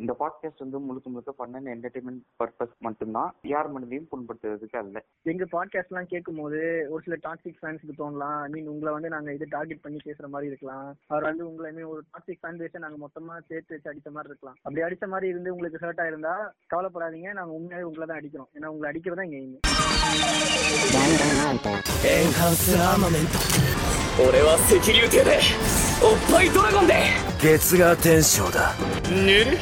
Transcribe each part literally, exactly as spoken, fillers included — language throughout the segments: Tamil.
இந்த பாட்காஸ்ட் வந்து முழுக்க முழுக்க ஃபன் அண்ட் என்டர்டைன்மெண்ட் பர்பஸ் மட்டும்தான், யார் மனதையும் புண்படுத்துறதுக்கு அல்ல. எங்க பாட்காஸ்ட் எல்லாம் கேட்கும் போது ஒரு சில டாக்ஸிக் ஃபேன்ஸ்க்கு தோணலாம், ஐ மீன் உங்களை வந்து நாங்க இது டார்கெட் பண்ணி பேசுற மாதிரி இருக்கலாம். அவர் வந்து உங்களை மீன் ஒரு டாக்ஸிக் ஃபேன் பேச நாங்க மொத்தமா சேர்த்து வச்சு அடிச்ச மாதிரி இருக்கலாம். அப்படி அடிச்ச மாதிரி இருந்து உங்களுக்கு ஹர்ட் ஆயிருந்தா கவலைப்படாதீங்க, நாங்க உண்மையாவே உங்களை தான் அடிக்கிறோம். ஏன்னா உங்களை அடிக்கிறதா இங்க எய்ம். エンハンスアーマメント。俺は赤竜艇でおっぱいドラゴンで月が天章だ。ぬる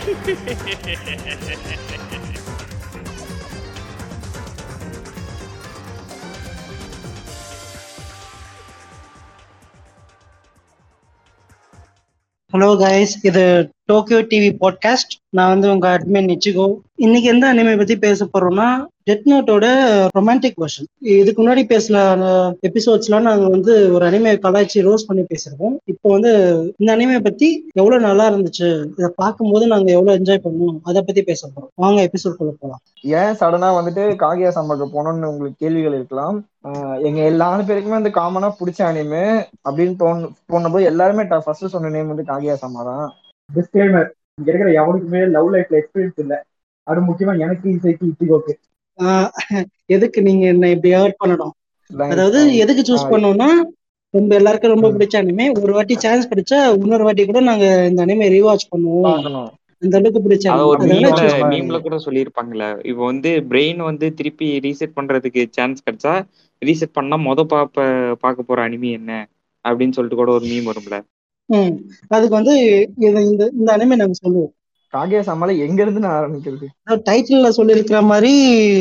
ஹலோ கைஸ், இது டோக்கியோ டிவி பாட்காஸ்ட். நான் வந்து உங்க அட்மின் நிச்சிகோ. இன்னைக்கு எந்த அனிமே பத்தி பேச போறோம்னா டெத் நோட்டோட ரொமான்டிக் வெர்ஷன். இதுக்கு முன்னாடி பேசல எபிசோட்ஸ்லாம் நாங்க வந்து ஒரு அனிமே கலாய்ச்சி ரோஸ் பண்ணி பேசிருக்கோம். இப்போ வந்து இந்த அனிமே பத்தி எவ்வளவு நல்லா இருந்துச்சு, இதை பார்க்கும்போது நாங்க எவ்வளவு என்ஜாய் பண்ணுவோம், அதை பத்தி பேச போறோம். வாங்க எபிசோட் குள்ள போலாம். ஏன் சடனா வந்துட்டு காகியா சம்பாக்கு போனோம்னு உங்களுக்கு கேள்விகள் இருக்கலாம். எங்க எல்லா பேருக்குமே வந்து காமனா பிடிச்ச அனிமே அப்படின்னு தோணு தோணும்போது எல்லாருமே ஃபர்ஸ்ட் சொன்ன நேம் வந்து காகியா சம்மா தான். டிஸ்க்ளைமர், இங்க இருக்கிற எவனுக்குமே லவ் லைஃப்ல எக்ஸ்பீரியன்ஸ் இல்லை. அது முக்கியமா எனக்கு இசைக்கு இச்சிகோக்கு. எதுக்கு நீங்க என்ன இப்படி ஹர்ட் பண்ணணும்? அதாவது எதுக்கு சூஸ் பண்ணோம்னா ரொம்ப எல்லாருக்கும் ரொம்ப பிடிச்ச அனிமே. ஒரு வாட்டி சான்ஸ் கிடைச்சா இன்னொரு வாட்டி கூட நாங்க இந்த அனிமே ரீவாட்ச் பண்ணுவோம். அந்த அளவுக்கு பிடிச்ச மீம்ல கூட சொல்லியிருப்பாங்கல்ல, இப்போ வந்து பிரெயின் வந்து திருப்பி ரீசெட் பண்றதுக்கு சான்ஸ் கிடைச்சா ரீசெட் பண்ணா மொத பாப்ப பார்க்க போற அனிமே என்ன அப்படின்னு சொல்லிட்டு கூட ஒரு மீம் வரும்ல. ம் அதுக்கு வந்து இந்த இந்த அனிமே நாங்க சொல்லுவோம். காகியா சம்மால எங்க இருந்து நான் ஆரம்பிக்கிறது? டைட்டில்ல சொல்லியிருக்கிற மாதிரி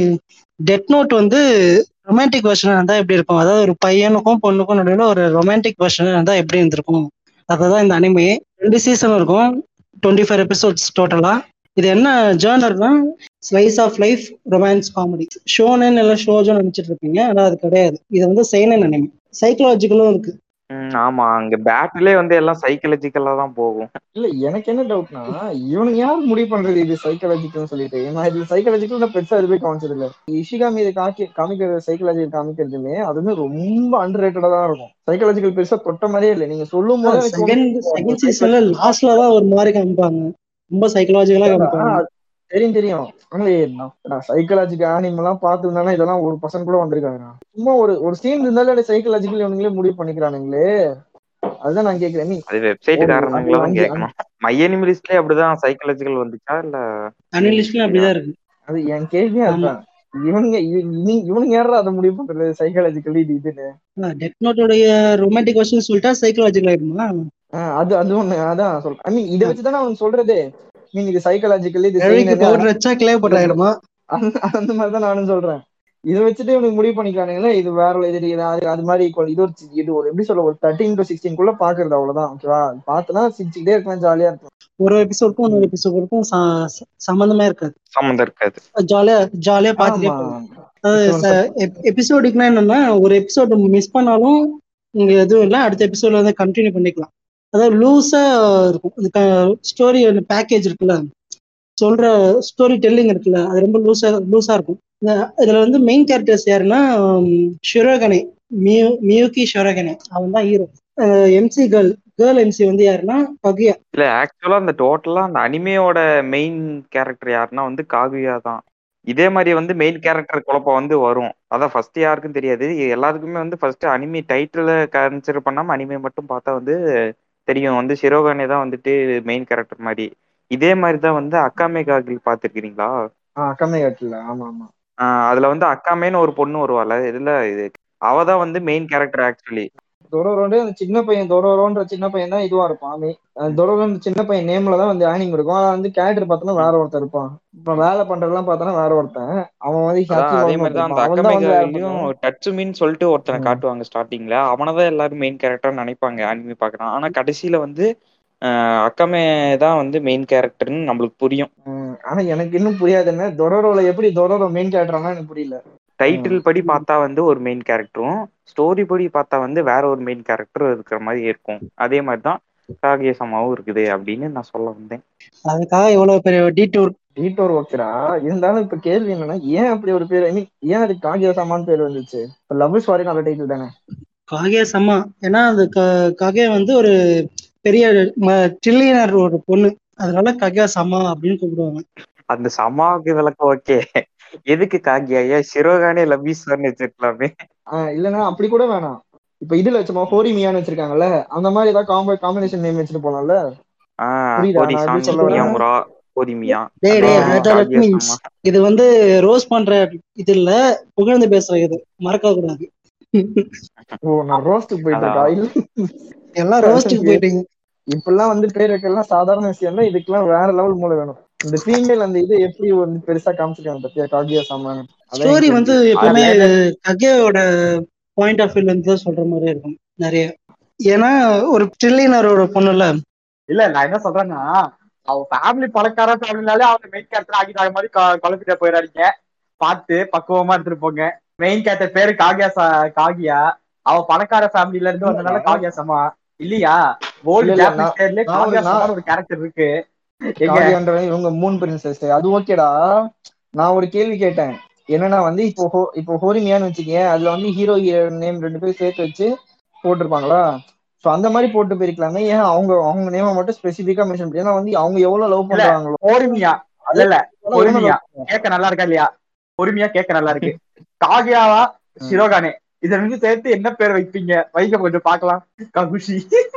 டெத் நோட் வந்து ரொமான்டிக் வெர்ஷனா இருந்தா எப்படி இருக்கும், அதாவது ஒரு பையனுக்கும் பொண்ணுக்கும் நடுவில் ஒரு ரொமான்டிக் வெர்ஷனா இருந்தா எப்படி இருந்திருக்கும், அதுதான் இந்த அனிமே. ரெண்டு சீசன் இருக்கும், டுவெண்ட்டி ஃபைவ் எபிசோட்ஸ் டோட்டலா. இது என்ன ஜானர்னா slice of life romance comedy. Shonen இல்ல ஷோஜோன்னு நினைச்சிட்டு இருப்பீங்க, ஆனா அது கிடையாது. இது வந்து சைனன் அனிமே. சைக்கலாஜிக்கலும் இருக்கு. ஆமா, அங்க பேட்டிலே வந்து எல்லாம் சைக்காலஜிக்கலா தான் போகும். இல்ல எனக்கு என்ன டவுட்னா, இவனுக்கு யாரு முடிவு பண்றது இது சைக்காலஜிக்கல் சொல்லிட்டு? நான் இது சைக்காலஜிக்கல் பெருசா எதுவுமே காமிச்சது இல்ல. இஷிகாமி இதை காக்கி காமிக்கிறது சைக்காலஜிக்கல் காமிக்கிறதுமே அதுவுமே ரொம்ப அண்டர் ரேட்டடா தான் இருக்கும். சைக்காலஜிக்கல் பெருசா தொட்ட மாதிரியே இல்லை. நீங்க சொல்லும் போது செகண்ட் சீசன்ல லாஸ்ட்ல தான் ஒரு மாதிரி காமிப்பாங்க, ரொம்ப சைக்காலஜிக்கலா காமிப்பாங்க. தெரியும் தெரியும் நான் சைக்காலஜிக்கல் அனிமே எல்லாம் பார்த்துருந்தானா இதெல்லாம் ஒரு பர்சன்ட் கூட வந்திருக்காங்க. சும்மா ஒரு ஒரு சீன் இருந்தாலும் சைக்காலஜிக்கல் இவனுங்களே முடிவு பண்ணிக்கிறானுங்களே, அதுதான் நான் கேக்குறேன். அது வெப்சைட் காரணங்களா தான் கேட்கணும். மை அனிமலிஸ்ட்லயே அப்படிதான் சைக்காலஜிக்கல் வந்துச்சா இல்ல அனிமலிஸ்ட்லயும் அப்படிதான் இருக்கு? அது என் கேள்வியா அதுதான். இவனுங்க இவனுங்க யாரா அதை முடிவு பண்றது சைக்காலஜிக்கல் இது இதுன்னு? டெத் நோட்டோட ரொமான்டிக் வெர்ஷன் சொல்லிட்டா சைக்காலஜிக்கல் ஆயிடுமா? அது அது ஒண்ணு அதான் சொல்றேன். ஐ மீன் இதை வச்சுதானே அவன் சொல்றதே. நீங்க இது சைக்காலஜிக்கல் இது அந்த மாதிரிதான் நானும் சொல்றேன். இதை வச்சுட்டு இவனுக்கு முடிவு பண்ணிக்கிறானுங்களே இது வேற இது அது மாதிரி இது ஒரு இது ஒரு எப்படி சொல்ல ஒரு தேர்ட்டீன் டு சிக்ஸ்டீன் குள்ள பாக்குறது அவ்வளவுதான். ஓகேவா? பார்த்தனா சிரிச்சுக்கிட்டே இருக்கலாம், ஜாலியா இருக்கும். ஒரு எபிசோடுக்கும் இன்னொரு எபிசோடுக்கும் சம்பந்தமே இருக்காது, சம்பந்தம் இருக்காது. ஜாலியா ஜாலியா பாத்துட்டே எபிசோடுக்குன்னா என்னன்னா ஒரு எபிசோடு மிஸ் பண்ணாலும் இங்க எதுவும் இல்லை, அடுத்த எபிசோட்ல வந்து கண்டினியூ பண்ணிக்கலாம். அதாவது லூஸா இருக்கும் ஸ்டோரி பேக்கேஜ் இருக்குல்ல, சொல்ற ஸ்டோரி டெல்லிங் இருக்குல்ல, அது ரொம்ப லூஸா லூஸா இருக்கும். இதுல வந்து மெயின் கேரக்டர்ஸ் யாருன்னா ஷிரோகனே, மியூ மியூகி ஷிரோகனே, அவன் தான் hero. MC girl girl MC வந்து யாருன்னா காகுயா. இல்ல ஆக்சுவலா அந்த டோட்டலா அந்த அனிமையோட மெயின் கேரக்டர் யாருன்னா வந்து காகுயா தான். இதே மாதிரி வந்து மெயின் கேரக்டர் குழப்பம் வந்து வரும். அதான் ஃபர்ஸ்ட் யாருக்கும் தெரியாது, எல்லாருக்குமே வந்து ஃபர்ஸ்ட் அனிமே டைட்டில கன்சிடர் பண்ணாம அனிமே மட்டும் பார்த்தா வந்து தெரியும் வந்து ஷிரோகானே தான் வந்துட்டு மெயின் கேரக்டர் மாதிரி. இதே மாதிரிதான் வந்து அக்காமே காகில் பாத்துருக்கீங்களா? அக்காமே காகில், ஆமா ஆமா. ஆஹ் அதுல வந்து அக்காமேன்னு ஒரு பொண்ணு வருவாள், இதுல இது அவதான் வந்து மெயின் கேரக்டர். ஆக்சுவலி தொரோரோண்டு அந்த சின்ன பையன், தொரோரோன்ற சின்ன பையன் தான் இதுவா இருப்பான். தொரோரோன்ற சின்ன பையன் நேம்ல தான் வந்து ஆனிங் இருக்கும். ஆனா வந்து கேரக்டர் பார்த்தோன்னா வேற ஒருத்தர் இருப்பான். இப்ப வேலை பண்றதெல்லாம் பார்த்தோன்னா வேற ஒருத்தன். அவன் வந்து அதே மாதிரிதான் அந்த அக்காமே காகிலையும் டட்சுமின்னு சொல்லிட்டு ஒருத்தனை காட்டுவாங்க ஸ்டார்டிங்ல. அவனதான் எல்லாரும் மெயின் கேரக்டர் நினைப்பாங்க அனிமே பாக்குறான். ஆனா கடைசியில வந்து அக்காமே தான் வந்து மெயின் கேரக்டர்னு நம்மளுக்கு புரியும். ஆனா எனக்கு இன்னும் புரியாது, என்ன தொரோரோல எப்படி தொரோரோ மெயின் கேரக்டர்னா எனக்கு புரியல. டைட்டில் படி பார்த்தா வந்து ஒரு மெயின் கேரக்டரும் ஸ்டோரி படி பார்த்தா வந்து வேற ஒரு மெயின் கேரக்டர் இருக்கிற மாதிரி இருக்கும். அதே மாதிரிதான் காகியா சம்மாவும் இருக்குது அப்படின்னு நான் சொல்ல வந்தேன். அதுக்காக எவ்வளவு பெரிய டீடூர் டீடூர் ஓகேடா. இருந்தாலும் இப்ப கேள்வி என்னன்னா, ஏன் அப்படி ஒரு பேர், ஐ மீன் ஏன் அது காகியா சம்மான்னு பேர் வந்துச்சு? லவ் ஸ்டோரி நல்ல டைட்டில் தானே காகியா சம்மா. ஏன்னா அந்த காகியா வந்து ஒரு பெரிய ட்ரில்லியனர் ஒரு பொண்ணு. அதனால ககா சமா அப்படின்னு கூப்பிடுவாங்க. அந்த சமாவுக்கு விளக்கம் ஓகே, எதுக்கு காகியா? ஏன் ஷிரோகானே லபீஸ்வர்னு வச்சிருக்கலாமே. ஆஹ் இல்லன்னா அப்படி கூட வேணாம். இப்ப இதுல வச்சோமா ஹோரி மியான்னு வச்சிருக்காங்கல்ல, அந்த மாதிரி ஏதாவது காம்போ காம்பினேஷன் நேம் வச்சுட்டு போலாம்ல. ஆஹ் புரியுதா ஹோரி நான் எப்படி சாங், சொல்ல வரேன்? மியாமுரா, ஹோரிமியா, டேய் அந்த டேய் மாதிரி ஆஹ் அதோட காகியா மீன்ஸ் சமா. இது வந்து ரோஸ் பண்ற இது இல்ல, புகழ்ந்து பேசுற இது, மறக்க கூடாது. ஓ நான் ரோஸ்ட்டுக்கு போயிட்டு இருக்கா அதான் இல்ல. எல்லாம் ரோஸ்ட்டுக்கு போயிட்டீங்க. இப்பெல்லாம் வந்து பேர் வைக்கலாம் சாதாரண விஷயம் தான், இதுக்கெல்லாம் வேற லெவல் மூளை வேணும். இந்த ஃபீமேல் அந்த இது எப்படி வந்து பெருசா காமிச்சிருக்காங்க பத்தியா காகியா சாமான். அதான் என் ஸ்டோரி வந்து கேள்வி. எப்பவுமே அதுல ககேயோட பாயிண்ட் ஆஃப் வியூல இருந்து தான் சொல்ற மாதிரி இருக்கும் நிறைய. ஏன்னா ஒரு ட்ரில்லியனரோட பொண்ணுல இல்ல நான் என்ன சொல்றேன்னா, அவன் ஃபேமிலி பணக்கார ஃபேமிலினாலே அவங்க மெயின் கேரக்டர் ஆகிட்டாங்க மாதிரி குழப்பிட்ட போயிடாதீங்க. பார்த்து பக்குவமா எடுத்துட்டு போங்க. மெயின் கேரக்டர் பேரு காகியா சா- காகியா. அவ பணக்கார ஃபேமிலில இருந்து வந்தனால காகியா சமா இல்லையா? இல்ல ஓல்டு இல்ல ஜாப்பனீஸ் நான் ஸ்டைல்ல நான் ஒரு காகியா நான் சமான்னு ஒரு கேரக்டர் இருக்கு. எங்க காகியான்ற இவங்க மூன் பிரின்சஸ் அது ஓகேடா. நான் ஒரு கேள்வி கேட்டேன். என்னன்னா வந்து இப்போ ஹோ- இப்போ ஹோரிமியான்னு வச்சுக்கேன், அதுல வந்து ஹீரோ நேம் ரெண்டு பேரும் சேர்த்து வச்சு போட்டிருப்பாங்களா? சோ அந்த மாதிரி போட்டு போயிருக்கலாமே, ஏன் அவங்க அவங்க நேம மட்டும் ஸ்பெசிபிக்கா மென்ஷன் பண்ணி? ஏன்னா வந்து அவங்க எவ்வளவு லவ் இல்ல பண்றாங்களோ பொறுமையா இல்ல அதே இல்ல போல இவனும் பொறுமையா லவ் பண்ணுவான். கேட்க நல்லா இருக்கா இல்லையா? பொறுமையா கேட்க நல்லா இருக்கு. காகியாவா ஷிரோகானே இத ரெண்டு சேர்த்து என்ன பேர் வைப்பீங்க? வைக்க கொஞ்சம் பாக்கலாம். ககுஷி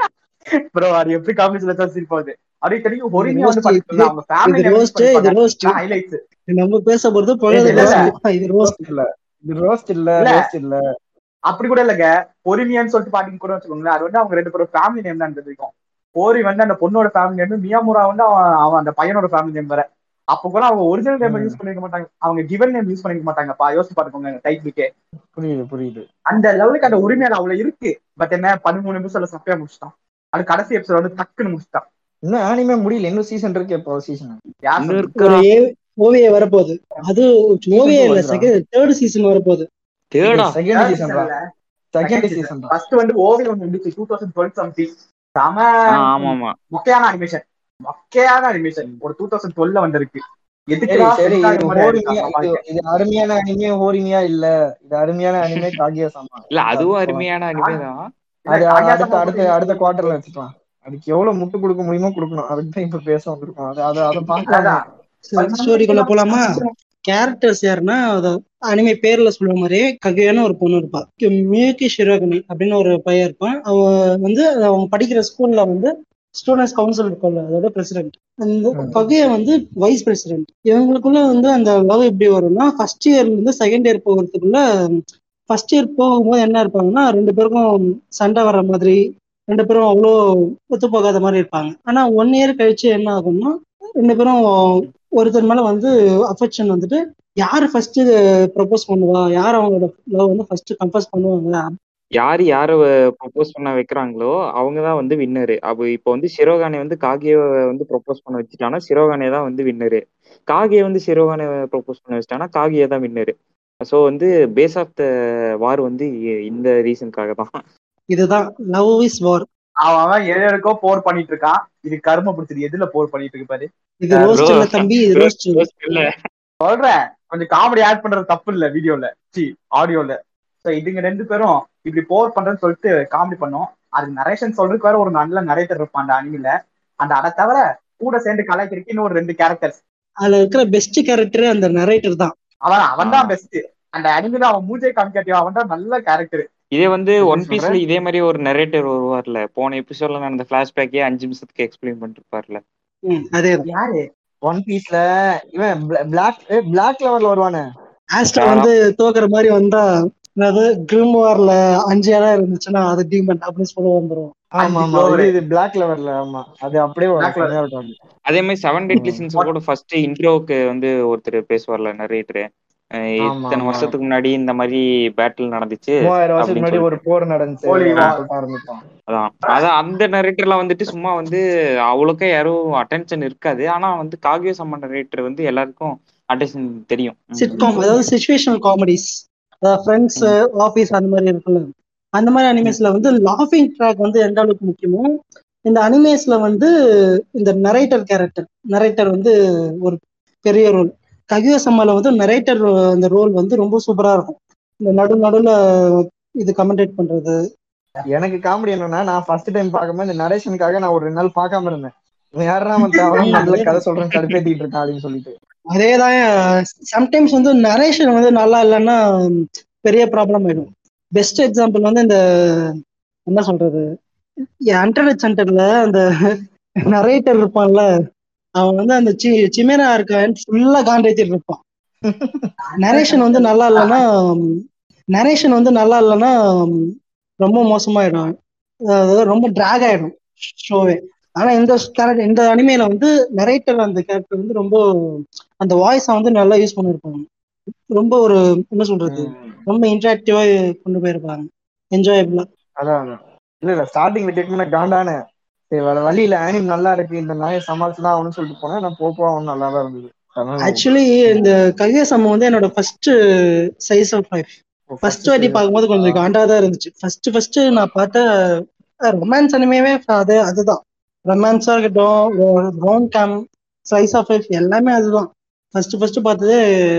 ப்ரோ அது எப்படி காம்பினேஷன் வச்சா சிரிப்பாது. அப்படியே தெரியும். இது பொறுமையா வந்து ரோஸ்ட், பாத்தீங்கன்னா அவங்க ஃபேமிலி இது நேம் யூஸ் ரோஸ்ட், இது பண்ணிருப்பாங்க. ரோஸ்ட். ஹைலைட்ஸ் நம்ம பேச போறது புகழ்ந்து இல்ல இல்ல பேசணும், இது ரோஸ்ட். ரோஸ்ட் இல்ல, இது ரோஸ்ட் இல்ல, இல்ல ரோஸ்ட் இல்ல. அப்படி கூட இல்லங்க. பொறுமையான்னு சொல்லிட்டு பாத்தீங்க கூட வச்சுக்கோங்களேன், அது வந்து அவங்க ரெண்டு பேரும் ஃபேமிலி நேம் தான் தெரியும். ஓரி வந்து அந்த பொண்ணோட ஃபேமிலி நேம், மியாமுரா வந்து அவன் அவன் அந்த பையனோட ஃபேமிலி நேம் வேற. அப்ப கூட அவங்க ஒரிஜினல் நேம் யூஸ் பண்ணிருக்க மாட்டாங்க, அவங்க கிவன் நேம் யூஸ் பண்ணிருக்க மாட்டாங்கப்பா. யோசிச்சு பாத்துக்கோங்க டைட்டிலுக்கே. புரியுது புரியுது. அந்த லெவலுக்கு அந்த உரிமையால அவ்வளவு இருக்கு. பட் என்ன பதிமூணு நிமிஷம்ல சப்பையா முடிச்சிட்டான். அது கடைசி எபிசோட் வந்து டக்குன்னு முடிச்சிட்டான். இன்னும் ஆனிமே முடியல, இன்னும் சீசன் இருக்கு. எப்போ சீசன்? யார் இன்னும் சொன்னது? இருக்கா? ஒரு ஓவிய வரப்போகுது. அது சீசன் ஓவிய டூ இல்ல, வருதுடா. செகண்ட் தேர்ட் சீசன் வரப்போகுது. தேடா செகண்ட் Third சீசன் season தான். இல்ல, செகண்ட் second season. சீசன் தான். First வந்து ஓவியம் ஒன்று இருந்துச்சு டூ தௌசண்ட் டுவெல் சம்திங். செம ஆஹ் ஆமா ஆமா. மொக்கையான அனிமேஷன், மொக்கையான அனிமேஷன் ஒரு டூ தௌசண்ட் டுவெல்ல வந்திருக்கு. சரி எதுக்குடா சரி, சென்சாக இது மாதிரி ஆயிடுச்சு ஹோரிமியா, அந்த இது அம்மாவுக்கு. இது அருமையான அனிமே ஹோரிமியா இல்ல, இது அருமையான அனிமே காகியா சாமா. இல்ல அதுவும் அது அருமையான அனிமே தான். இல்ல அது அடுத்த காகியாசமா அடுத்த பத்தி அடுத்த குவார்டர்ல வச்சுக்கலாம். அதுக்கு எவ்வளவு முட்டு கொடுக்க முடியுமோ கொடுக்கணும். அதுக்கு தான் இப்ப பேச வந்திருக்கோம். அதை அதை அதை பார்க்கலாமே. அதான் ஸ்டோரிக்குள்ள போலாமா? கேரக்டர்ஸ் யாருன்னா, அனிமே பேர்ல சொல்ற மாதிரியே ககையான ஒரு பொண்ணு இருப்பா, மியூகி ஷிரோகனி அப்படின்னு ஒரு பையன் இருப்பான். அவன் வந்து அவன் படிக்கிற ஸ்கூல்ல வந்து ஸ்டூடெண்ட்ஸ் கவுன்சில் இருக்கும்ல, அதோட பிரசிடென்ட். அந்த ககைய வந்து வைஸ் பிரசிடென்ட். இவங்களுக்குள்ள வந்து அந்த லவ் எப்படி வரும்னா, ஃபர்ஸ்ட் இயர்ல இருந்து செகண்ட் இயர் போகிறதுக்குள்ள, ஃபர்ஸ்ட் இயர் போகும்போது என்ன இருப்பாங்கன்னா, ரெண்டு பேருக்கும் சண்டை வர்ற மாதிரி, ரெண்டு பேரும் அவ்வளோ ஒத்து போகாத மாதிரி இருப்பாங்க. ஆனா ஒன் இயர் கழிச்சு என்ன ஆகும்னா, ரெண்டு பேரும் ஒருத்தர் மேல வந்து அஃபெக்ஷன் வந்துட்டு, யாரு ஃபர்ஸ்ட் ப்ரப்போஸ் பண்ணுவா, யார் அவங்களோட லவ் வந்து ஃபர்ஸ்ட் கன்ஃபஸ் பண்ணுவாங்க. யாரு யார ப்ரொபோஸ் பண்ண வைக்கிறாங்களோ அவங்கதான் வந்து வின்னரு. அப்போ இப்போ வந்து ஷிரோகானே வந்து காகிய வந்து ப்ரொபோஸ் பண்ண வச்சுட்டானா ஷிரோகானே தான் வந்து வின்னரு. காகிய வந்து ஷிரோகானே ப்ரொபோஸ் பண்ண வச்சுட்டானா காகிய தான் வின்னரு. ஸோ வந்து பேஸ் ஆஃப் த வார் வந்து இந்த ரீசனுக்காக தான். இதுதான் லவ் இஸ் வார். அவன் எதுக்கோ போர் பண்ணிட்டு இருக்கான். இது கரும பிடிச்சது. எதுல போர் பண்ணிட்டு இருக்கு பாரு. இது ரோஸ்ட் இல்ல தம்பி, இது ரோஸ்ட் இல்ல. சொல்றேன் கொஞ்சம் காமெடி ஆட் பண்றது தப்பு இல்ல வீடியோல, சி ஆடியோல. சோ இதுங்க ரெண்டு பேரும் இப்படி போர் பண்றேன்னு சொல்லிட்டு காமெடி பண்ணோம். அது நரேஷன் சொல்றதுக்கு வேற ஒரு நல்ல நரேட்டர் இருப்பான் அந்த அனிமில. அந்த அதை தவிர கூட சேர்ந்து கலாய்க்கிறதுக்கு இன்னும் ஒரு ரெண்டு கேரக்டர்ஸ். அதுல இருக்கிற பெஸ்ட் கேரக்டர் அந்த நரேட்டர் தான். அவன் அவன் தான் பெஸ்ட். அந்த அனிமில அவன் மூஞ்சை காமிக்காட்டியும் அவன் தான் நல்ல கேரக்டர். இதே வந்து ஒன் பீஸ்ல இதே மாதிரி ஒரு நரேட்டர் வருவார்ல, போன எபிசோட்ல நடந்த பிளாஷ்பேக்கே அஞ்சு நிமிஷத்துக்கு எக்ஸ்பிளைன் பண்ணிட்டு இருப்பார்ல. அதே யாரு ஒன் பீஸ்ல இவன் பிளாக் பிளாக் லெவல்ல வருவானே, ஆஸ்ட்ரா வந்து தோக்குற மாதிரி வந்தா, அதாவது கிரிம் வார்ல அஞ்சு இடம் இருந்துச்சுன்னா அது டீமன் அப்படின்னு சொல்ல வந்துரும். ஆமா ஆமா, இது இது பிளாக் லெவல்ல. ஆமா அது அப்படியே வரும். அதே மாதிரி செவன் டெட்லி சின்ஸ் கூட ஃபர்ஸ்ட் இன்ட்ரோக்கு வந்து ஒருத்தர் பேசுவார்ல நரேட்டர், இத்தனை வருஷத்துக்கு முன்னாடி இந்த மாதிரி பேட்டில் நடந்துச்சு, மூவாயிரம் வருஷத்துக்கு முன்னாடி ஒரு போர் நடந்துச்சு ஆரம்பிப்பான். அதான் அதான் அந்த நரேட்டர்லாம் வந்துட்டு சும்மா வந்து அவ்வளோக்கா யாரும் அட்டென்ஷன் இருக்காது. ஆனா வந்து காகிய சம்ம நரேட்டர் வந்து எல்லாருக்கும் அட்டென்ஷன் தெரியும். சிட்காம், அதாவது சிச்சுவேஷனல் காமெடிஸ், ஃப்ரெண்ட்ஸ், ஆஃபீஸ் அந்த மாதிரி இருக்குல்ல, அந்த மாதிரி அனிமேஸ்ல வந்து லாஃபிங் ட்ராக் வந்து எந்த அளவுக்கு முக்கியமோ, இந்த அனிமேஸ்ல வந்து இந்த நரேட்டர் கேரக்டர் நரேட்டர் வந்து ஒரு பெரிய ரோல். ககிய சம்மால வந்து நரேட்டர் அந்த ரோல் வந்து ரொம்ப சூப்பரா இருக்கும். இந்த நடு நடுல இது கமெண்டேட் பண்றது. எனக்கு காமெடி என்னன்னா, நான் ஃபர்ஸ்ட் டைம் பார்க்கும்போது இந்த நரேஷனுக்காக நான் ஒரு ரெண்டு நாள் பார்க்காம இருந்தேன். யாரா அவன் தேவலாம் நல்ல கதை சொல்றேன் கடுப்பேத்திட்டு இருக்கான் அப்படின்னு சொல்லிட்டு. அதேதான். சம்டைம்ஸ் வந்து நரேஷன் வந்து நல்லா இல்லைன்னா பெரிய ப்ராப்ளம் ஆயிடும். பெஸ்ட் எக்ஸாம்பிள் வந்து இந்த என்ன சொல்றது, இன்டர்நெட் சென்டர்ல அந்த நரேட்டர் இருப்பான்ல, அவன் வந்து அந்த சி சிமேரா இருக்கான் ஃபுல்லா காண்டேஜர் இருப்பான். நரேஷன் வந்து நல்லா இல்லைன்னா நரேஷன் வந்து நல்லா இல்லைன்னா ரொம்ப மோசமாயிடும், அதாவது ரொம்ப டிராக் ஆயிடும் ஷோவே. ஆனா இந்த கேரக்டர் இந்த அனிமேல வந்து நரேட்டர் அந்த கேரக்டர் வந்து ரொம்ப அந்த வாய்ஸை வந்து நல்லா யூஸ் பண்ணிருப்பாங்க. ரொம்ப ஒரு என்ன சொல்றது, ரொம்ப இன்டராக்டிவா கொண்டு போயிருப்பாங்க, என்ஜாயபிளா. அதான் இல்ல இல்ல ஸ்டார்டிங்ல கேட்கணும்னா காண்டானே சரி வேற வழியில ஆனிம் நல்லா இருக்கு இந்த நாயை சமாளிச்சுதான் அவனு சொல்லிட்டு போனேன். நான் போப்போ அவன் நல்லா தான் இருந்தது. ஆக்சுவலி இந்த ககேசமா வந்து என்னோட ஃபர்ஸ்ட் சைஸ் ஆஃப் லைஃப். ஃபர்ஸ்ட் வாட்டி பார்க்கும்போது கொஞ்சம் காண்டா தான் இருந்துச்சு. ஃபர்ஸ்ட் ஃபர்ஸ்ட் நான் பார்த்த ரொமான்ஸ் அனிமேவே அது அதுதான். ரொமான்ஸா இருக்கட்டும், ரோம் கேம், சைஸ் ஆஃப் லைஃப் எல்லாமே அதுதான். ஃபர்ஸ்ட் ஃபர்ஸ்ட் பார்த்தது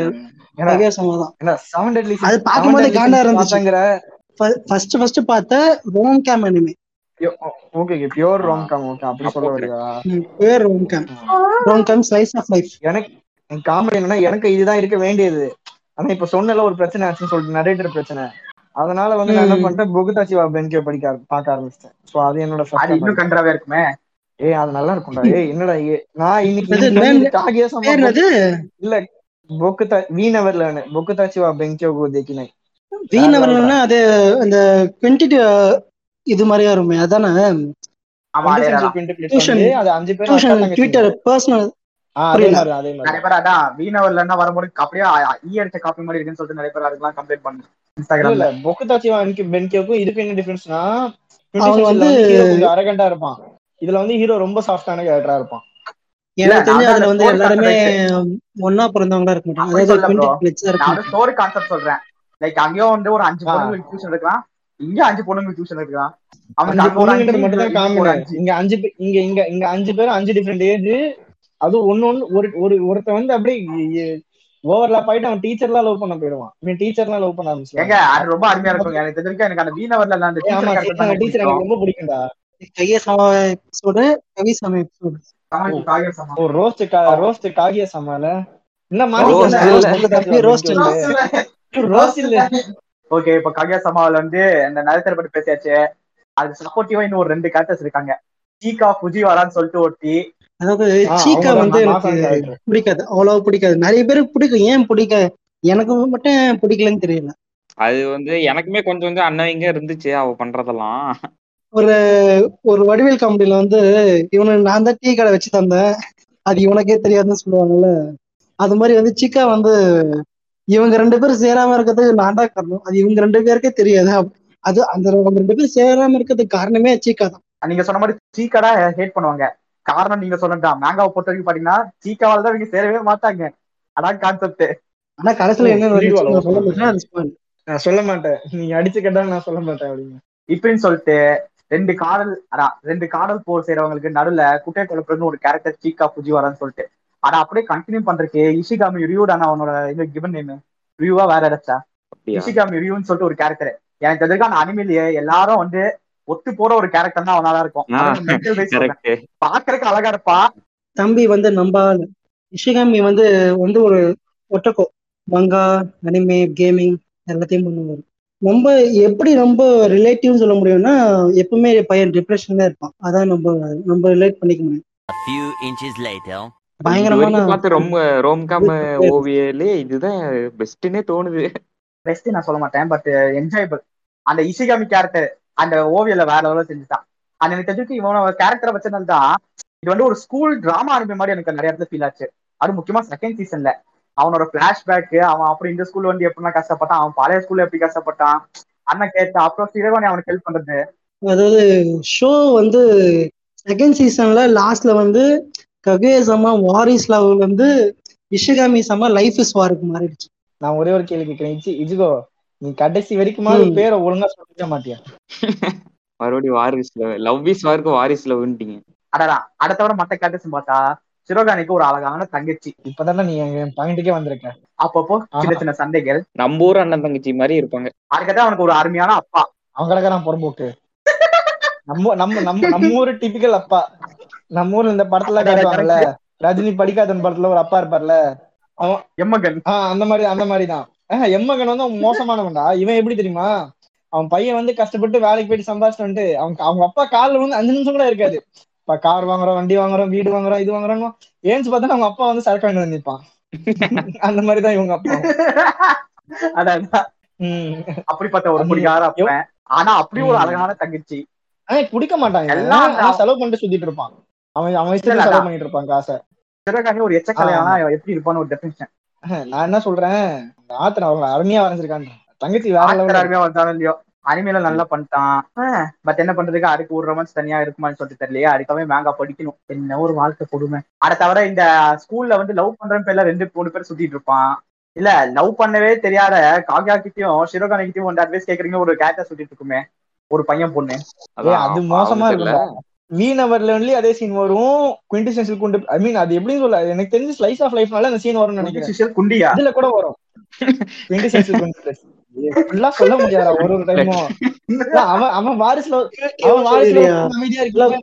ககேசமா தான். அது பார்க்கும்போது காண்டா இருந்துச்சு. ஃபர்ஸ்ட் ஃபர்ஸ்ட் பார்த்த rom com anime. Okay okay pure rom com. Okay அப்படி சொல்ல வரியா? Pure rom com. Rom com slice of life. எனக்கு காமெடி என்னன்னா எனக்கு இதுதான் இருக்க வேண்டியது. ஆனா இப்ப சொன்னல ஒரு பிரச்சனை ஆச்சுன்னு சொல்லிட்டு நரேட்டர் பிரச்சனை. அதனால வந்து நான் என்ன பண்ணிட்டேன், பொகுதாச்சி வா பென்கே படிக்க பார்க்க ஆரம்பிச்சிட்டேன். சோ அது என்னோட ஃபர்ஸ்ட். இன்னும் கண்டராவே இருக்குமே. ஏய் அது நல்லா இருக்கும்டா. ஏய் என்னடா நான் இன்னைக்கு காகியசமா இல்ல பொகுதா வீணவர் லேர்ன் பொகுதாச்சி வா பென்கே கோ தேக்கினை. வீணவர்னா அது அந்த டுவெண்ட்டி இது மாதிரியா இருக்குமே அதானே? ஆமா அதே தான். அது அஞ்சு பேர் அக்கா தங்கச்சி ட்விட்டர் பர்சனல். அதே மாதிரி அதே மாதிரி நிறைய பேர் அதான் வீணவர்லன்னா வரும்போது அப்படியே ஈ அடிச்ச காப்பி மாதிரி இருக்குன்னு சொல்லிட்டு நிறைய பேர் அதுக்கெல்லாம் கம்ப்ளைண்ட் பண்ணு இன்ஸ்டாகிராம்ல. பொகுதாச்சி வா பென்கேக்கும் இதுக்கு என்ன டிஃபரன்ஸ்னா, டுவெண்ட்டி வந்து ஹீரோ கொஞ்சம் அரகண்டா இருப்பான். இதுல வந்து ஹீரோ ரொம்ப சாஃப்டான கேரக்டரா இருப்பான். எனக்கு தெரிஞ்சு அதுல வந்து எல்லாருமே ஒன்னா பிறந்தவங்களா இருக்க மாட்டாங்க. நான் ஸ்டோரி கான்செப்ட் சொல்றேன். லைக் அங்கேயும் வந்து ஒரு அஞ்சு பொண்ணுங்களுக்கு டியூஷன் இருக்கலாம், இங்க அஞ்சு பொண்ணுங்களுக்கு டியூஷன் இருக்கலாம். அஞ்சு பொண்ணுங்கிட்ட மட்டும் தான் காமன். இங்க அஞ்சு இங்க இங்க இங்க அஞ்சு பேரும் அஞ்சு டிஃபரெண்ட் ஏஜ். அது ஒன்னு ஒன்னு ஒரு ஒரு ஒருத்த வந்து அப்படியே ஓவர்லாப் ஆயிட்டு அவன் டீச்சர்லாம் லவ் பண்ண போயிடுவான். இவன் டீச்சர்லாம் லவ் பண்ண ஆரம்பிச்சிட்டாங்க. அது ரொம்ப அருமையா இருக்கும். எனக்கு தெரிஞ்சு எனக்கு அந்த வீணவர்ல அந்த டீச்சர் எனக்கு ரொம்ப பிடிக்கும்டா. ககேசமா எபிசோட், கவிசமா எபிசோட். ஓ ரோஸ்ட் ரோஸ்ட் காகியசமால என்ன மாத்தி ரோஸ்ட் இல்ல ரோஸ்ட் இல்ல. ஓகே இப்ப காகியசமால வந்து இந்த நரேட்டர் பத்தி பேசியாச்சு. அது சப்போர்ட்டிவா இன்னும் ஒரு ரெண்டு கேரக்டர்ஸ் இருக்காங்க. சீகா ஃபுஜிவாரான்னு சொல்லிட்டு ஒருத்தி. அதாவது சீகா வந்து எனக்கு பிடிக்காது, அவ்வளவு பிடிக்காது. நிறைய பேருக்கு பிடிக்கும், ஏன் பிடிக்காது எனக்கு மட்டும் பிடிக்கலன்னு தெரியல. அது வந்து எனக்குமே கொஞ்சம் கொஞ்சம் அன்னவங்க இருந்துச்சு அவ பண்றதெல்லாம். ஒரு ஒரு வடிவேல் காமெடியில வந்து இவனு நான் தான் டீ கடை வச்சு தந்தேன் அது இவனுக்கே தெரியாதுன்னு சொல்லுவாங்கல்ல, அது மாதிரி வந்து சீக்கா வந்து இவங்க ரெண்டு பேரும் சேராம இருக்கிறதுக்கு நான் தான் காரணம், அது இவங்க ரெண்டு பேருக்கே தெரியாது. அது அந்த ரெண்டு பேரும் சேராம இருக்கிறதுக்கு காரணமே சீக்கா தான். நீங்க சொன்ன மாதிரி சீக்காடா ஹேட் பண்ணுவாங்க. காரணம் நீங்க சொன்னதுதான். மேங்காவை பொறுத்த வரைக்கும் பாத்தீங்கன்னா சீக்காவால தான் இவங்க சேரவே மாட்டாங்க. அதான் கான்செப்ட். ஆனா கடைசியில என்ன நான் சொல்ல மாட்டேன், நீங்க அடிச்சு கேட்டா நான் சொல்ல மாட்டேன் அப்படின்னு இப்படின்னு சொல்லிட்டு ரெண்டு காதல் அதான் ரெண்டு காதல் போர் செய்யறவங்களுக்கு நடுல குட்டை குழப்பம்னு ஒரு கேரக்டர் சீக்கா ஃபுஜிவாரான்னு சொல்லிட்டு. ஆனா அப்படியே கண்டினியூ பண்றதுக்கு இஷிகாமி ரியூடான அவனோட இது கிவன் நேம் ரியூவா வேற ஏதாச்சா இஷிகாமி ரியூன்னு சொல்லிட்டு ஒரு கேரக்டர். எனக்கு தெரிஞ்ச அந்த அனிமேலியே எல்லாரும் வந்து ஒத்து போற ஒரு கேரக்டர் தான் அவனால இருக்கும். பாக்குறதுக்கு அழகா இருப்பா. தம்பி வந்து நம்பால் இஷிகாமி வந்து வந்து ஒரு ஒட்டக்கோ, மங்கா அனிமே கேமிங் எல்லாத்தையும் பண்ணுவாரு. நம்ம எப்படி ரொம்ப ரிலேட்டிவ்னு சொல்ல முடியும்னா எப்பவுமே பையன் டிப்ரெஷன்ல இருப்பான், அதான் நம்ம நம்ம ரிலேட் பண்ணிக்க முடியும். பயங்கரமான ரொம்ப ரோம்காம் ஓவியலே இதுதான் பெஸ்ட்னே தோணுது. பெஸ்ட் நான் சொல்ல மாட்டேன், பட் என்ஜாயபிள். அந்த இஷிகாமி கேரக்டர் அந்த ஓவியல வேற லெவலில் செஞ்சுட்டான். அந்த எனக்கு தெரிஞ்சுக்கு இவனோட கேரக்டரை வச்சதுனால தான் இது வந்து ஒரு ஸ்கூல் டிராமா அனுப்பி மாதிரி எனக்கு நிறைய இடத்துல ஃபீல் ஆச்சு. அது முக்கியமா செகண்ட் சீசன்ல அவனோட பிளாஷ்பேக், அவன் அப்படி இந்த ஸ்கூல் வந்து எப்படிலாம் கஷ்டப்பட்டான், அவன் பழைய ஸ்கூல்ல எப்படி கஷ்டப்பட்டான், அண்ணன் கேட்டான், அப்புறம் சிறுவனை அவனுக்கு ஹெல்ப் பண்றது. அதாவது ஷோ வந்து செகண்ட் சீசன்ல லாஸ்ட்ல வந்து ககேசமா வாரிஸ் லவ் வந்து இஷிகாமி சமா லைஃப் இஸ் வாருக்கு மாறிடுச்சு. நான் ஒரே ஒரு கேள்வி கேட்கிறேன், இஜுகோ நீ கடைசி வரைக்குமா பேரை ஒழுங்கா சொல்லிக்க மாட்டியா? மறுபடியும் வாரிஸ் லவ் லவ் இஸ் வாருக்கு வாரிஸ் லவ்ன்ட்டீங்க. அடடா அடுத்த விட மத்த கேரக்டர்ஸ் பார்த்தா சிரோகானிக்கு ஒரு அழகான தங்கச்சி. இப்பதானே நீ எங்க பாயிண்ட்டுக்கே வந்திருக்க. அப்பப்போ சின்ன சின்ன சண்டைகள், நம்ம ஊர் அண்ணன் தங்கச்சி மாதிரி இருப்பாங்க. அதுக்கதான் அவனுக்கு ஒரு அருமையான அப்பா. அவன் கிடக்கிறான் புறம்போக்கு. நம்ம நம்ம நம்ம நம்ம ஊரு டிபிக்கல் அப்பா. நம்ம ஊர்ல இந்த படத்துல காட்டுவாங்கல்ல, ரஜினி படிக்காதன் படத்துல ஒரு அப்பா இருப்பார்ல, அவன் எம்மகன். ஆஹ் அந்த மாதிரி அந்த மாதிரிதான். ஆஹ் எம்மகன் வந்து அவன் மோசமானவன்டா. இவன் எப்படி தெரியுமா, அவன் பையன் வந்து கஷ்டப்பட்டு வேலைக்கு போயிட்டு சம்பாதிச்சுட்டு வந்துட்டு அவங்க அவங்க அப்பா கார்ல வந்து அஞ்சு நிமிஷம் கூட இருக்காது. இப்ப கார் வாங்குறோம், வண்டி வாங்குறோம், வீடு வாங்குறோம், இது வாங்குறோம், ஏன்னு பார்த்தா அவங்க அப்பா வந்து சரக்கு வாங்கி நிற்பான். அந்த மாதிரிதான் இவங்க அப்பா. அதான் அப்படிப்பட்ட ஒரு குடிகார அப்பன். ஆனா அப்படியும் ஒரு அழகான தங்கச்சி. ஆனா குடிக்க மாட்டாங்க, எல்லாம் செலவு பண்ணிட்டு சுத்திட்டு இருப்பான். அவன் அவன் இஷ்டத்துக்கு செலவு பண்ணிட்டு இருப்பான் காசை. சிவகாமி ஒரு எச்சக்கலையானா எப்படி இருப்பான்னு ஒரு டெஃபினிஷன். நான் என்ன சொல்றேன், ஆத்திர அவங்க அருமையா வரைஞ்சிருக்காங்க. தங்கச்சி வேற லெவல்ல அருமையா வந்தாலும் இல்லையோ அனிமேல நல்லா பண்ணிட்டான். பட் என்ன பண்றதுக்கு அதுக்கு ஒரு ரொமான்ஸ் தனியா இருக்குமான்னு சொல்லிட்டு தெரியலையே. அதுக்காவே மேங்கா படிக்கணும். என்ன ஒரு வாழ்க்கை கொடுமை. அதை தவிர இந்த ஸ்கூல்ல வந்து லவ் பண்றேன்னு பேர்ல ரெண்டு மூணு பேர் சுத்திட்டு இருப்பான். இல்ல லவ் பண்ணவே தெரியாத காக்யா கிட்டயும் ஷிரோகானி கிட்டயும் ஒன்று அட்வைஸ் கேக்குறீங்க ஒரு கேரக்டர் சுத்திட்டு இருக்குமே ஒரு பையன் பொண்ணு. அது மோசமா இருக்குல்ல. வீணவர்ல ஒன்லி அதே சீன் வரும். குயின்டிசென்ஷியல் குண்டு, ஐ மீன் அது எப்படின்னு சொல்ல எனக்கு தெரிஞ்சு ஸ்லைஸ் ஆஃப் லைஃப்னால அந்த சீன் வரும்னு நினைக்கிறேன். குண்டியா இதுல கூட வரும் குயின்டிசென்ஷியல் குண்டு. ஃபுல்லா சொல்ல முடியாதா ஒரு ஒரு டைமும். அவன் அவன் வாரிசுல அவன் வாரிசுல அமைதியா இருக்கீங்க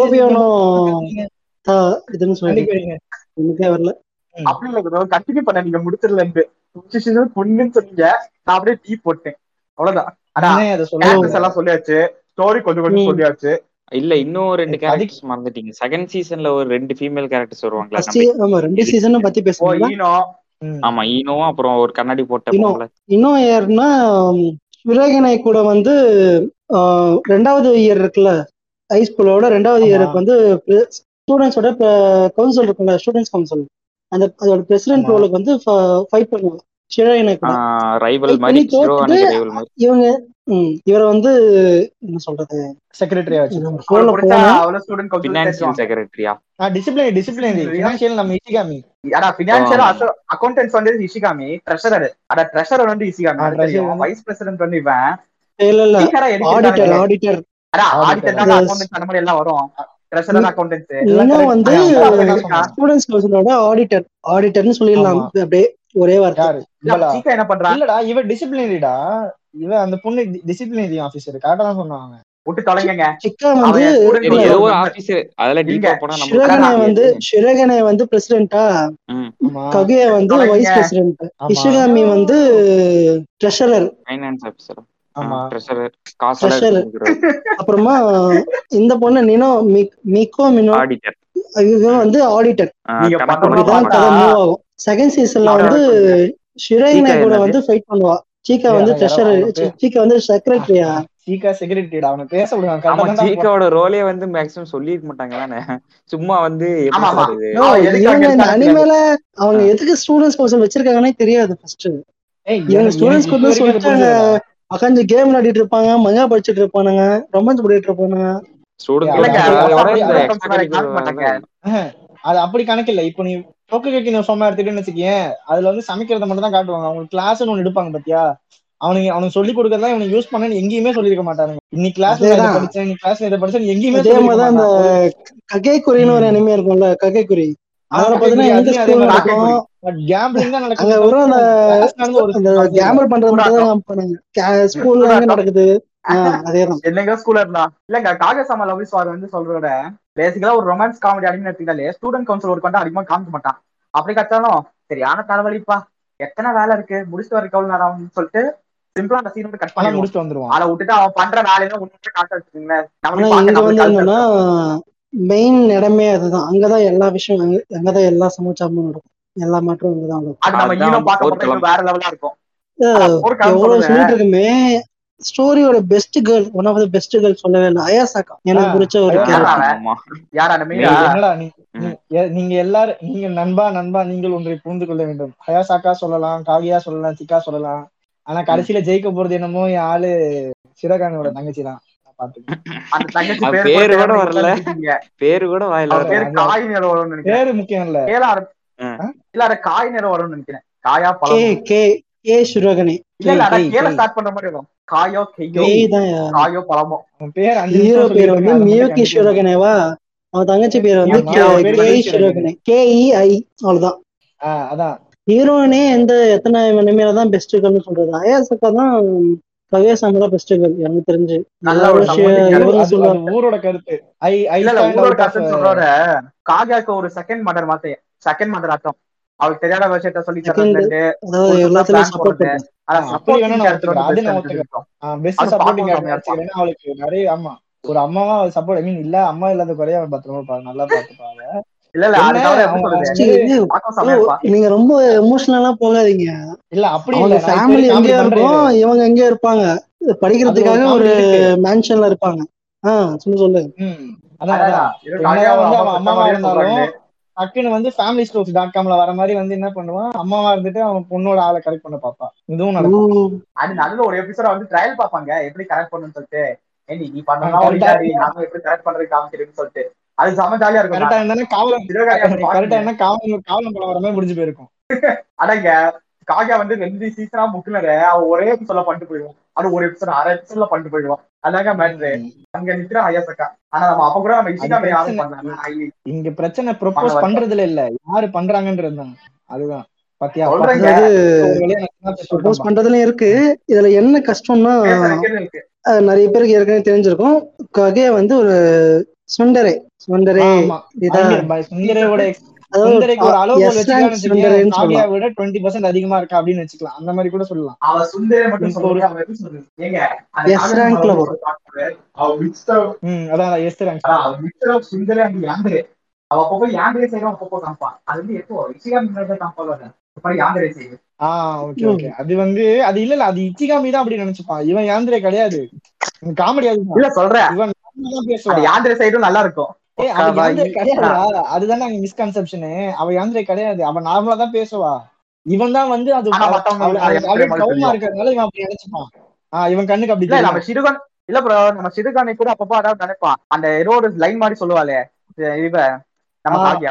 இதுன்னு சொல்லிட்டு வரல. அப்படி இல்ல கண்டினியூ பண்ண நீங்க முடிச்சிடலன்ட்டு பொண்ணுன்னு சொன்னீங்க. நான் அப்படியே டீ போட்டேன் அவ்வளவுதான். அதான் எல்லாம் சொல்லியாச்சு, ஸ்டோரி கொஞ்சம் கொஞ்சம் சொல்லியாச்சு. இல்ல இன்னும் ரெண்டு கேரக்டர்ஸ் மறந்துட்டீங்க. செகண்ட் சீசன்ல ஒரு ரெண்டு ஃபீமேல் கேரக்டர்ஸ் வருவாங்களா? ஆமா ரெண்டு சீசன் பத்தி பேசுவோம். ஈனோ ஆமா ஈனோவும் அப்புறம் ஒரு கண்ணாடி போட்ட பொம்பளை. இன்னும் யாருன்னா விராகனை கூட வந்து ரெண்டாவது இயர் இருக்குல்ல, ஹை ஸ்கூலோட ரெண்டாவது இயருக்கு வந்து ஸ்டூடெண்ட்ஸோட கவுன்சில் இருக்குல்ல, ஸ்டூடெண்ட்ஸ் கவுன்சில், அந்த அதோட பிரசிடென்ட் ரோலுக்கு வந்து ஃபைட் பண்ணுவாங்க ஷிரோகானி கூட. ரைவல் மாதிரி ஷிரோகானி ரைவல் மாதிரி. இவங்க இவரை வந்து என்ன சொல்றது செக்ரட்டரியா வச்சு ஃபினான்ஷியல் செக்ரட்டரியா டிசிப்ளின் டிசிப்ளின் ஃபினான்ஷியல் நம்ம இஷிகாமி. அட ஃபினான்ஷியல் அக்கவுண்டன்ட்ஸ் வந்து இஷிகாமி, ட்ரெஷரர் அட ட்ரெஷரர் வந்து இஷிகாமி, வைஸ் பிரசிடென்ட் வந்து இவன். இல்ல இல்ல ஆடிட்டர் ஆடிட்டர் அட ஆடிட்டர் தான் அக்கவுண்டன்ட்ஸ் அந்த மாதிரி எல்லாம் வரும். ட்ரெஷரர் அக்கவுண்டன்ட்ஸ் இன்னும் வந்து ஸ்டூடண்ட்ஸ் கவுன்சிலோட ஆடிட்டர் ஆடிட்டர்னு சொல்லிடலாம் அப்படியே ஒரே வார்த்தை. சீக்கா என்ன பண்றா? இல்லடா இவ டிசிப்ளினரிடா, இவ அந்த பொண்ணு டிசிப்ளினரி ஆபீசர். கரெக்ட்டா தான் சொன்னாங்க. விட்டு தொலைங்க. சிக்கா வந்து ஏதோ ஒரு ஆபீசர். அதல டீப்பா போனா நம்ம ஷிரோகானி வந்து ஷிரோகானி வந்து பிரசிடென்ட்டா, ககுயா வந்து வைஸ் பிரசிடென்ட், இஷிகாமி வந்து ட்ரெஷரர் ஃபைனான்ஸ் ஆபீசர். ஆமா ட்ரெஷரர் காசல. அப்புறமா இந்த பொண்ணு நினோ மிகோ மினோ ஆடிட்டர். இவங்க வந்து ஆடிட்டர். நீங்க அப்படிதான் கதை மூவ் ஆகும். செகண்ட் சீசன்ல வந்து ஷிரோகானி கூட வந்து ஃபைட் பண்ணுவா. சீக்கா வந்து ட்ரெஷரர், சீக்கா வந்து செக்ரட்டரியா. சீக்கா செக்ரட்டரிடா, அவன பேச விடுவாங்க. ஆமா சீக்காவோட ரோலே வந்து மேக்ஸிமம் சொல்லிருக்க மாட்டாங்க தானே, சும்மா வந்து இவங்க இந்த அனிமேல அவங்க எதுக்கு ஸ்டூடண்ட்ஸ் கவுன்சில் வச்சிருக்காங்கன்னே தெரியாது. ஃபர்ஸ்ட் இவங்க ஸ்டூடண்ட்ஸ் கவுன்சில் சொல்லிட்டாங்க, உட்காந்து கேம் விளையாடிட்டு இருப்பாங்க, மங்கா படிச்சுட்டு இருப்பானுங்க, ரொமான்ஸ் பண்ணிட்டு இருப்பானுங்க. அது அப்படி கணக்கு இல்ல. இப்போ நீ டோக்குகேக்கி நோ சோமா எடுத்துக்கிட்டேன்னு வச்சுக்கேன், அதுல வந்து சமைக்கிறத மட்டும் தான் காட்டுவாங்க. அவங்களுக்கு கிளாஸ்னு ஒண்ணு எடுப்பாங்க பாத்தியா, அவனுக்கு அவனுக்கு சொல்லி கொடுக்கறதா இவனுக்கு யூஸ் பண்ணு எங்கேயுமே சொல்லிருக்க மாட்டானுங்க. இன்னைக்கு கிளாஸ்ல இதை படிச்சேன், இன்னைக்கு கிளாஸ்ல இதை படிச்சேன் எங்கேயுமே சொல்லிருக்க மாட்டாங்க. அந்த ககேகுரின்னு ஒரு அனிமே இருக்கும்ல, ககேகுரி, அதோட பாத்தீங்கன்னா எங்க ஸ்கூல்ல நடக்கும் கேம்பிளிங் தான் நடக்குது. அங்க வெறும் அந்த கேம்பிள் பண்றது மட்டும் தான் காமிப்பாங்க. ஸ்கூல்ல எங்க நடக்குது அதேதான். என்னங்க ஸ்கூல்ல இருந்தா இல்லங்க காகசாமா லவ் ஸ்டார் வந்து சொல்றத பேசிக்கலா ஒரு ரொமான்ஸ் காமெடி அனிமே எடுத்துக்கிட்டாலே ஸ்டூடெண்ட் கவுன்சில் ஒரு கொண்டு அதிகமா காமிக்க மாட்டான். அப்படி கட்டாலும் சரியான தலைவலிப்பா, எத்தனை வேலை இருக்கு முடிச்சுட்டு வர கவுல் நேரம் சொல்லிட்டு சிம்பிளா அந்த சீன் கட் பண்ணி முடிச்சுட்டு வந்துருவான். அதை விட்டுட்டு அவன் பண்ற வேலையில ஒண்ணு காட்ட வச்சுக்கீங்களேன். இங்க வந்து என்னன்னா மெயின் இடமே அதுதான். அங்கதான் எல்லா விஷயம், அங்கதான் எல்லா சமாச்சாரமும் நடக்கும், எல்லா மாற்றம் அங்கதான் இருக்கும். வேற லெவலா இருக்கும். எவ்வளவு சொல்லிட்டு இருக்குமே. ஸ்டோரியோட best girl, one of the best girl சொல்லவே இல்லை, அயாசாக்கா. எனக்கு பிடிச்ச ஒரு என்னடா நீங்க எல்லாரும் நீங்க நண்பா நண்பா நீங்கள் ஒன்றை புரிந்து கொள்ள வேண்டும். ஹயாசாக்கா சொல்லலாம், காகியா சொல்லலாம், சிக்கா சொல்லலாம், ஆனா கடைசியில ஜெயிக்க போறது என்னமோ என் ஆளு ஷிரோகானியோட தங்கச்சி தான். பேரு கூட வரல, பேரு கூட வாயில பேரு முக்கியம் இல்ல, இல்ல காய் நேரம் வரும்னு நினைக்கிறேன். காயா பழம் கே கே ஷிரோகானி இல்ல கேல ஸ்டார்ட் பண்ற மாதிரி இருக்கும். காயோ கேயோ காயோ பழமோ. பேர் ஹீரோ பேர் வந்து மியோகி ஷிரோகானேவா, அவன் தங்கச்சி பேர் வந்து கே ஷிரோகானே, கே இ ஐ. அவ்வளவுதான். அதான் ஹீரோனே எந்த எத்தனை அனிமேல தான் பெஸ்ட் கேர்ள்னு சொல்றது. அயாசாக்கா தான் கவியா சாமரா பெஸ்ட் எனக்கு தெரிஞ்சு. நல்ல எல்லா ஒரு விஷயம் supporting character. இவங்க அது அது சொல்லுவாங்க. ஊரோட கருத்து. ஐ ஐ இல்ல இல்ல ஸ்டாண்ட் ஊரோட அவுட் ஆஃப் கருத்துன்னு சொல்றோட காகியாக்கு ஒரு செகண்ட் மதர் மாத்த செகண்ட் மதர் அர்த்தம். அவருக்கு தெரியாத விஷயத்த சொல்லி செகண்ட் தர்றதுல இருந்து அதாவது புதுசா எல்லாத்துலயும் பிளான் சப்போர்ட் போடுறது, பண்றாங்க. அத ஆஹ் அப்படி வேணா சப்போர்ட்டிங் நான் கேரக்டர் வந்து ஒத்துக்கிறேன். அது பெஸ்ட் நான் எனக்கு ஒத்துக்கிறேன். இருக்கும். பெஸ்ட் அது சப்போர்ட்டிங் பார்க்கவும் கேரக்டர் செம்மையா இருப்பான். வச்சுக்கிறேன்னா அவளுக்கு நிறைய ஆமா ஒரு அம்மாவா சப்போர்ட் ஐ மீன் இல்ல அம்மா இல்லாத குறைய அவன் பத்திரமா பா நல்லா பாத்துப்பாங்க. இல்ல இல்ல என்ன அது தவிர எப்படி அவங்க சொல்றது, வந்து பார்க்கவும் செம்மையா இருப்பான். நீங்க ரொம்ப எமோஷனலா போகாதீங்க. இல்ல அப்படி அவங்க இல்ல நான் இப்ப ஃபேமிலி வரைக்கும் காமெடி எங்கேயோ பண்றேன். இருக்கும், இவங்க எங்கேயோ இருப்பாங்க, அதுல ஒரு படிக்கிறதுக்காக ஒரு காமெடி இருக்கு. மேன்ஷன்ல இருப்பாங்க. ஆஹ் சொல்லு சொல்லு. ம் அதான் அதான் அதான் இது இப்ப காகியா என்னதான் வந்து அவன் அவன் பெத்த அம்மாவா மாதிரியே இருந்தாலும் சொல்றாங்களே. டக்குன்னு வந்து ஃபேமிலி ஸ்டோர்ஸ் டாட் காம்ல வர மாதிரி வந்து என்ன பண்ணுவான், அம்மாவா இருந்துட்டு அவன் பொண்ணோட ஆளை கரெக்ட் பண்ண பார்ப்பான். இதுவும் நடக்கும். உம் அது நல்ல ஒரு எபிசோட வந்து ட்ரையல் பார்ப்பாங்க எப்படி கரெக்ட் பண்ணணும்னு சொல்லிட்டு. ஏண்டி நீ பண்ணலாம் ஒரு கரெக்டா இல்லாடி நாம எப்படி கரெக்ட் பண்றது காமிக்கிறேன்னு சொல்லிட்டு அது செம்ம ஜாலியா இருக்கும். கரெக்டா இருந்தா காவலம் சிவகாமி அப்ப கரெக்டா பாக்குங்க. இருந்தா காவலம் காவலம் படம் வர மாதிரி முடிஞ்சு போயிருக்கும். அடங்க காகியா வந்து ரெண்டு சீசனா முக்குனத அவன் ஒரே எபிசோட்ல பண்ணிட்டு போயிடுவான். அது ஒரு எபிசோட் அரை எபிசோட்ல பண்ணிட்டு போயிடுவான். அதாங்க மேட்ரு. அங்க நிக்கிற ஐயாசக்கா. ஆனா நம்ம அப்ப கூட நம்ம அது இசிகாம யாரும் பிரச்சனை பண்ணலாம். இங்க பிரச்சனை ப்ரொபோஸ் பண்றதுல இல்ல, யாரு பண்றாங்கன்றதுதான். அதுதான் பாத்தியா சொல்றேங்க. ஒரு வழியா ப்ரொபோஸ் பண்றதுலயும் இருக்கு. இதுல என்ன கஷ்டம்னா இருக்கு அஹ் நிறைய பேருக்கு ஏற்கனவே தெரிஞ்சிருக்கும், ககே வந்து ஒரு சுண்டரே சுண்டரே ஆமா சுந்தரேவோட அதாவது சுந்தரேக்கு ஒரு அளவுகோல் எஸ் ரேங்க் வச்சுக்கலாம்னு வச்சுக்கேன். சுண்டரேன்னு காகியா சொல்லலாம். விட டுவெண்ட்டி பர்சன்ட் அதிகமா இருக்கா அப்படின்னு வச்சுக்கலாம். அந்த மாதிரி கூட சொல்லலாம். அவன் சுந்தரே மட்டும் இப்போ ஒரு சொல்றது அவன் எப்படி சொல்றது ஏங்க அந்த எஸ் காகியா ரேங்க்ல வந்து வரும். அவன் மிக்ஸ்டர் ம் அதான் எஸ் ரேங்க் அதான் அவன் மிக்ஸ்டர் ஆஃப் சுந்தரே அண்ட் யாந்தரே. அவன் அப்பப்போ யாந்தரே செய்யறோம், அப்பப்போ காமிப்பான். அது வந்து எப்போ இசிகாமி முன்னாடி காமிப்பாங்க யாந்தரே செய்யுது. ஆஹ் ஓகே ஓகே அது வந்து அது இல்ல இல்ல அது இச்சிகாமி தான் அப்படி நினைச்சுப்பான். இவன் யாந்திரே கிடையாது. காமெடி அதுதான். இல்ல சொல்றேன் இவன் தான் பேசுவான். யாந்திரே சைடும் நல்லா இருக்கும். ஏய் அவ யாந்திரே கிடையாதுடா. அதுதானே அங்க மிஸ்கன்செப்ஷனு. அவ யாந்திரே கிடையாது. அவ நார்மலா தான் பேசுவா. இவன் தான் வந்து அது கவுமா இருக்கிறதுனால இவன் அப்படி நினைச்சுப்பான். ஆஹ் இவன் கண்ணுக்கு அப்படி இல்ல நம்ம சிறுகான் இல்ல ப்ரோ நம்ம சிறுகானை கூட அப்பப்போ அதாவது நினைப்பான். அந்த ஏதோ ஒரு லைன் மாதிரி சொல்லுவாளே இவ நம்ம காகியா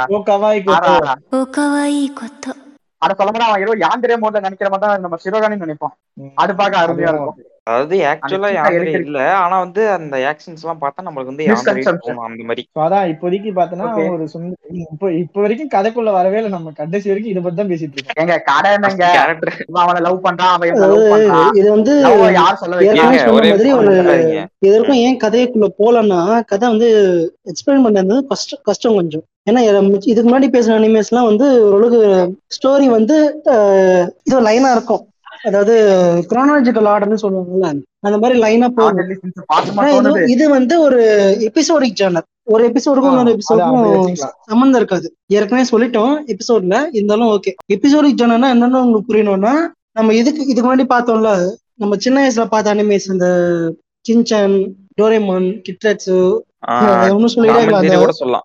அத சொல்லப்போனா அவன் ஏதோ யாந்திரே மோட்ல நினைக்கிற மாதிரி தான் நம்ம சிறுகானு நினைப்பான். அது பார்க்க அருமையா இருக்கும். அதாவது ஆக்சுவலா யாந்திரே இல்ல, ஆனா வந்து அந்த ஆக்ஷன்ஸ் எல்லாம் பார்த்தா நம்மளுக்கு வந்து யாந்திரே தோணும் அந்த மாதிரி. அதான் இப்போதைக்கு பார்த்தனா ஒரு இப்போ இப்போ வரைக்கும் கதைக்குள்ள வரவே இல்லை. நம்ம கடைசி வரைக்கும் இதை பத்தி தான் பேசிட்டு இருக்கோம். எங்க கடை என்னங்க அவனை லவ் பண்றான், அவன் இவனை லவ் பண்றான். இது வந்து யார் சொல்ல ஏற்கனவே சொன்ன மாதிரி ஒரு இதற்கும் ஏன் கதைக்குள்ள போலன்னா கதை வந்து எக்ஸ்பிளைன் பண்றது கஷ்டம் கஷ்டம் கொஞ்சம். ஏன்னா இதுக்கு முன்னாடி பேசுற அனிமேஸ் எல்லாம் வந்து ஓரளவுக்கு ஸ்டோரி வந்து இது லைனா இருக்கும். அதாவது குரோனாலஜிக்கல் ஆர்டர்னு சொல்லுவாங்கல்ல, அந்த மாதிரி லைனா போகும். இது வந்து ஒரு எபிசோடிக் ஜானர். ஒரு எபிசோடுக்கும் இன்னொரு எபிசோடுக்கும் சம்மந்தம் இருக்காது. ஏற்கனவே சொல்லிட்டோம் எபிசோட்ல. இருந்தாலும் ஓகே, எபிசோடிக் ஜானர்னா என்னன்னு உங்களுக்கு புரியணும்னா, நம்ம இதுக்கு இதுக்கு முன்னாடி பார்த்தோம்ல, நம்ம சின்ன வயசுல பார்த்த அனிமேஸ், இந்த சின்சான், டோரேமான், கிட்ரட்சு, ஒன்னும் சொல்லிடலாம்.